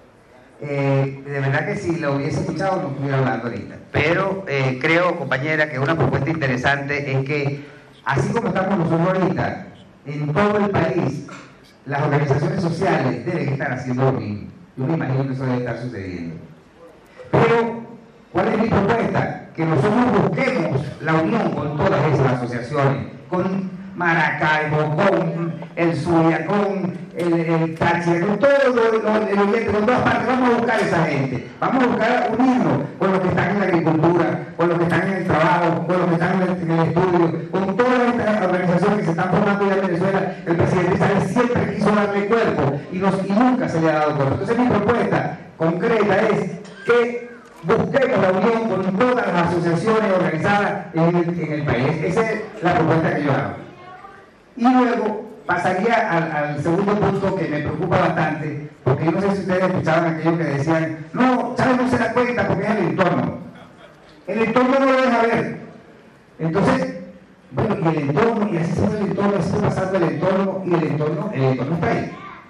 De verdad que si lo hubiese escuchado no estuviera hablando ahorita, pero creo, compañera, que una propuesta interesante es que, así como estamos nosotros ahorita, en todo el país, las organizaciones sociales deben estar haciendo lo mismo. Yo me imagino que eso debe estar sucediendo. Pero, ¿cuál es mi propuesta? Que nosotros busquemos la unión con todas esas asociaciones, con Maracaibo, con el Zulia, con el Táchira, con todo el oriente, con todas partes. Vamos a buscar a esa gente, vamos a buscar unirnos con los que están en la agricultura, con los que están en el trabajo, con los que están en el estudio, con todas estas organizaciones que se están formando ya en Venezuela. El presidente Chávez siempre quiso darle cuerpo y nunca se le ha dado cuerpo. Entonces mi propuesta concreta es que busquemos la unión con todas las asociaciones organizadas en el país. Esa es la propuesta que yo hago. Y luego pasaría al segundo punto que me preocupa bastante, porque yo no sé si ustedes escuchaban aquellos que decían, no, Chávez no se da cuenta porque es el entorno. El entorno no lo deja ver. Entonces, bueno, y el entorno, y así se ve el entorno, así está pasando el entorno, y el entorno está ahí.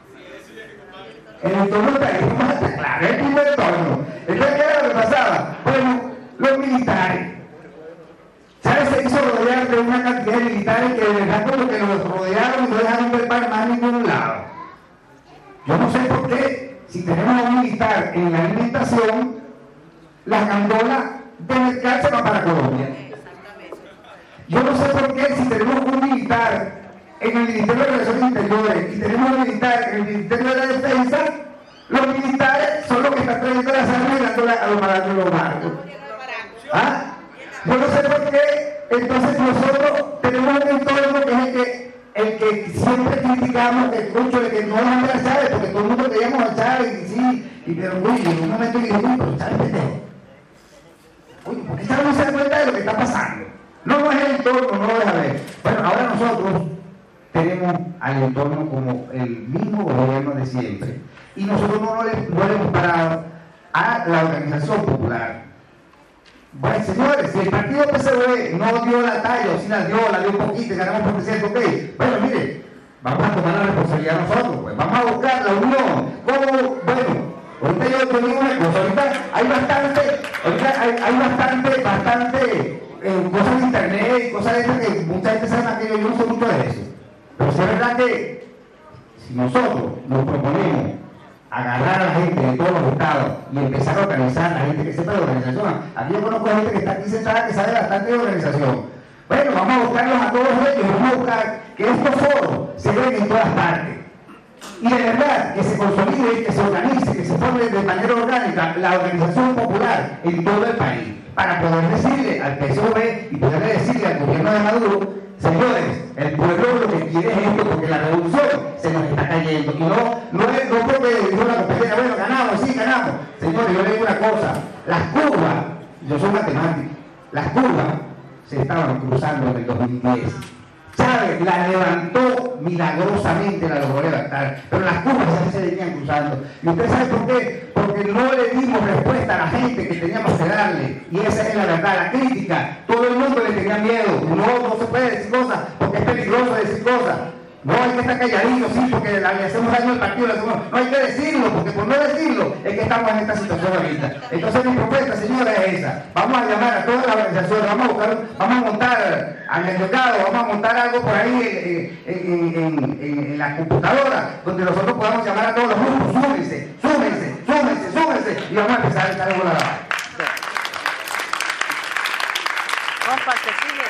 El entorno está ahí, vamos a estar claros, el mismo entorno. Entonces, ¿qué era lo que pasaba? Bueno, los militares. Chávez se hizo rodear de una cantidad de militares que de verdad como que los rodearon y no dejaron ver para más ningún lado. Yo no sé por qué, si tenemos a un militar en la alimentación, las gandolas de mercado se van para Colombia. Yo no sé por qué, si tenemos un militar en el Ministerio de Relaciones Interiores y tenemos un militar en el Ministerio de la Defensa, los militares son los que están trayendo las armas y dándola a los malandros de los barcos. ¿Ah? Yo no sé por qué, entonces nosotros tenemos un entorno que es el que siempre criticamos, el concho de que no dejan ver a Chávez, porque todo el mundo creíamos a Chávez, y sí, pero uy, en un momento dije, uy, pero Chávez pendejo. Uy, ¿por qué Chávez no se da cuenta de lo que está pasando? No es el entorno, no lo deja ver. Bueno, ahora nosotros tenemos al entorno como el mismo gobierno de siempre, y nosotros no le hemos parado a la organización popular. Bueno, señores, si el partido PSV no dio la talla, o si la dio un poquito y ganamos por 300, ok. Bueno, mire, vamos a tomar la responsabilidad nosotros, pues. Vamos a buscar la unión. ¿Cómo? Bueno, ahorita yo te digo una cosa, ahorita hay bastante cosas de internet y cosas de esas que mucha gente sabe más que yo no sé mucho de eso. Pero si es verdad que si nosotros nos proponemos agarrar a la gente de todos los estados y empezar a organizar a la gente que sepa de organización. Aquí yo conozco a gente que está aquí sentada que sabe bastante de organización. Bueno, vamos a buscarlos a todos ellos, vamos a buscar que estos foros se den en todas partes. Y de verdad, que se consolide, que se organice, que se forme de manera orgánica la organización popular en todo el país, para poder decirle al PSOE y poder decirle al gobierno de Maduro, señores, el pueblo lo que quiere es esto, porque la revolución se nos está cayendo. Y no porque dijo la compañera, bueno, ganamos, sí, ganamos. Señores, yo le digo una cosa, las curvas, yo soy matemático, las curvas se estaban cruzando en el 2010. Chávez la levantó milagrosamente, la logró levantar, pero las curvas ya se venían cruzando. ¿Y usted sabe por qué? Porque no le dimos respuesta a la gente que teníamos que darle. Y esa es la verdad, la crítica. Todo el mundo le tenía miedo. No se puede decir cosas porque es peligroso decir cosas. No, hay que estar calladito, sí, porque le hacemos daño al partido, no hay que decirlo, porque por no decirlo es que estamos en esta situación ahorita. Entonces mi propuesta, señora, es esa. Vamos a llamar a todas las organizaciones, vamos a montar al mercado, vamos a montar algo por ahí en la computadora, donde nosotros podamos llamar a todos los grupos, súmense, y vamos a empezar a echar algo a la base. Comparte, sigue.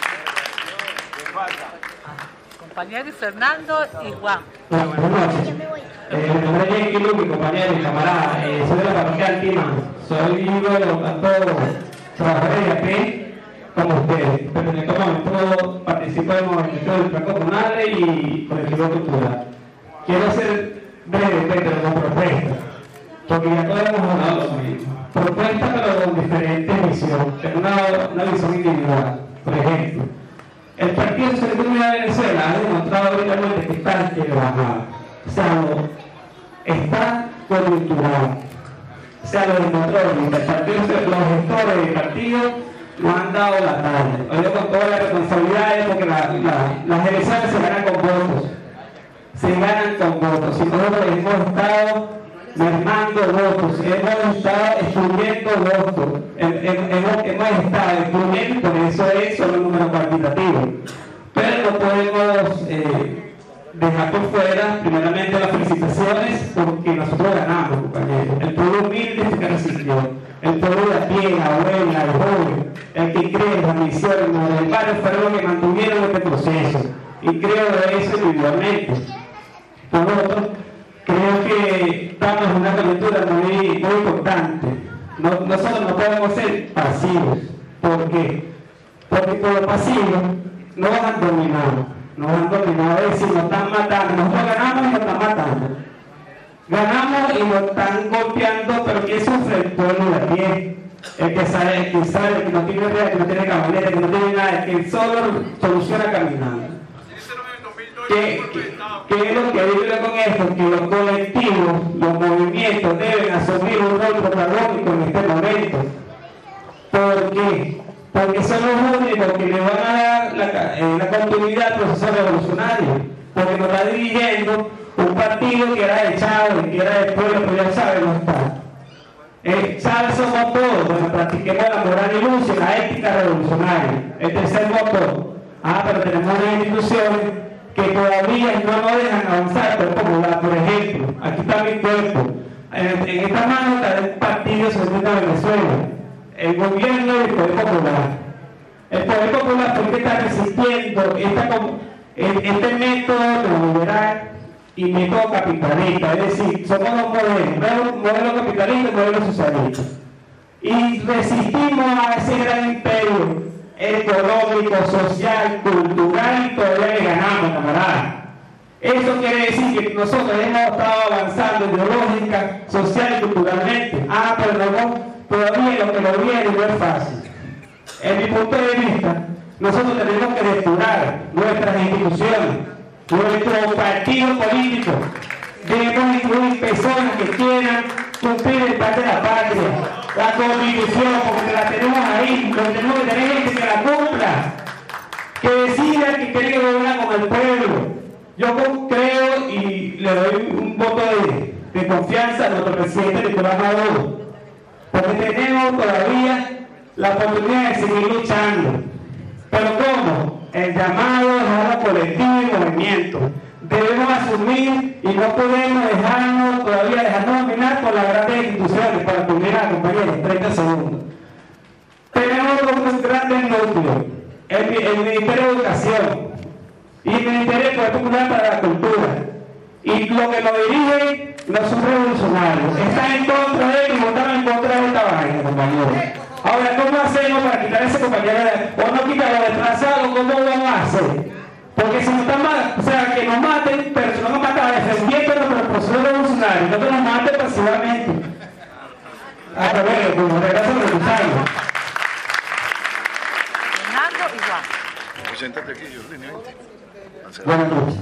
Compañero Fernando y Juan. Buenas noches. Mi nombre es Jenky Lu, mi compañero y camarada. Soy de la parroquia Altima. Soy bueno, tanto trabajadores de aquí como ustedes. Pero en este momento participo del movimiento del plan comunal y colectivo cultural. Quiero ser breve, pero con propuesta, porque ya todos hemos hablado lo mismo. Propuesta, pero con diferentes visiones. Tengo una visión individual. Por ejemplo, el Partido Socialista Unida de Venezuela ha demostrado ahorita que está rebajado. O sea, está coyuntural. O sea, lo demostró ahorita. Los gestores del partido nos han dado la talla. Hoy con todas las responsabilidades, porque las elecciones se ganan con votos. Se ganan con votos. Y nosotros hemos estado mermando votos, hemos estado excluyendo votos, hemos estado excluyendo, por eso es solo un número cuantitativo. Pero no podemos dejar por fuera, primeramente, las felicitaciones, porque nosotros ganamos, compañeros. El pueblo humilde fue que resistió, el pueblo de a pie, la abuela, el joven, el que cree, las misiones, los del barrio fueron los que mantuvieron este proceso. Y creo de eso individualmente. Por otro, creo que estamos en una coyuntura muy importante. Nosotros no podemos ser pasivos. ¿Por qué? Porque por los pasivos nos han dominado. Nos han dominado, es decir, nos están matando. Nosotros ganamos y nos están matando. Ganamos y nos están golpeando, pero ¿quién sufre? El pueblo de a pie. El que sabe, el que no tiene red, el que no tiene camioneta, el que no tiene nada, el que solo soluciona caminando. ¿Qué es lo que digo con esto? Que los colectivos, los movimientos deben asumir un rol protagónico en este momento. ¿Por qué? Porque son los únicos que le van a dar la continuidad al proceso revolucionario. Porque nos está dirigiendo un partido que era de Chávez, que era del pueblo, pero ya Chávez no está. Chávez somos todos, bueno, practiquemos la moral y luz y la ética revolucionaria. El tercer motor. Pero tenemos unas instituciones que todavía no nos dejan avanzar, por ejemplo, aquí está mi cuerpo, en esta mano está el Partido Socialista de Venezuela, el gobierno del Poder Popular. El Poder Popular, ¿por qué está resistiendo este método neoliberal y método capitalista? Es decir, somos dos modelos, modelo capitalista y modelo socialista. Y resistimos a ese gran imperio económico, social, cultural, y todavía le ganamos, camarada. Eso quiere decir que nosotros hemos estado avanzando ideológica, social y culturalmente. Pero todavía lo que nos viene no es fácil. En mi punto de vista, nosotros tenemos que depurar nuestras instituciones, nuestro partido político. Debemos incluir personas que quieran cumplir el plan de la patria, la constitución, porque la tenemos ahí, lo tenemos que tener gente que la cumpla, que decida que quiere que gobernar con el pueblo. Yo creo y le doy un voto de confianza a nuestro presidente Nicolás Maduro, porque tenemos todavía la oportunidad de seguir luchando. Pero ¿cómo? El llamado es a colectivo y movimiento. Debemos asumir y no podemos dejarnos dominar por las grandes instituciones. Para culminar, compañeros, 30 segundos. Tenemos dos grandes núcleos. el Ministerio de Educación y el Ministerio de Poder Popular para la Cultura. Y lo que nos dirigen no son revolucionarios, están en contra de él y votaron en contra de esta vaina, compañeros. Ahora, ¿cómo hacemos para quitar a ese compañero o no quitarlo, desplazarlo? ¿Cómo vamos a hacer? Porque si no están mal, o sea, que nos maten, pero si no nos matan defendiendo nuestro proceso revolucionario, no que nos maten pasivamente. A ver, como regreso a revolucionario. Fernando y Juan. Preséntate aquí, Jordini. Buenas noches.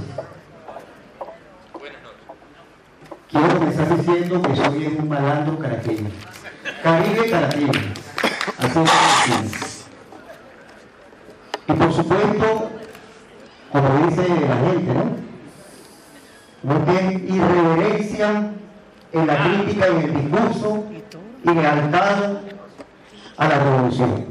Quiero empezar diciendo que soy un malandro caraqueño. Caribe caraqueño. Así es. Y por supuesto, como dice la gente, ¿no? que es irreverencia en la crítica y en el discurso y lealtad a la revolución.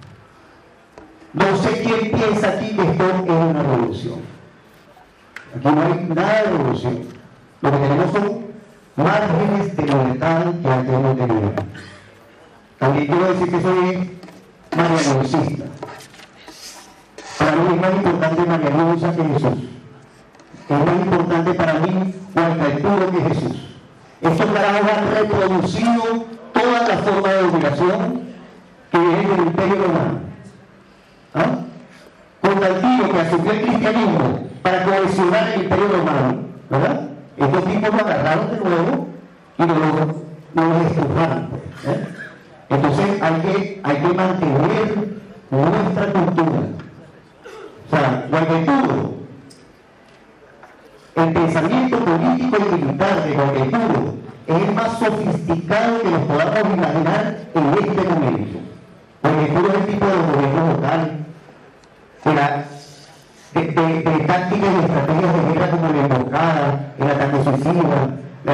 No sé quién piensa aquí que esto es una revolución. Aquí no hay nada de revolución. Lo que tenemos son márgenes de libertad que antes no teníamos. También quiero decir que soy marianuncista. Para mí es más importante María Luisa que Jesús. Es más importante para mí Gualcaipuro que Jesús. Estos carajos han reproducido toda la forma de dominación que viene del Imperio Romano. Constantino, que asumió el cristianismo para cohesionar el Imperio Romano, ¿verdad? Estos tipos lo agarraron de nuevo y lo estrujaron. Entonces hay que mantener nuestra cultura. O sea, Gualcaipuro, el pensamiento político y militar de Gualcaipuro es el más sofisticado que nos podamos imaginar en este momento. Gualcaipuro es el tipo de gobierno local, de tácticas y estrategias de guerra como la emboscada, el ataque suicida,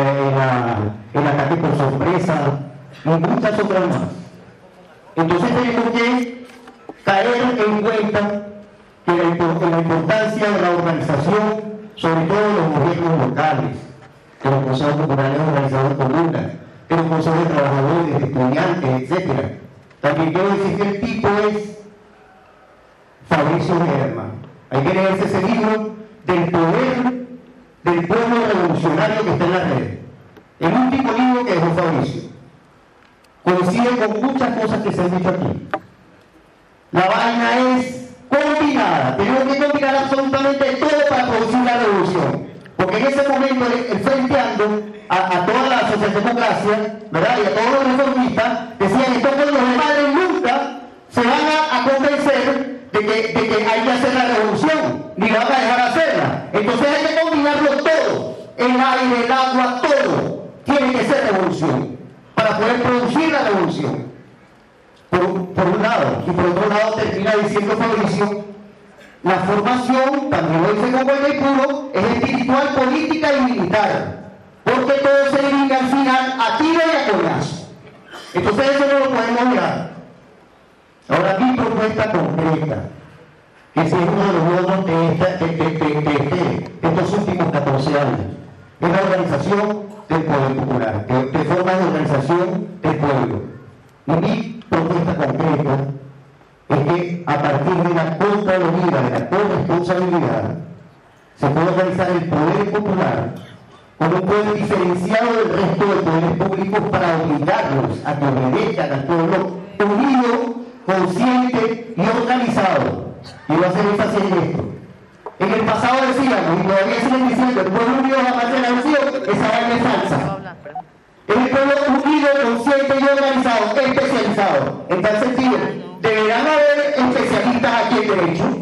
el ataque por sorpresa y muchas otras más. Entonces tenemos que caer en cuenta que la importancia de la organización, sobre todo de los gobiernos locales, de los consejos populares organizados en comunas, de los consejos de trabajadores, de estudiantes, etc. También quiero decir que el tipo es Fabricio Herman. Hay que leerse ese libro del poder del pueblo revolucionario que está en la red. El último libro que dejó Fabricio. Coincide con muchas cosas que se han dicho aquí. La vaina es combinada. Tenemos que combinar absolutamente todo para producir la revolución. Porque en ese momento el frenteando a toda la socialdemocracia, ¿verdad? Y a todos los reformistas, decían: estos pueblos de madre nunca se van a convencer de que hay que hacer la revolución, ni van a dejar hacerla. Entonces hay que combinarlo todo, el aire, el agua, todo tiene que ser revolución para poder producir la revolución. Por un lado, y por otro lado termina diciendo Fabricio: la formación, también lo dice con Gualcaipuro, es espiritual, política y militar, porque todo se dirige al final a tiro y a coñazo. Entonces eso no lo podemos mirar. Ahora, mi propuesta concreta, que es uno de los logros de estos últimos 14 años, es la organización del poder popular, de formas de organización del pueblo. Y mi propuesta concreta es que a partir de la contraloría, de la corresponsabilidad, se puede organizar el poder popular como un poder diferenciado del resto de poderes públicos para obligarlos a que obedezcan al pueblo unido, consciente y organizado. Y voy a hacer énfasis en esto. En el pasado decíamos, y todavía siguen diciendo, el pueblo unido jamás será vencido, esa vaina es falsa. El pueblo unido, consciente y organizado, especializado. En tal sentido, deberán haber especialistas aquí en derecho,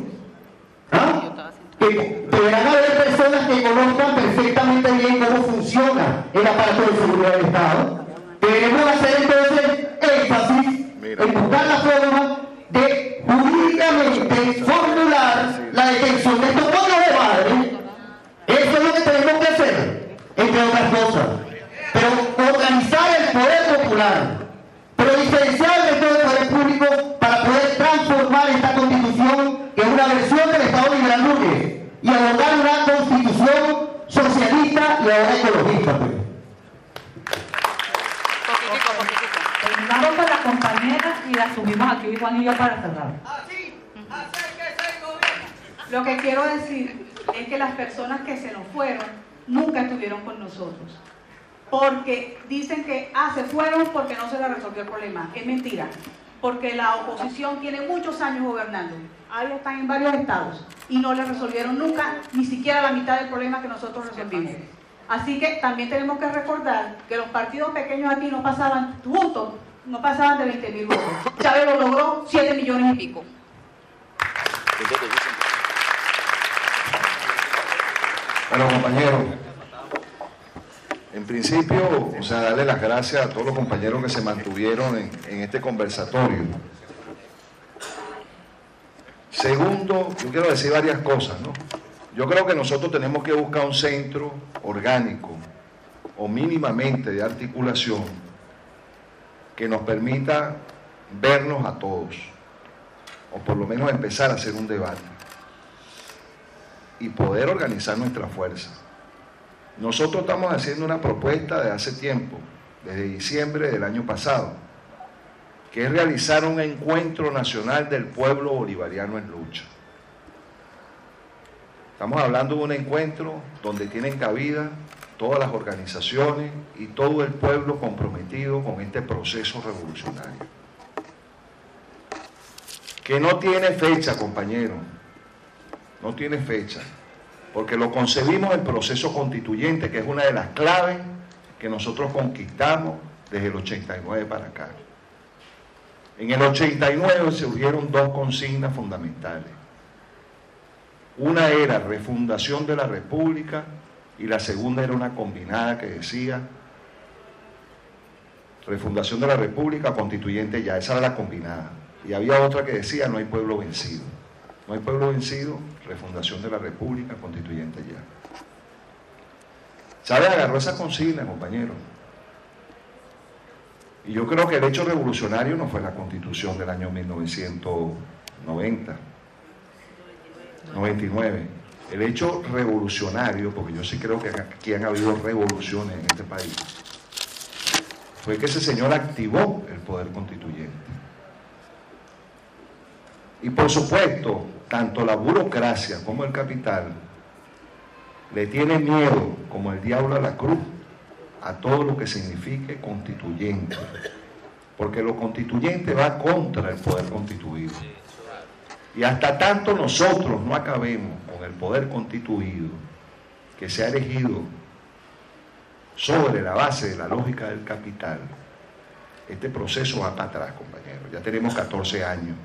que deberán haber personas que conozcan perfectamente bien cómo funciona el aparato de seguridad del Estado. Debemos hacer entonces énfasis en buscar la forma de jurídicamente formular la detención de estos pueblos de madre. Eso es lo que tenemos que hacer, entre otras cosas. Pero organizar el poder popular, pero diferenciar el resto del poder público para poder transformar esta constitución, que es una versión del Estado liberal burgués, y abordar una constitución socialista y ahora ecologista. Terminamos con la compañera y la subimos aquí, Juan y yo, para cerrar. Lo que quiero decir es que las personas que se nos fueron nunca estuvieron con nosotros. Porque dicen que se fueron porque no se les resolvió el problema. Es mentira. Porque la oposición tiene muchos años gobernando. Ahí están en varios estados. Y no les resolvieron nunca ni siquiera la mitad del problema que nosotros resolvimos. Así que también tenemos que recordar que los partidos pequeños aquí no pasaban, juntos, no pasaban de 20.000 votos. Chávez lo logró 7 millones y pico. Bueno, compañeros, en principio, o sea, darle las gracias a todos los compañeros que se mantuvieron en este conversatorio. Segundo, yo quiero decir varias cosas, ¿no? Yo creo que nosotros tenemos que buscar un centro orgánico o mínimamente de articulación que nos permita vernos a todos, o por lo menos empezar a hacer un debate y poder organizar nuestra fuerza. Nosotros estamos haciendo una propuesta de hace tiempo, desde diciembre del año pasado, que es realizar un encuentro nacional del pueblo bolivariano en lucha. Estamos hablando de un encuentro donde tienen cabida todas las organizaciones y todo el pueblo comprometido con este proceso revolucionario. Que no tiene fecha, compañeros, no tiene fecha, porque lo concebimos el proceso constituyente, que es una de las claves que nosotros conquistamos desde el 89 para acá. En el 89 surgieron dos consignas fundamentales. Una era refundación de la República y la segunda era una combinada que decía refundación de la República, constituyente ya. Esa era la combinada. Y había otra que decía no hay pueblo vencido. No hay pueblo vencido, refundación de la República, constituyente ya. Chávez agarró esa consigna, compañeros. Y yo creo que el hecho revolucionario no fue la Constitución del año 1999. El hecho revolucionario, porque yo sí creo que aquí han habido revoluciones en este país, fue que ese señor activó el poder constituyente. Y por supuesto, tanto la burocracia como el capital le tiene miedo, como el diablo a la cruz, a todo lo que signifique constituyente, porque lo constituyente va contra el poder constituido. Y hasta tanto nosotros no acabemos con el poder constituido que se ha elegido sobre la base de la lógica del capital, este proceso va para atrás, compañeros. Ya tenemos 14 años.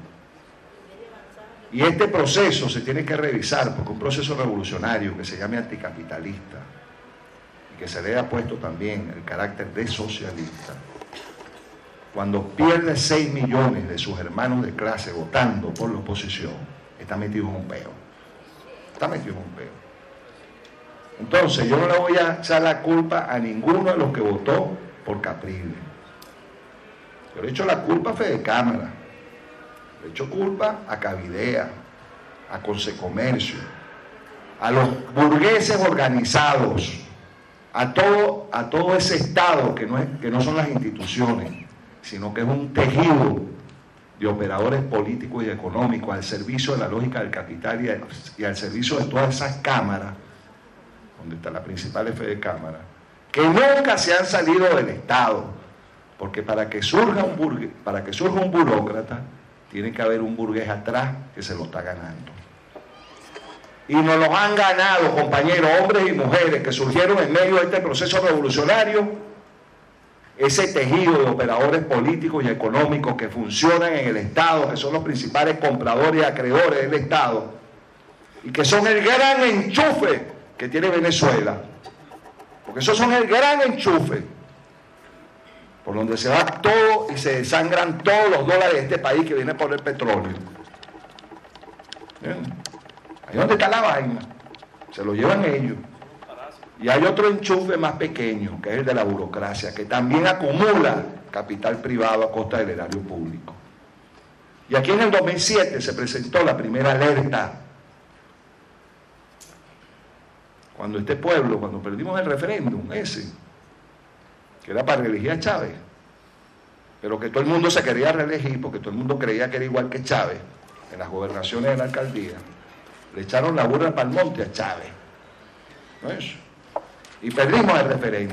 Y este proceso se tiene que revisar, porque un proceso revolucionario que se llame anticapitalista y que se le haya puesto también el carácter de socialista, cuando pierde 6 millones de sus hermanos de clase votando por la oposición, está metido en un peo. Está metido en un peo. Entonces, yo no le voy a echar la culpa a ninguno de los que votó por Capriles. Yo le he hecho la culpa a Fede Cámara, le he hecho culpa a Cavidea, a Consecomercio, a los burgueses organizados, a todo ese Estado que no son las instituciones, sino que es un tejido de operadores políticos y económicos al servicio de la lógica del capital y al servicio de todas esas cámaras, donde está la principal Fede Cámara, que nunca se han salido del Estado, porque para que surja un burócrata, tiene que haber un burgués atrás que se lo está ganando. Y nos los han ganado, compañeros, hombres y mujeres que surgieron en medio de este proceso revolucionario, ese tejido de operadores políticos y económicos que funcionan en el Estado, que son los principales compradores y acreedores del Estado, y que son el gran enchufe que tiene Venezuela, porque esos son el gran enchufe, por donde se va todo y se desangran todos los dólares de este país que viene por el petróleo. ¿Bien? Ahí donde está la vaina, se lo llevan ellos. Y hay otro enchufe más pequeño, que es el de la burocracia, que también acumula capital privado a costa del erario público. Y aquí en el 2007 se presentó la primera alerta. Cuando este pueblo, cuando perdimos el referéndum ese, que era para reelegir a Chávez, pero que todo el mundo se quería reelegir porque todo el mundo creía que era igual que Chávez en las gobernaciones de la alcaldía, Le echaron la burra para el monte a Chávez. ¿No es? Y perdimos el referéndum.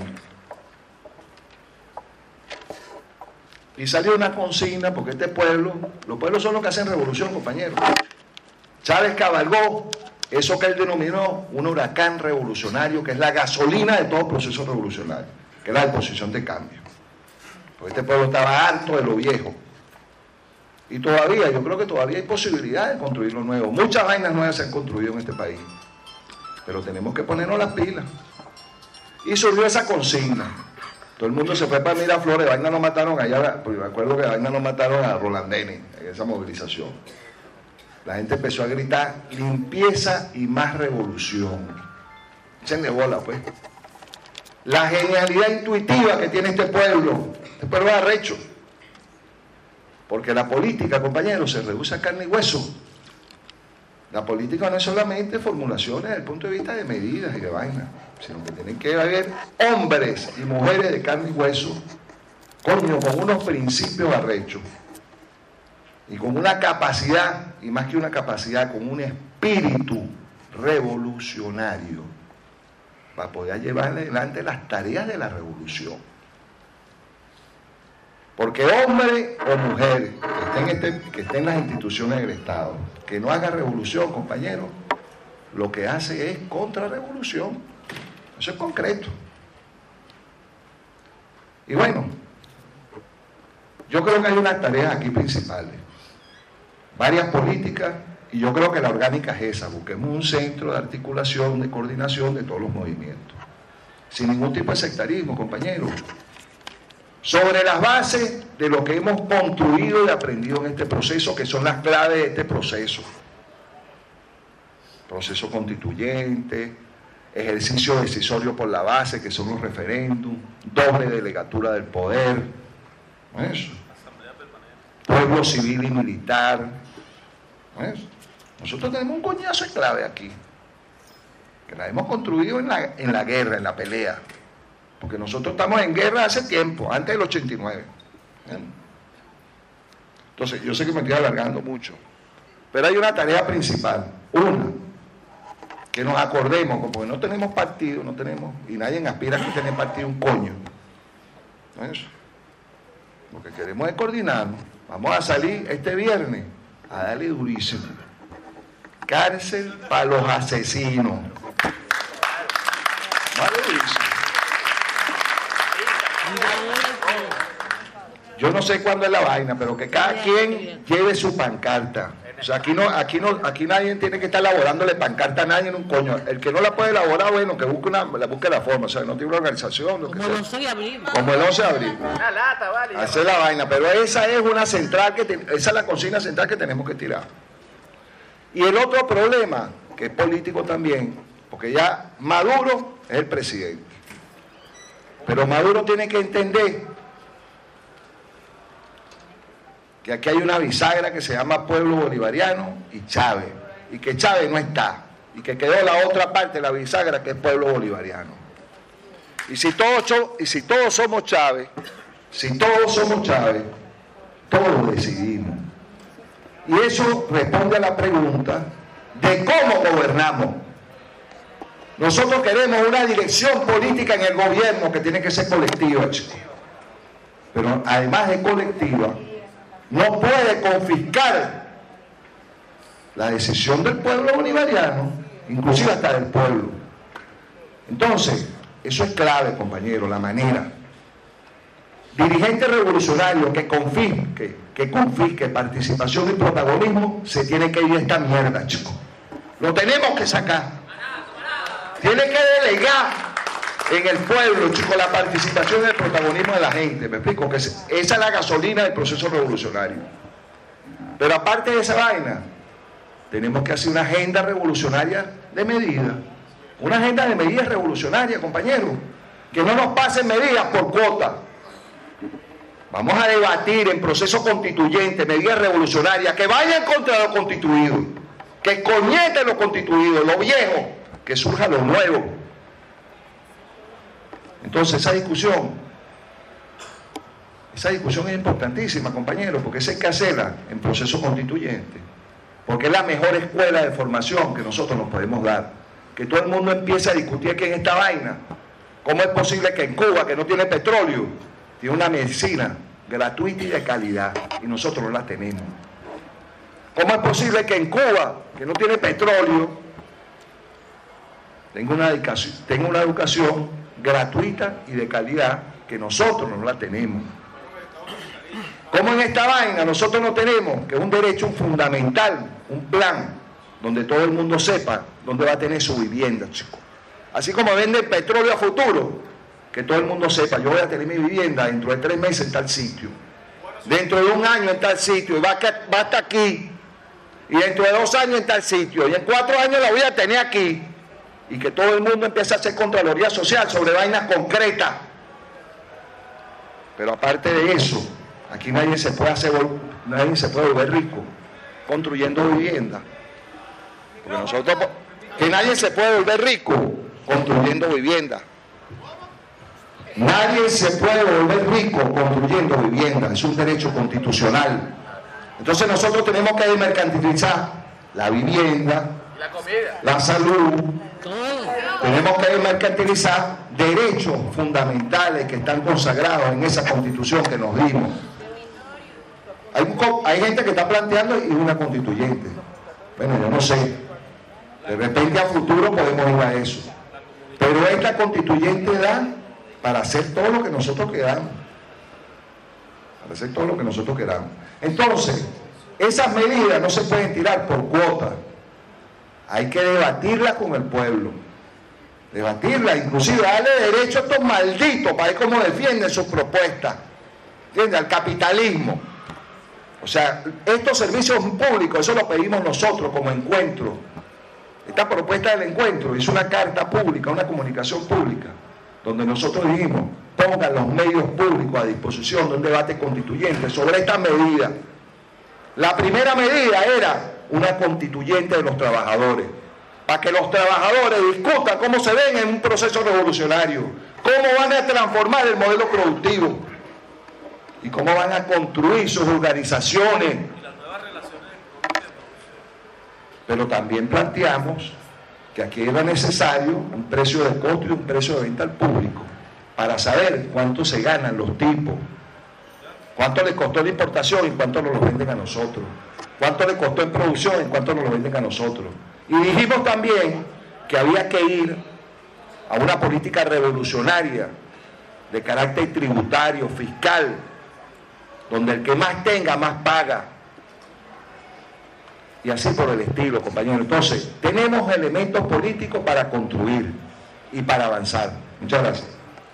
Y salió una consigna, porque este pueblo, los pueblos son los que hacen revolución, compañeros. Chávez cabalgó eso que él denominó un huracán revolucionario, que es la gasolina de todo proceso revolucionario, que es la disposición de cambio. Porque este pueblo estaba harto de lo viejo. Y todavía, yo creo que todavía hay posibilidad de construir lo nuevo. Muchas vainas nuevas se han construido en este país. Pero tenemos que ponernos las pilas. Y surgió esa consigna. Todo el mundo se fue para Miraflores. Vaina no mataron allá, porque me acuerdo que Vaina no mataron a Rolandeni en esa movilización. La gente empezó a gritar limpieza y más revolución. Échenle bola, pues. La genialidad intuitiva que tiene este pueblo es arrecho. Porque la política, compañeros, se reduce a carne y hueso. La política no es solamente formulaciones desde el punto de vista de medidas y de vainas, sino que tienen que haber hombres y mujeres de carne y hueso, coño, con unos principios arrechos y con una capacidad, y más que una capacidad, con un espíritu revolucionario para poder llevar adelante las tareas de la revolución. Porque hombre o mujer que esté en las instituciones del Estado, que no haga revolución, compañero, lo que hace es contrarrevolución. Eso es concreto. Y bueno, yo creo que hay unas tareas aquí principales. Varias políticas, y yo creo que la orgánica es esa. Busquemos un centro de articulación, de coordinación de todos los movimientos. Sin ningún tipo de sectarismo, compañeros. Sobre las bases de lo que hemos construido y aprendido en este proceso, que son las claves de este proceso. Proceso constituyente, ejercicio decisorio por la base, que son los referéndums, doble delegatura del poder, ¿no es eso? Pueblo civil y militar, ¿no es eso? Nosotros tenemos un coñazo de clave aquí, que la hemos construido en la guerra, en la pelea. Porque nosotros estamos en guerra hace tiempo, antes del 89. Entonces, yo sé que me estoy alargando mucho, pero hay una tarea principal. Una, que nos acordemos, porque no tenemos partido, no tenemos, y nadie aspira a tener partido un coño. ¿No es eso? Lo que queremos es coordinarnos. Vamos a salir este viernes a darle durísimo. Cárcel para los asesinos. Vale, durísimo. Yo no sé cuándo es la vaina, pero que cada quien lleve su pancarta. O sea, aquí nadie tiene que estar elaborándole pancarta a nadie en un coño. El que no la puede elaborar, bueno, que busque la forma. O sea, no tiene una organización. Lo que sea. Como el 11 de abril. Como el 11 de abril. Una lata, vale. Hacer la vaina, pero esa es una central esa es la consigna central que tenemos que tirar. Y el otro problema, que es político también, porque ya Maduro es el presidente. Pero Maduro tiene que entender que aquí hay una bisagra que se llama Pueblo Bolivariano y Chávez, y que Chávez no está, y que quedó la otra parte de la bisagra que es Pueblo Bolivariano. Y si todos somos Chávez, todos decidimos. Y eso responde a la pregunta de cómo gobernamos. Nosotros queremos una dirección política en el gobierno que tiene que ser colectiva, chicos. Pero además de colectiva, no puede confiscar la decisión del pueblo bolivariano, inclusive hasta del pueblo. Entonces, eso es clave, compañero, la manera. Dirigente revolucionario que confisque participación y protagonismo, se tiene que ir a esta mierda, chicos. Lo tenemos que sacar. Tiene que delegar en el pueblo, chicos, la participación y el protagonismo de la gente. ¿Me explico? Que esa es la gasolina del proceso revolucionario. Pero aparte de esa vaina, tenemos que hacer una agenda revolucionaria de medidas. Una agenda de medidas revolucionarias, compañeros. Que no nos pasen medidas por cuota. Vamos a debatir en proceso constituyente medidas revolucionarias que vayan contra lo constituido, que coñeten lo constituido, lo viejo, que surja lo nuevo. Entonces esa discusión es importantísima, compañeros, porque esa hay que hacerla en proceso constituyente. porque es la mejor escuela de formación que nosotros nos podemos dar. Que todo el mundo empiece a discutir aquí en esta vaina. ¿Cómo es posible que en Cuba, que no tiene petróleo, tiene una medicina gratuita y de calidad, y nosotros no la tenemos? ¿Cómo es posible que en Cuba, que no tiene petróleo, tenga una educación gratuita y de calidad que nosotros no la tenemos? ¿Cómo en esta vaina nosotros no tenemos, que es un derecho fundamental, un plan donde todo el mundo sepa dónde va a tener su vivienda, chicos? Así como venden petróleo a futuro, que todo el mundo sepa, yo voy a tener mi vivienda dentro de 3 meses en tal sitio, dentro de 1 año en tal sitio, y va hasta aquí, y dentro de 2 años en tal sitio, y en 4 años la voy a tener aquí, y que todo el mundo empiece a hacer contraloría social sobre vainas concretas. Pero aparte de eso, aquí nadie se puede volver rico construyendo vivienda. Porque nosotros, que nadie se puede volver rico construyendo vivienda. Nadie se puede volver rico construyendo vivienda, es un derecho constitucional. Entonces nosotros tenemos que desmercantilizar la vivienda, la salud, tenemos que desmercantilizar derechos fundamentales que están consagrados en esa constitución que nos dimos. Hay gente que está planteando y una constituyente. Bueno, yo no sé, de repente a futuro podemos ir a eso. Pero esta constituyente da para hacer todo lo que nosotros queramos. Para hacer todo lo que nosotros queramos. Entonces, esas medidas no se pueden tirar por cuotas. Hay que debatirlas con el pueblo. Debatirlas, inclusive darle derecho a estos malditos para ver cómo defienden sus propuestas. ¿Entiendes? Al capitalismo. O sea, estos servicios públicos, eso lo pedimos nosotros como encuentro. Esta propuesta del encuentro es una carta pública, una comunicación pública, donde nosotros dijimos, pongan los medios públicos a disposición de un debate constituyente sobre esta medida. La primera medida era una constituyente de los trabajadores, para que los trabajadores discutan cómo se ven en un proceso revolucionario, cómo van a transformar el modelo productivo y cómo van a construir sus organizaciones. Pero también planteamos que aquí era necesario un precio de costo y un precio de venta al público para saber cuánto se ganan los tipos, cuánto les costó la importación y cuánto nos lo venden a nosotros, cuánto les costó en producción y cuánto nos lo venden a nosotros. Y dijimos también que había que ir a una política revolucionaria de carácter tributario, fiscal, donde el que más tenga, más paga. Y así por el estilo, compañeros. Entonces, tenemos elementos políticos para construir y para avanzar. Muchas gracias.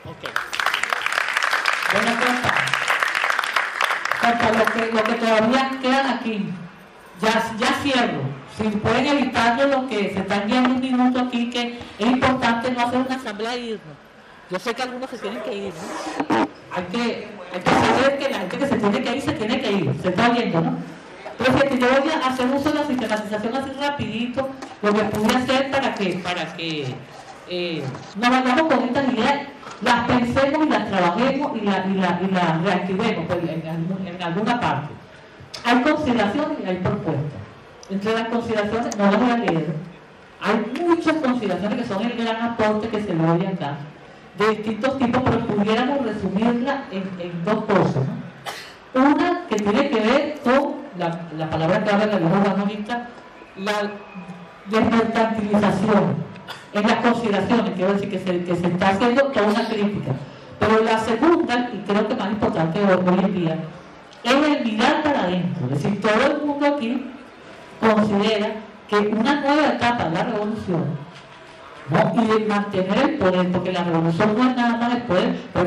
Lo que todavía quedan aquí, ya cierro. Si pueden evitarlo, lo que se están guiando un minuto aquí, que es importante no hacer una asamblea e irnos. Yo sé que algunos se tienen que ir, ¿no? Hay que saber que la gente que se tiene que ir, se tiene que ir. Se está viendo, ¿no? Presidente, yo voy a hacer uso de la sistematización así rapidito, lo que pude hacer para que nos vayamos con estas ideas, las pensemos y las trabajemos y las reactivemos pues, en alguna parte. Hay consideraciones y hay propuestas. Entre las consideraciones, no las voy a leer, hay muchas consideraciones que son el gran aporte que se le oye acá, de distintos tipos, pero pudiéramos resumirla en 2 cosas, ¿no? Una que tiene que ver con la palabra que habla la lengua humanista, la desmercantilización en las consideraciones, quiero decir que se está haciendo toda una crítica. Pero la segunda, y creo que más importante hoy en día, es el mirar para adentro. Es decir, todo el mundo aquí considera que una nueva etapa de la revolución, ¿no? Y de mantener el poder, porque la revolución no es nada más el poder, pero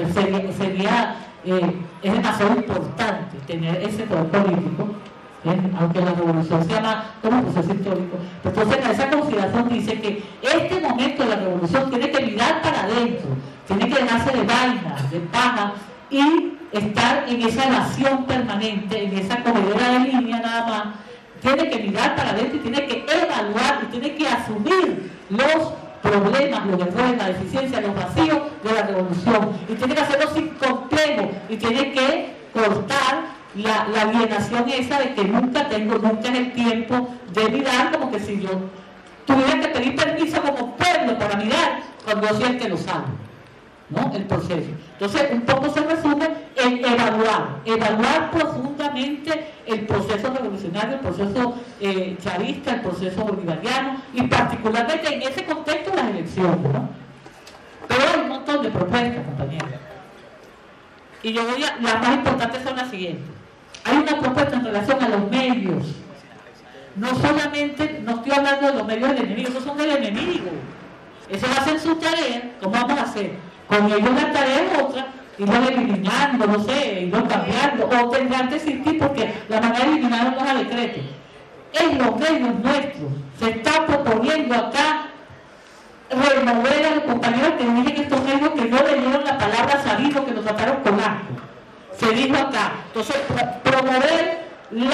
es demasiado importante tener ese poder político, aunque la revolución se llama como proceso histórico. Entonces, esa consideración dice que este momento de la revolución tiene que mirar para adentro, tiene que dejarse de vainas, de paja, y estar en esa evasión permanente, en esa corredera de línea nada más. Tiene que mirar para adentro y tiene que evaluar y tiene que asumir los problemas, los errores, la deficiencia, los vacíos de la revolución, y tiene que hacerlo sin complejo y tiene que cortar la alienación esa de que nunca es el tiempo de mirar, como que si yo tuviera que pedir permiso como pueblo para mirar, cuando yo soy el que lo sabe, ¿no? El proceso. Entonces, un poco se resume en evaluar profundamente el proceso revolucionario, el proceso chavista, el proceso bolivariano, y particularmente en ese contexto las elecciones, ¿no? Pero hay un montón de propuestas, compañeros. Y yo las más importantes son las siguientes. Hay una propuesta en relación a los medios. No solamente, no estoy hablando de los medios del enemigo, no son del enemigo. Eso va a ser su tarea. ¿Cómo vamos a hacer? Con ellos la tarea es otra, irlo eliminando, no sé, irlo cambiando, o tendrán que existir, porque la manera de eliminarlos no es a decreto. En los medios nuestros se está proponiendo acá remover a los compañeros que dirigen estos medios que no leyeron la palabra sabido, que lo trataron con asco. Se dijo acá. Entonces, promover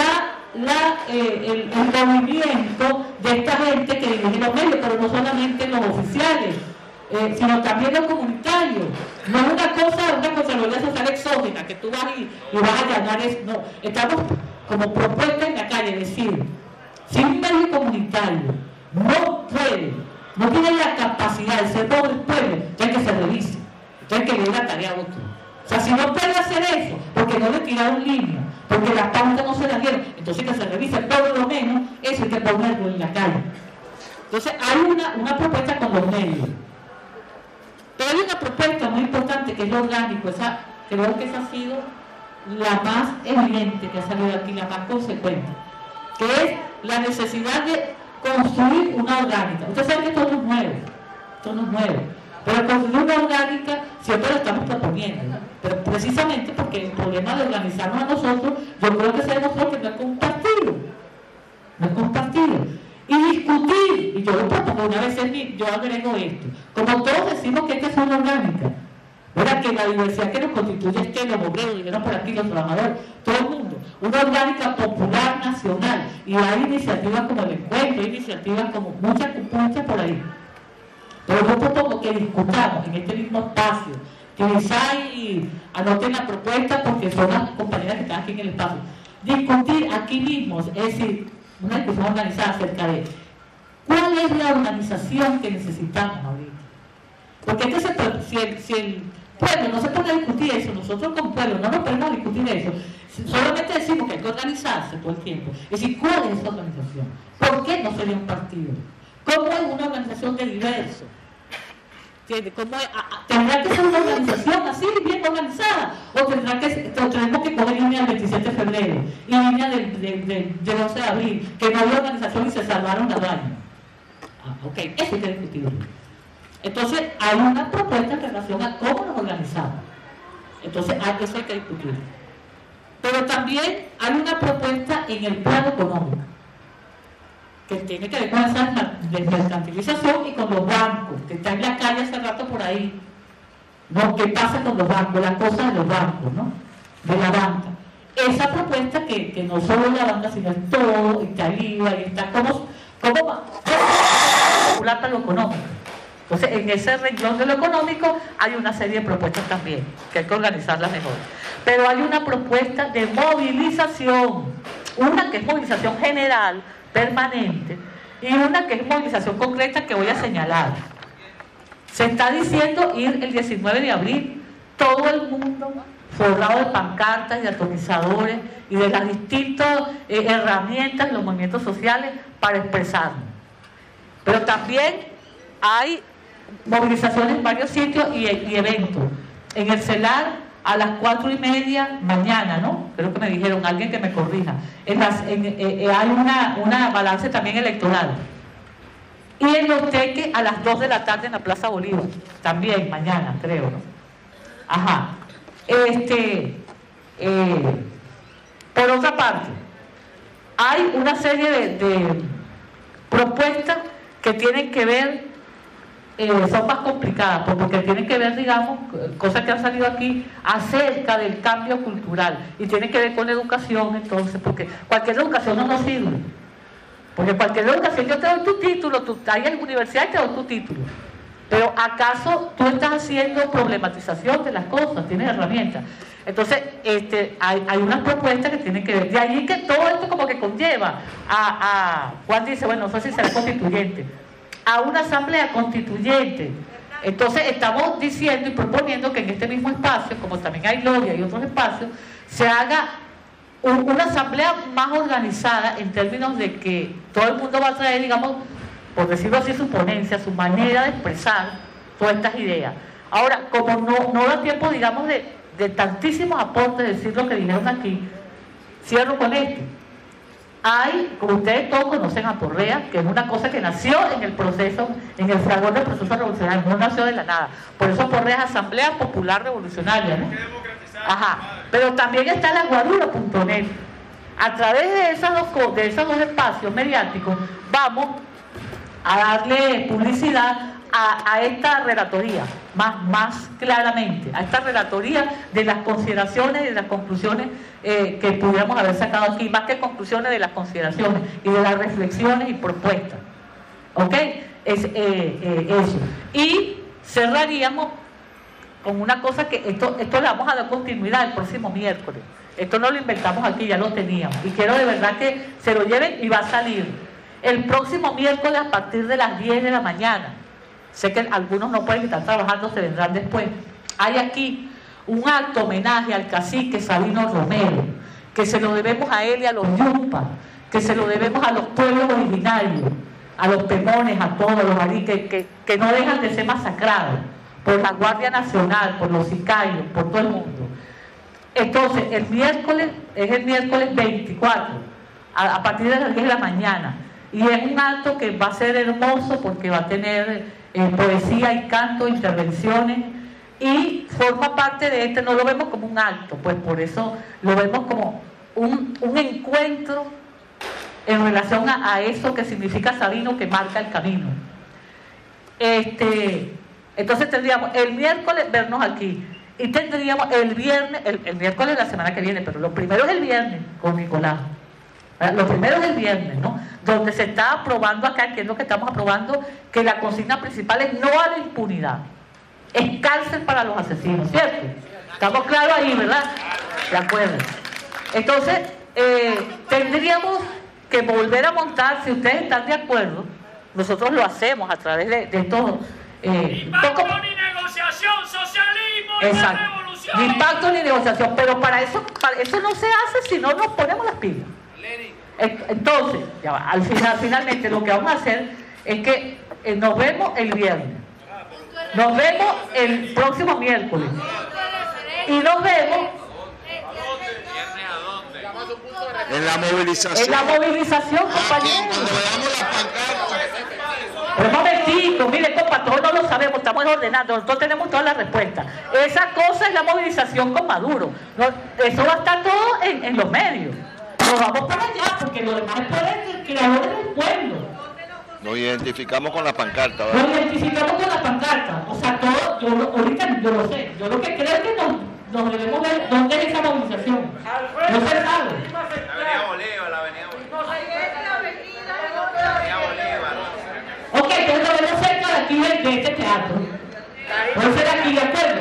el movimiento de esta gente que dirige los medios, pero no solamente los oficiales, sino también los comunitarios. No es una Contraloría Social exógena que tú vas y vas a allanar eso. No, estamos como propuesta en la calle, decir, si un medio comunitario no tiene la capacidad de ser todo el pueblo, entonces que se revise, entonces que le dé la tarea a otro. O sea, si no puede hacer eso, porque no le tiraron línea, porque las pautas no se las dieron, entonces que se revise, por lo menos eso hay que ponerlo en la calle. Entonces hay una propuesta con los medios. Pero hay una propuesta muy importante que es lo orgánico, creo que esa ha sido la más evidente que ha salido aquí, la más consecuente, que es la necesidad de construir una orgánica. Ustedes saben que esto no es nuevo, pero construir una orgánica siempre lo estamos proponiendo, ¿no? Pero precisamente porque el problema de organizarnos a nosotros, yo creo que se demostró que no es compartido, y discutir, y yo lo propongo una vez yo agrego esto, como todos decimos que esta es una orgánica, ¿verdad? Que la diversidad que nos constituye es que los obreros, dijeron por aquí los trabajadores, todo el mundo, una orgánica popular nacional, y hay iniciativas como el encuentro, hay iniciativas como muchas por ahí. Pero yo propongo que discutamos en este mismo espacio, que quizá anoten la propuesta porque son las compañeras que están aquí en el espacio, discutir aquí mismo, es decir, una discusión organizada acerca de cuál es la organización que necesitamos ahorita. Porque si el pueblo no se pone a discutir eso, nosotros como pueblo no nos ponemos a discutir eso, solamente decimos que hay que organizarse todo el tiempo. Es decir, ¿cuál es esa organización? ¿Por qué no sería un partido? ¿Cómo es una organización de diversos? ¿Tendrá que ser una organización así, bien organizada? ¿O tenemos que coger línea del 27 de febrero y línea del 11 de abril, que no había organización y se salvaron cada año? Ok, eso hay que discutirlo. Entonces, hay una propuesta en relación a cómo nos organizamos. Entonces, eso hay que discutirlo. Pero también hay una propuesta en el plano económico, que tiene que ver con esa desmercantilización y con los bancos, que está en la calle hace rato por ahí. ¿No? ¿Qué pasa con los bancos? Las cosas de los bancos, ¿no? De la banca. Esa propuesta que no solo es la banca, sino es todo, y está el IVA, y está como popular para lo económico. Entonces, en ese renglón de lo económico hay una serie de propuestas también, que hay que organizarlas mejor. Pero hay una propuesta de movilización, una que es movilización general, permanente, y una que es movilización concreta que voy a señalar. Se está diciendo ir el 19 de abril, todo el mundo forrado de pancartas y atomizadores y de las distintas herramientas de los movimientos sociales para expresarnos. Pero también hay movilizaciones en varios sitios y eventos. En el CELAR a las 4:30 mañana, ¿no? Creo que me dijeron, alguien que me corrija. Hay una balance también electoral. Y en Los Teques a las 2 de la tarde en la Plaza Bolívar. También mañana, creo, ¿no? Ajá. Por otra parte, hay una serie de propuestas que tienen que ver, son más complicadas, porque tienen que ver, digamos, cosas que han salido aquí acerca del cambio cultural, y tienen que ver con la educación, entonces, porque cualquier educación no nos sirve, porque cualquier educación, yo te doy tu título, tú estás en la universidad y te doy tu título, Pero ¿acaso tú estás haciendo problematización de las cosas? Tienes herramientas. Entonces, hay unas propuestas que tienen que ver. De allí que todo esto como que conlleva Juan dice, bueno, no sé si será constituyente, a una asamblea constituyente. Entonces, estamos diciendo y proponiendo que en este mismo espacio, como también hay Gloria y otros espacios, se haga una asamblea más organizada en términos de que todo el mundo va a traer, digamos, por decirlo así, su ponencia, su manera de expresar todas estas ideas. Ahora, como no da tiempo, digamos, de tantísimos aportes, decir lo que dijeron aquí, cierro con esto. Hay, como ustedes todos conocen a Correa, que es una cosa que nació en el proceso, en el fragor del proceso revolucionario, no nació de la nada. Por eso Correa es Asamblea Popular Revolucionaria, ¿no? Ajá. Pero también está la guadura.net. A través de esos dos espacios mediáticos vamos a darle publicidad a esta relatoría, más claramente, a esta relatoría de las consideraciones y de las conclusiones que pudiéramos haber sacado aquí, más que conclusiones, de las consideraciones y de las reflexiones y propuestas. ¿Ok? Eso. Y cerraríamos con una cosa que esto le vamos a dar continuidad el próximo miércoles. Esto no lo inventamos aquí, ya lo teníamos. Y quiero de verdad que se lo lleven y va a salir el próximo miércoles a partir de las 10 de la mañana. Sé que algunos no pueden estar trabajando, se vendrán después. Hay aquí un acto homenaje al cacique Sabino Romero, que se lo debemos a él y a los yumpas, que se lo debemos a los pueblos originarios, a los pemones, a todos los marí, que no dejan de ser masacrados por la Guardia Nacional, por los sicarios, por todo el mundo. Entonces, el miércoles es el miércoles 24, a partir de las 10 de la mañana. Y es un acto que va a ser hermoso porque va a tener poesía y canto, intervenciones, y forma parte de no lo vemos como un acto, pues por eso lo vemos como un encuentro en relación a eso que significa Sabino, que marca el camino. Entonces tendríamos el miércoles vernos aquí, y tendríamos el viernes, el miércoles de la semana que viene, pero lo primero es el viernes con Nicolás. Lo primero es el viernes, ¿no? Donde se está aprobando acá, que es lo que estamos aprobando, que la consigna principal es no a la impunidad. Es cárcel para los asesinos, ¿cierto? Estamos claros ahí, ¿verdad? De acuerdo. Entonces, tendríamos que volver a montar, si ustedes están de acuerdo, nosotros lo hacemos a través de todo. Ni pacto ni negociación, socialismo y revolución. Ni pacto ni negociación, pero para eso no se hace si no nos ponemos las pilas. Entonces, ya va, finalmente lo que vamos a hacer es que nos vemos el viernes, nos vemos el próximo miércoles y nos vemos en la movilización. En la movilización, compañeros. Pero un momentito, mire, compa, todos no lo sabemos, estamos ordenando, nosotros tenemos todas las respuestas. Esa cosa es la movilización con Maduro. Eso va a estar todo en los medios. Nos vamos para allá, porque lo demás es poder del creador del pueblo. Nos identificamos con la pancarta, ¿verdad? Nos identificamos con la pancarta. O sea, todo, ahorita yo lo sé. Yo lo que creo es que nos debemos ver dónde es esa movilización. No se sabe. La avenida Bolívar, la avenida Bolívar. Ok, entonces lo vemos cerca de aquí de este teatro. Puede ser aquí, ¿de acuerdo?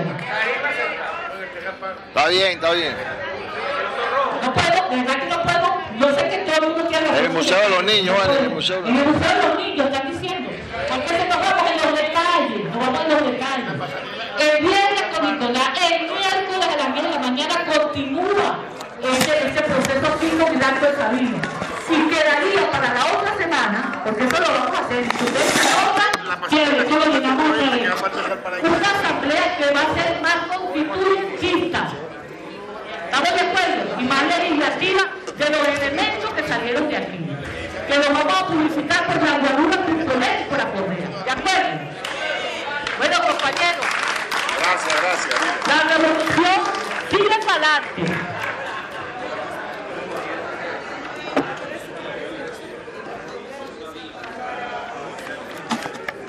Está bien, está bien. No puedo, de verdad que no puedo. Yo sé que todo el mundo tiene la... El Museo de los Niños, ¿vale? El Museo de los Niños, están diciendo. Porque nos vamos en los detalles, nos vamos en los detalles. El viernes con Nicolás, el miércoles a las 10 de la mañana continúa ese proceso cívico-didáctico de Sabino. Y quedaría para la otra semana, porque eso lo vamos a hacer, si ustedes se anotan, que eso lo llenamos otra vez. Una asamblea que va a ser más constituyentista. ¿Estamos de acuerdo? Y más legislativa de los elementos que salieron de aquí. Que lo vamos a publicitar por la guadura.net y por la Correa. ¿De acuerdo? Bueno, compañeros. Gracias. La revolución sigue para adelante.